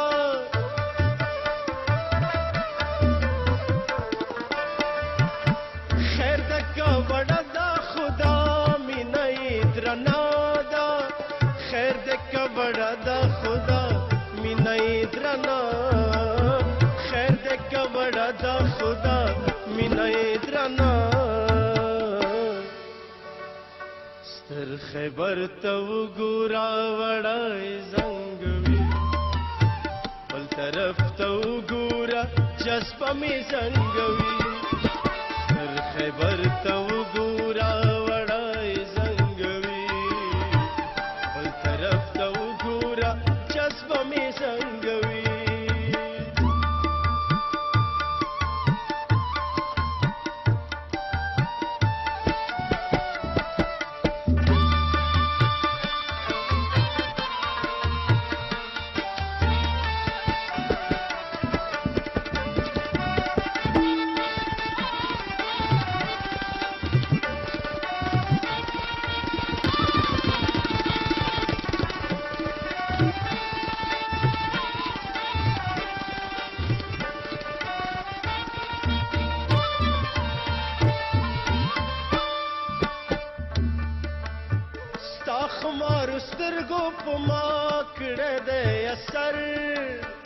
خیر دکا بڑا دا خدا مینای درنا دا خیر دکا بڑا دا خدا مینای درنا خیر دکا بڑا دا خدا مینای درنا ستر خیبر ته وګورا وړای زنګوي بل طرف ته وګورا جذبه می زنګوي ستر خیبر ته وګورا وړای زنګوي بل طرف ته وګورا جذبه می زنګوي خمار سترګو په ما کړه دې اثر